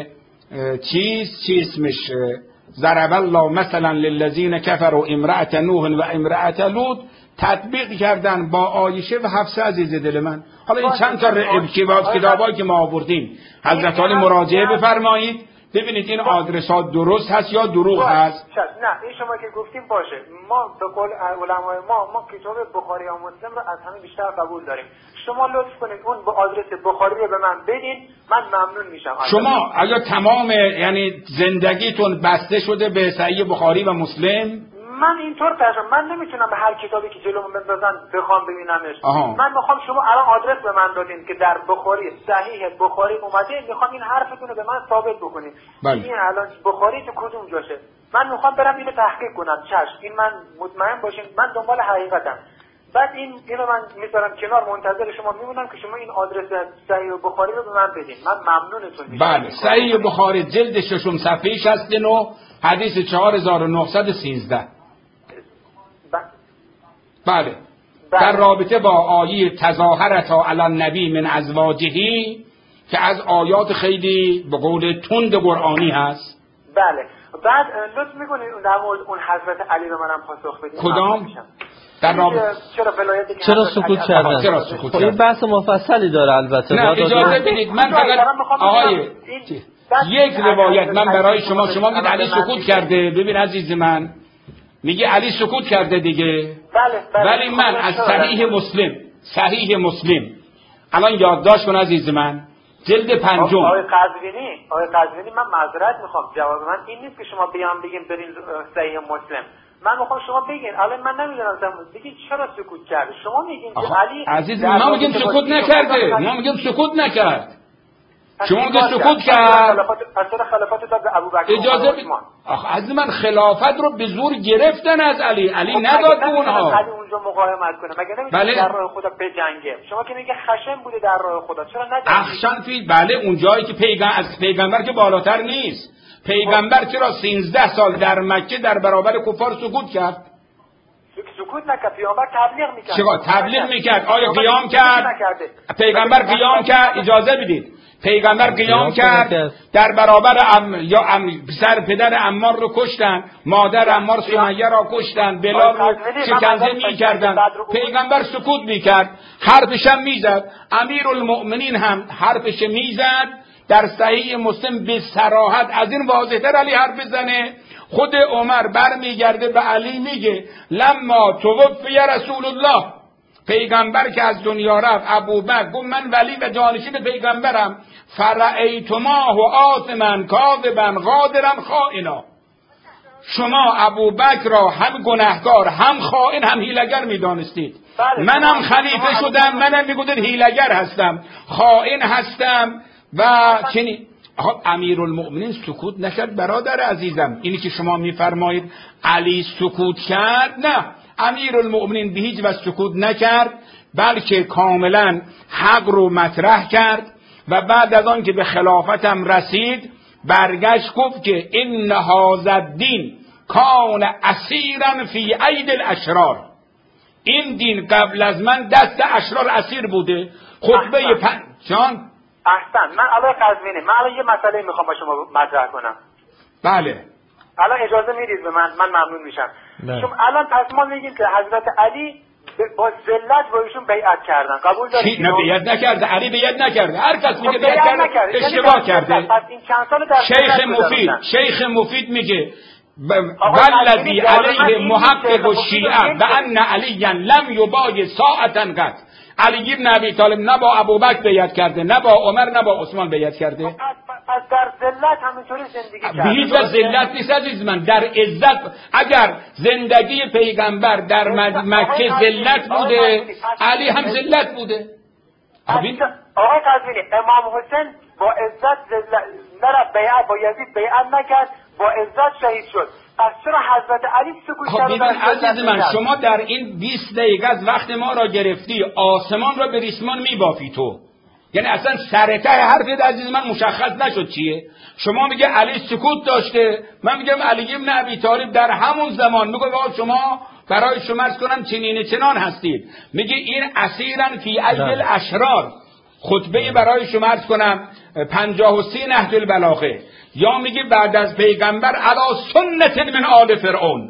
چیز چیز اسمش ضرب الله مثلا للذین کفروا امرأة نوح و امرأة لوط تطبیق کردن با عایشه و حفصه. عزیز دل من، حالا این چند تا ابکیبات کتابایی که ما آوردیم حضرت عالی مراجعه بفرمایید ببینید این آدرس ها درست هست یا دروغ هست. نه این شما که گفتیم باشه، ما به قول علمای ما ما کتاب بخاری و مسلم رو از همه بیشتر قبول داریم. شما لطف کنید اون به آدرس بخاری رو به من بدین، من ممنون میشم. شما آیا تمام یعنی زندگیتون بسته شده به صحیح بخاری و مسلم؟ من اینطور ترجمه من نمیتونم به هر کتابی که جلوم بندازن بخوام ببینمش. آها. من میخوام شما الان آدرس به من دادین که در بخاری صحیح بخاری اومده، میخوام این حرفتون رو به من ثابت بکنید. بله. این الان بخاری تو کدوم جاشه؟ من میخوام برم اینو تحقیق کنم. چشم، این من مطمئن باشین من دنبال حقیقتم. بعد این اینو من میذارم کنار، منتظر شما میمونم که شما این آدرس صحیح بخاری رو به من بدین. من ممنونتون میشم. بله، صحیح بخاری جلد ششم صفحه شصت و نه حدیث چهار هزار و نهصد و سیزده. بله. در رابطه با آیه تظاهرتا علی النبی من ازواجهی که از آیات خیلی به قول تند قرآنی هست. بله. بعد لطف میکنید در مورد اون حضرت علی رو منم پاسخ بدید. کدام؟ در رابطه چرا ولایتی که چرا سکوت کردن؟ چرا سکوت کردن؟ این بحث مفصلی داره البته. نه اجازه بدید من فقط آقای یک روایت من برای شما شما میگید علی سکوت کرده. ببین عزیز من، میگه علی سکوت کرده دیگه. بله بله. ولی من از صحیح مسلم صحیح مسلم الان یادداشت کن عزیز من، جلد پنجم. آقای قزوینی آقای قزوینی من معذرت میخوام، جواب من این نیست که شما بیان بگین برین صحیح مسلم. من میخوام شما بگین. الان من نمیدونم بگین چرا سکوت کرده. شما میگین که علی عزیز من میگم سکوت نکرده، ما میگم سکوت نکرد. شما که سکوت کرد پس چرا خلافت داد به ابوبکر اجازه ب... آخه از من خلافت رو به زور گرفتن از علی علی نداد به اونها. علی اونجا مقاومت کنه مگه نمیگه بله؟ در راه خدا بجنگه. شما که میگه خشن بوده در راه خدا چرا نجنگید؟ اخشن فی بله اون جایی که پیغمبر از پیغمبر که بالاتر نیست. پیغمبر چرا سیزده سال در مکه در برابر کفار سکوت کرد؟ سکوت نکرد. پیامبر تبلیغ میکرد. چرا تبلیغ میکرد؟ آیا قیام کرد؟ پیغمبر قیام کرد؟ اجازه بدید. پیغمبر قیام کرد در برابر ام یا ام پسر پدر عمار رو کشتن، مادر عمار سمیه را کشتن، بلال رو شکنجه میکردن. پیغمبر سکوت میکرد، حرفش هم میزد. امیرالمؤمنین هم حرفش میزد. در صحیح مسلم به صراحت از این واضح‌تر علی حرف بزنه. خود عمر برمیگرده به علی میگه لما توفی رسول الله، پیغمبر که از دنیا رفت، ابوبکر گفت من ولی و جانشین پیغمبرم، فرأیتماه و آثما کاذبا غادرا خائنا، شما ابوبکر را هم گناهکار هم خائن هم هیلگر میدانستید. منم خلیفه شدم، منم میگفتید هیلگر هستم، خائن هستم و چنین. امیرالمؤمنین سکوت نکرد برادر عزیزم. اینی که شما میفرمایید علی سکوت کرد، نه، امیرالمؤمنین به هیچ وجه سکوت نکرد، بلکه کاملا حق رو مطرح کرد و بعد از آن که به خلافتم رسید برگشت گفت که ان هذا الدین کان اسیرا فی اید الاشرار، این دین قبل از من دست اشرار اسیر بوده. خطبه پن... جان احسن. من الان قزوینی، من الان یه مسئله میخوام با شما مطرح کنم. بله. الان اجازه میدید به من؟ من ممنون میشم. چون الان پس ما میگیم که حضرت علی با ذلت با ایشون بیعت کردن. قبول دارید؟ نه بیعت نکرده، علی بیعت نکرده. هر کس میگه بیعت کرده اشتباه کرده. پس این چند سال در شیخ مفید شیخ مفید میگه والذی علیه محقق الشیعه و ان علیا لم یبای ساعتا قط، علی ابن ابی طالب نه با ابوبکر بیعت کرده، نه با عمر، نه با عثمان بیعت کرده. پس در ذلت همینطوری زندگی کرده. به هیچ وجه ذلت نیست عزیز من، در عزت. اگر زندگی پیغمبر در مکه ذلت بوده، علی هم ذلت بوده. آقای قزوینی، امام حسین با عزت نرفت بیعت، با یزید بیعت نکرد، با عزت شهید شد. پس چرا حضرت علی سکوت کرد؟ خب ببین عزیز من، شما در این بیست دقیقه از وقت ما را گرفتی، آسمان را به ریسمان میبافی تو. یعنی اصلا سرته حرفت عزیز من مشخص نشد چیه. شما میگه علی سکوت داشته، من میگم علی ابن ابی طالب در همون زمان میگه واقعا شما برای شما عرض کنم چنین چنان هستید. میگه این اسیرن فی ایل اشرار، خطبه برای شما عرض کنم پنجاه و سه نهج البلاغه. یا میگه بعد از پیغمبر علی سنت من آل فرعون،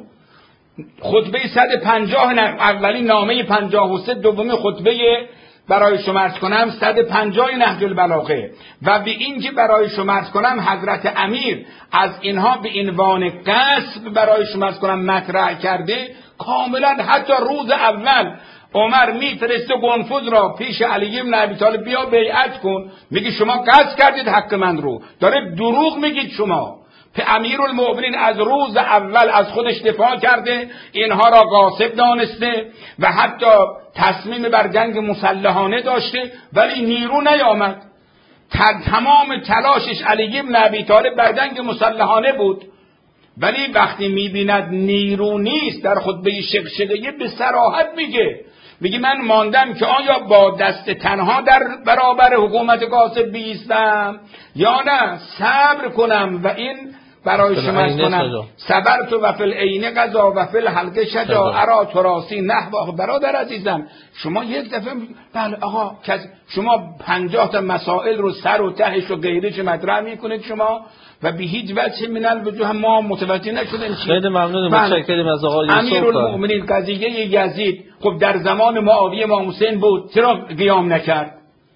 خطبه صد و پنجاه، اولی نامه پنجاه و سه، دومی خطبه برای شما عرض کنم صد و پنجاه نهج البلاغه. و به این که برای شما عرض کنم حضرت امیر از اینها به عنوان قصب برای شما عرض کنم مطرح کرده، کاملا حتی روز اول عمر میفرسته گنفذ را پیش علی بن ابی طالب بیا بیعت کن، میگه شما قصد کردید حق من رو، داره دروغ میگید شما. امیرالمؤمنین از روز اول از خودش دفاع کرده، اینها را غاصب دانسته و حتی تصمیم بر جنگ مسلحانه داشته، ولی نیرو نیامد. تمام تلاشش علی بن ابی طالب بر جنگ مسلحانه بود، ولی وقتی میبیند نیرو نیست، در خطبه شقشقه به صراحت میگه میگه من ماندم که آیا با دست تنها در برابر حکومت غاصب بیستم یا نه صبر کنم و این برای شما کنم صبرت و فی العین قضا و فی الحلقه شجا ارا تراسی نحو. برادر عزیزم شما یک دفعه بله آقا شما پنجاه تا مسائل رو سر و تهش و غیرش مطرح میکنید شما و به هیچ وجه من الوجوه ما متوجه نشدیم. خیلی ممنونم، متشکرم از آقای یوسف. امیرالمؤمنین قضیه یزید خب در زمان معاویه امام حسین بود، چرا قیام نکرد؟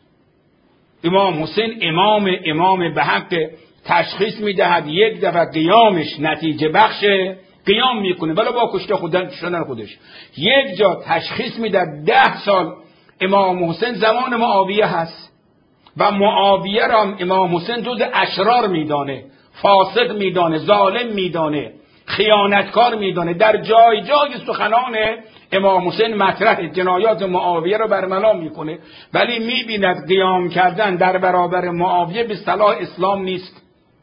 امام حسین امام امام به حق تشخیص میدهد، یک دفعه قیامش نتیجه بخش قیام میکنه ولی با کشته خودن شدن خودش. یک جا تشخیص میدهد ده سال امام حسین زمان معاویه هست و معاویه را امام حسین جز اشرار میدانه، فاسق میدانه، ظالم میدانه، خیانتکار میدونه. در جای جای سخنان امام حسین مطرح جنایات معاویه رو برملا میکنه، ولی میبیند قیام کردن در برابر معاویه به صلاح اسلام نیست.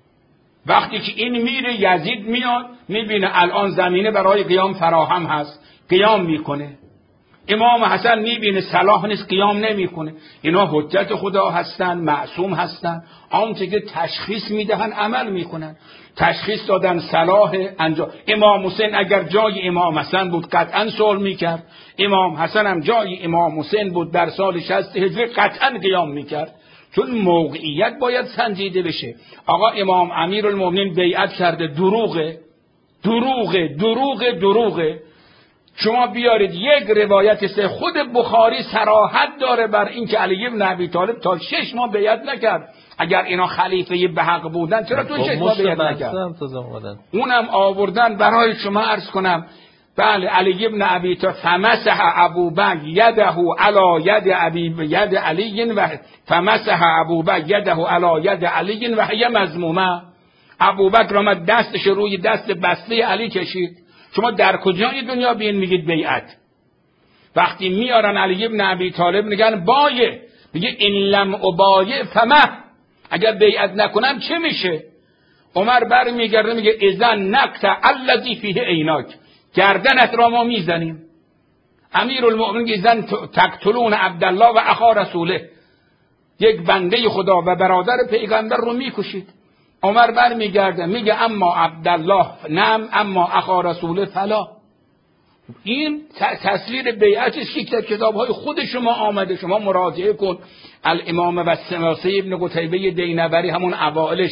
وقتی که این میره یزید میاد میبینه الان زمینه برای قیام فراهم هست، قیام میکنه. امام حسن میبینه صلاح نیست، قیام نمیکنه. اینا حجت خدا هستن، معصوم هستن، آنچه که تشخیص میدهن عمل میکنن. تشخیص دادن صلاح انجام. امام حسین اگر جای امام حسن بود قطعا صلح میکرد. امام حسن هم جای امام حسین بود در سال شصت هجری قطعا قیام میکرد، چون موقعیت باید سنجیده بشه. آقا امام امیرالمومنین بیعت کرده، دروغه دروغه دروغه دروغه. شما بیارید یک روایت سه، خود بخاری صراحت داره بر این که علی بن ابی طالب تا شش ماه بیعت نکرد. اگر اینا خلیفه به حق بودن چرا تو شش ماه بیعت نکرد؟ اونم آوردن برای شما عرض کنم. بله علی بن ابی طالب فمسح ابوبکر یده علی ید ابی ید علی و فمسح ابوبکر یده علی ید علی و هی مذمومه. ابوبکر آمد دستش روی دست بسته علی کشید. شما در کجای دنیا بین میگید بیعت؟ وقتی میارن علی بن ابی طالب میگن بایه، میگه این لم ابایه فمه، اگر بیعت نکنم چه میشه؟ عمر بر میگرده میگه اذن نقطع الذی فیه عیناک، گردنت را ما میزنیم. امیرالمؤمنین اذن تقتلون عبدالله و اخا رسوله، یک بنده خدا و برادر پیغمبر رو میکشید. عمر بر میگرده میگه اما عبدالله نعم اما اخا رسول فلا. این تصویر بیعتش که در کتاب‌های خود شما آمده، شما مراجعه کن. الامام و سماسی ابن قتیبه دینوری همون اوائلش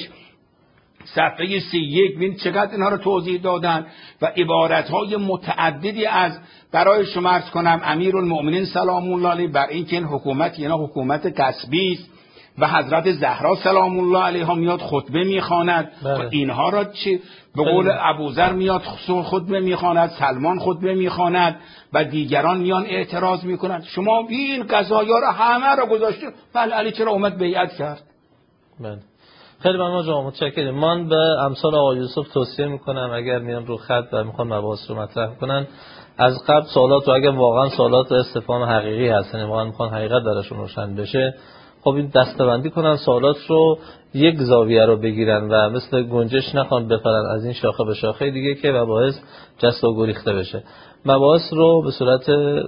صفحه سی یک ببین چقدر اینها رو توضیح دادن و عبارت‌های متعددی از برای شما عرض کنم امیرالمؤمنین سلام الله علیه بر این که این حکومت اینا حکومت کسبی است و حضرت زهرا سلام الله علیها میاد خطبه میخواند و اینها را چه به قول ابوذر میاد خطبه میخواند، سلمان خطبه میخواند و دیگران میان اعتراض میکنند. شما این قضایا را همه را گذاشته. بله علی چرا اومد بیعت کرد؟ بله خیلی ممنون جناب، متشکرم. من به امثال آقای یوسف توصیه میکنم اگر میان رو خط و میخوان مباحث رو مطرح کنن از قبل سوالات رو، اگر واقعا سوالات استفهام حقیقی هستن واقعا میخوان حقیقت درشون روشن بشه، خب این دسته‌بندی کنن سوالات رو، یک زاویه رو بگیرن و مثل گنجش نخوان بپرن از این شاخه به شاخه دیگه که مباحث جست و گریخته بشه. مباحث رو به صورت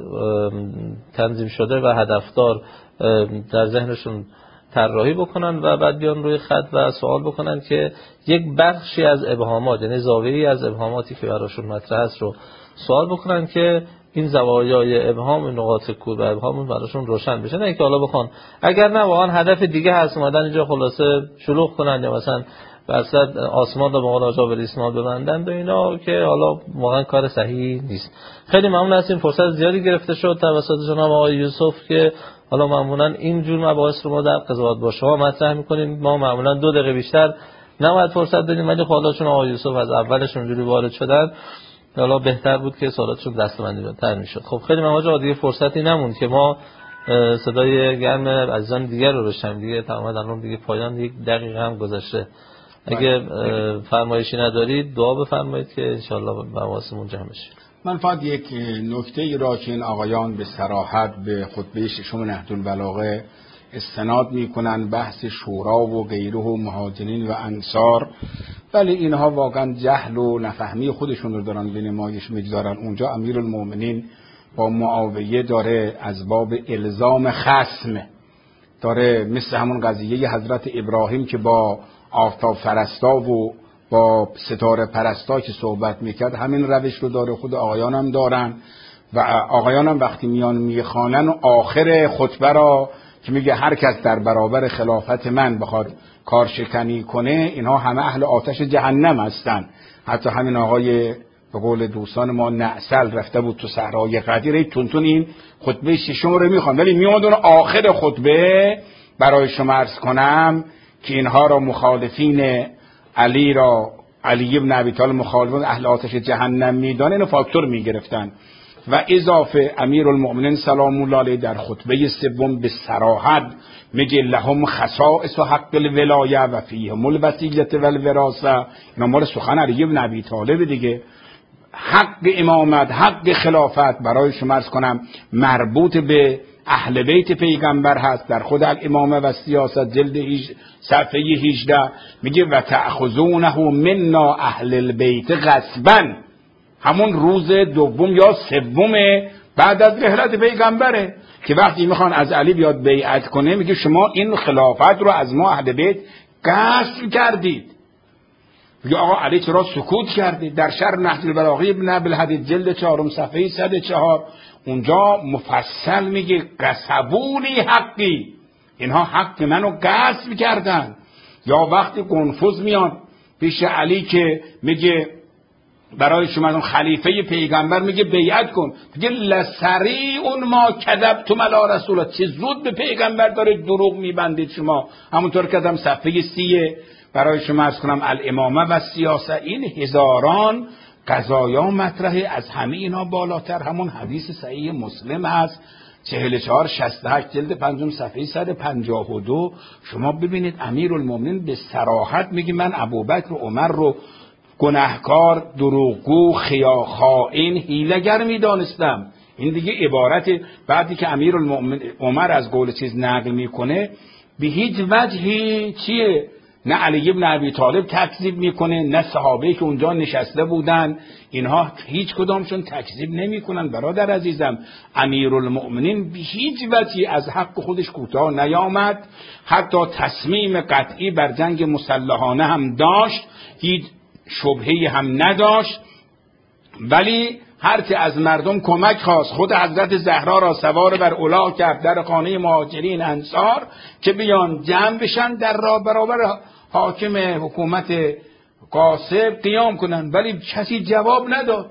تنظیم شده و هدفدار در ذهنشون طراحی بکنن و بعد بیان روی خط و سوال بکنن که یک بخشی از ابهامات، یعنی زاویه‌ای از ابهاماتی که براشون مطرح است رو سوال بکنن که این زوایای ابهام، نقاط کور و ابهام براشون روشن بشه. نه اینکه حالا بخوان اگر نه واقعا هدف دیگه هست اومدن اینجا خلاصه شلوغ کنن یا مثلا وسط آسمان رو به قول آقا بریسمان ببندن و اینا که حالا واقعا کار صحیحی نیست. خیلی ممنون هستیم، فرصت زیادی گرفته شد توسط جناب آقای یوسف که حالا معمولا این جور مباحث رو ما در قضاوت با شما مطرح می‌کنیم. ما معمولا دو دقیقه بیشتر نباید فرصت بدیم، ولی حالا چون آقای یوسف از اولش اونجوری وارد شدن حالا بهتر بود که سوالاتشون دسته‌بندی بهتر میشد. خب خیلی ممنون آقا، دیگه فرصتی نموند که ما صدای گرم عزیزان دیگر رو بشنویم. دیگه تمام الان دیگه پایان یک دقیقه هم گذشته. اگه فرمایشی ندارید دعا بفرمایید که ان شاءالله مباحثمون جمع بشه. من فقط یک نکته ای را که این آقایان به صراحت به خطبه ششم نهج البلاغه استناد میکنن، بحث شورا و غیره و مهاجرین و انصار، ولی اینها واقعا جهل و نفهمی خودشون رو دارن به نمایش میگذارن. اونجا امیرالمؤمنین با معاویه داره از باب الزام خصم داره، مثل همون قضیه حضرت ابراهیم که با آفتاب پرستا و با ستاره پرستا که صحبت میکرد همین روش رو داره. خود آقایان هم دارن و آقایان هم وقتی میان میخوانن و آخر خطبه را که میگه هر کس در برابر خلافت من بخواد کارشکنی کنه اینها همه اهل آتش جهنم هستن. حتی همین آقای به قول دوستان ما نعسل رفته بود تو صحرای قدیر تونتون این خطبه ششم رو میخوان، ولی میادون آخر خطبه برای شما عرض کنم که اینها را مخالفین علی را علی ابن ابی طالب مخالفان اهل آتش جهنم میدانه، اینو فاکتور میگرفتن. و اضافه امیرالمؤمنین سلام الله علیه در خطبه سوم به صراحت میگه لهم خصائص و حق الولایه و فیهم الوصیة و الوراثه. اینا مال سخن علی بن ابی طالب دیگه. حق امامت، حق خلافت برای شما عرض کنم مربوط به اهل بیت پیغمبر هست. در خود الامامه و سیاست جلد صفحه هجده میگه و تأخذونه منا اهل البیت غصبا، همون روز دوم یا سوم بعد از رحلت پیغمبره که وقتی میخوان از علی بیاد بیعت کنه میگه شما این خلافت رو از ما اهل بیت غصب کردید. میگه آقا علی چرا سکوت کردید؟ در شرح نهج البلاغه ابن ابوالحدید جلد چهارم صفحه صد و چهار اونجا مفصل میگه قصبونی حقی، اینها حق منو غصب کردن. یا وقتی کنفوز میان پیش علی که میگه برای شما اون خلیفه پیغمبر میگه بیعت کن، میگه لسری اون ما کذبتم علی رسول الله، چه زود به پیغمبر داره دروغ میبندید شما. همونطور که دم صفحه سیه برای شما از کنم الامامه و سیاست، این هزاران قضایا مطرحه. از همه اینا بالاتر همون حدیث صحیح مسلم هست چهل و چهار شصت و هشت جلد پنجم صفحه صد و پنجاه و دو. شما ببینید امیرالمومنین به صراحت میگه من ابوبکر و عمر رو گناهکار، دروغگو، خیا، خائن، حیله‌گر میدانستم. این دیگه عبارت بعدی که امیرالمومنین عمر از قول چیز نقل میکنه به هیچ وجهی چیه نه علی ابن ابی طالب تکذیب میکنه نه صحابه که اونجا نشسته بودن، اینها هیچ کدامشون تکذیب نمیکنن. برادر عزیزم امیرالمؤمنین به هیچ وجهی از حق خودش کوتاه نیامد، حتی تصمیم قطعی بر جنگ مسلحانه هم داشت، هیچ شبهه‌ای هم نداشت، ولی هر که از مردم کمک خواست خود حضرت زهرا را سوار بر الاغ کرد در خانه مهاجرین انصار که بیان جمع بشن در راه برابر حاکم حکومت قاسب قیام کنن، ولی کسی جواب نداد.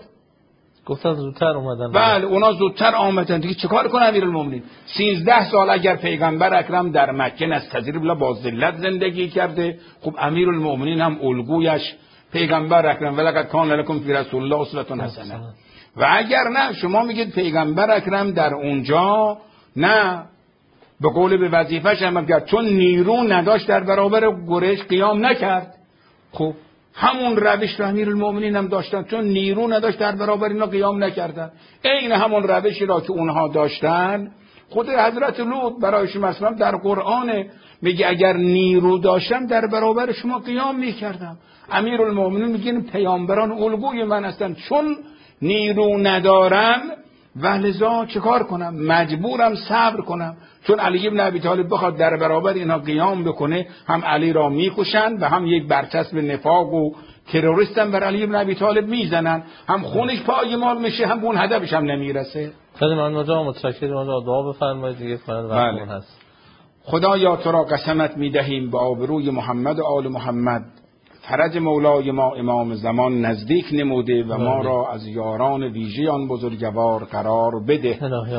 گفتن زودتر اومدن. بله اونا زودتر آمدن دیگه. چیکار کنه امیرالمومنین؟ سیزده سال اگر پیغمبر اکرم در مکه نستظیر بلا با ذلت زندگی کرده، خب امیرالمومنین هم الگویش پیغمبر اکرم ولقد کان لکم فی رسول الله اسوة حسنه. و اگر نه شما میگید پیغمبر اکرم در اونجا نه به قول به وظیفه‌ش عمل کرد، چون نیرو نداشت در برابر قریش قیام نکرد. خب همون روش رو امیرالمومنین هم داشتن، چون نیرو نداشت در برابر اینا قیام نکردن. عین همون روشی را که اونها داشتن خود حضرت لوط برایشون مثلا در قرآن میگه اگر نیرو داشتم در برابر شما قیام میکردم. امیرالمومنین میگه پیامبران الگوی من هستن، چون نیرو ندارم و لذا چکار کنم؟ مجبورم صبر کنم. چون علی ابن ابی طالب بخواد در برابر اینا قیام بکنه هم علی را میکشن و هم یک برچسب نفاق و تروریستن بر علی ابن ابی طالب میزنن، هم خونش پایمال میشه هم به اون هدفش هم نمیرسه. خیلی ممنون جناب، متشکرم. اونجا دعا بفرمایید دیگه فعلا وقتمون هست. خدایا تو را قسمت میدهیم به آبروی محمد و آل محمد، فرج مولای ما امام زمان نزدیک نموده و ما را از یاران ویژه آن بزرگوار قرار بده.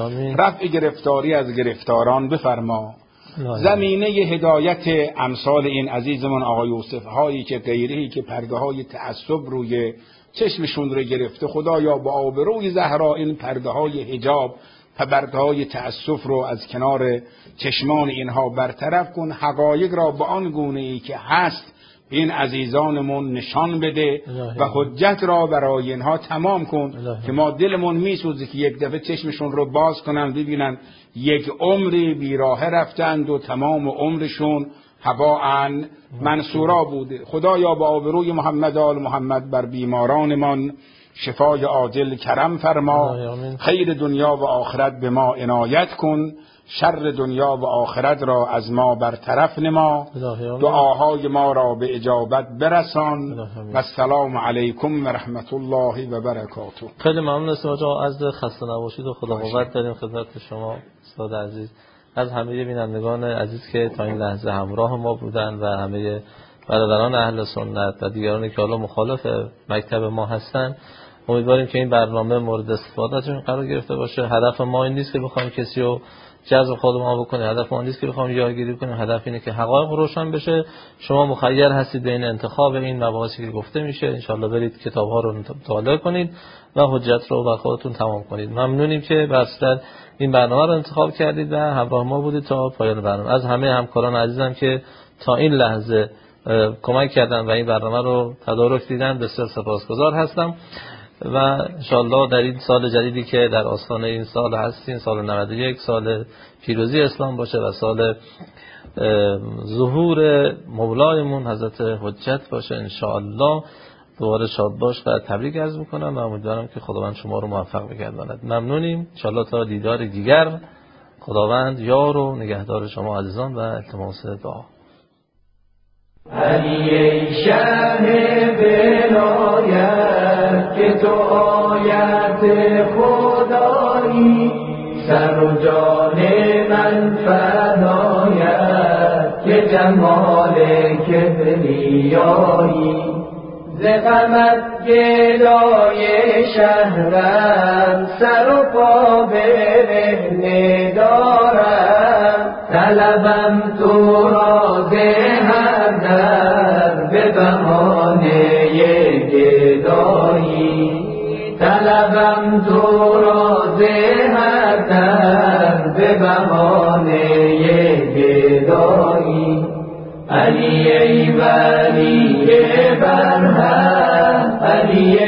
رفع گرفتاری از گرفتاران بفرما. زمینه هدایت امثال این عزیزمون آقای یوسف هایی که غیرهی که پرده های تعصب روی چشمشون رو گرفته، خدایا با آبروی زهرا این پرده های حجاب و پرده های تعصب رو از کنار چشمان اینها برطرف کن. حقایق را با آن گونه ای که هست این عزیزانمون نشان بده و حجت را برای اینها تمام کن که ما دلمون میسوزه که یک دفعه چشمشون رو باز کنن ببینن یک عمری بیراه رفتند و تمام عمرشون هباء منصورا بوده. خدایا با آبروی محمد آل محمد بر بیمارانمان شفای عاجل کرم فرما. خیر دنیا و آخرت به ما عنایت کن، شر دنیا و آخرت را از ما برطرف نما. دعاهای ما را به اجابت برسان و السلام علیکم و رحمت الله و برکاته. خیلی ممنون هستم آقا، از خسته نباشید و خدا قوت داریم خدمت شما استاد عزیز، از همه بینندگان عزیز که تا این لحظه همراه ما بودند و همه برادران اهل سنت و دیگرانی که حالا مخالف مکتب ما هستند. امیدواریم که این برنامه مورد استفادهشون قرار گرفته باشه. هدف ما این نیست که بخوایم کسی رو جذب خودمون بکنیم، هدف ما نیست که بخوایم یادگیری کنیم، هدف اینه که حقایق روشن بشه. شما مخیر هستید بین انتخاب این مباحثی که گفته میشه. انشالله برید کتاب‌ها رو مطالعه کنید و حجت رو بر خودتون تمام کنید. ممنونیم که برصد این برنامه رو انتخاب کردید و همراه ما بودید تا پایان برنامه. از همه همکاران عزیزم که تا این لحظه کمک کردن و این برنامه رو تدارک دیدن بسیار سپاسگزار هستم و انشاءالله در این سال جدیدی که در آستانه این سال هستیم، سال نود و یک، سال پیروزی اسلام باشه و سال ظهور مولایمون حضرت حجت باشه انشاءالله. دوباره شاد باش و تبریک عرض میکنم و امیدوارم که خداوند شما رو موفق بگرداند. ممنونیم. انشاءالله تا دیدار دیگر خداوند یار و نگهدار شما عزیزان و التماس دعا. علی ای شهر ولایت که تو آیت خدایی، سر و جان من فدایت که جمال کبریایی. ز غمت گدای شهرم سر و پا برهنه دارم، طلبم تو را ز هر در به بهانه گدایی. طلبم تو را ز هر در به بهانه گدایی. علی ای ولی برهم، علی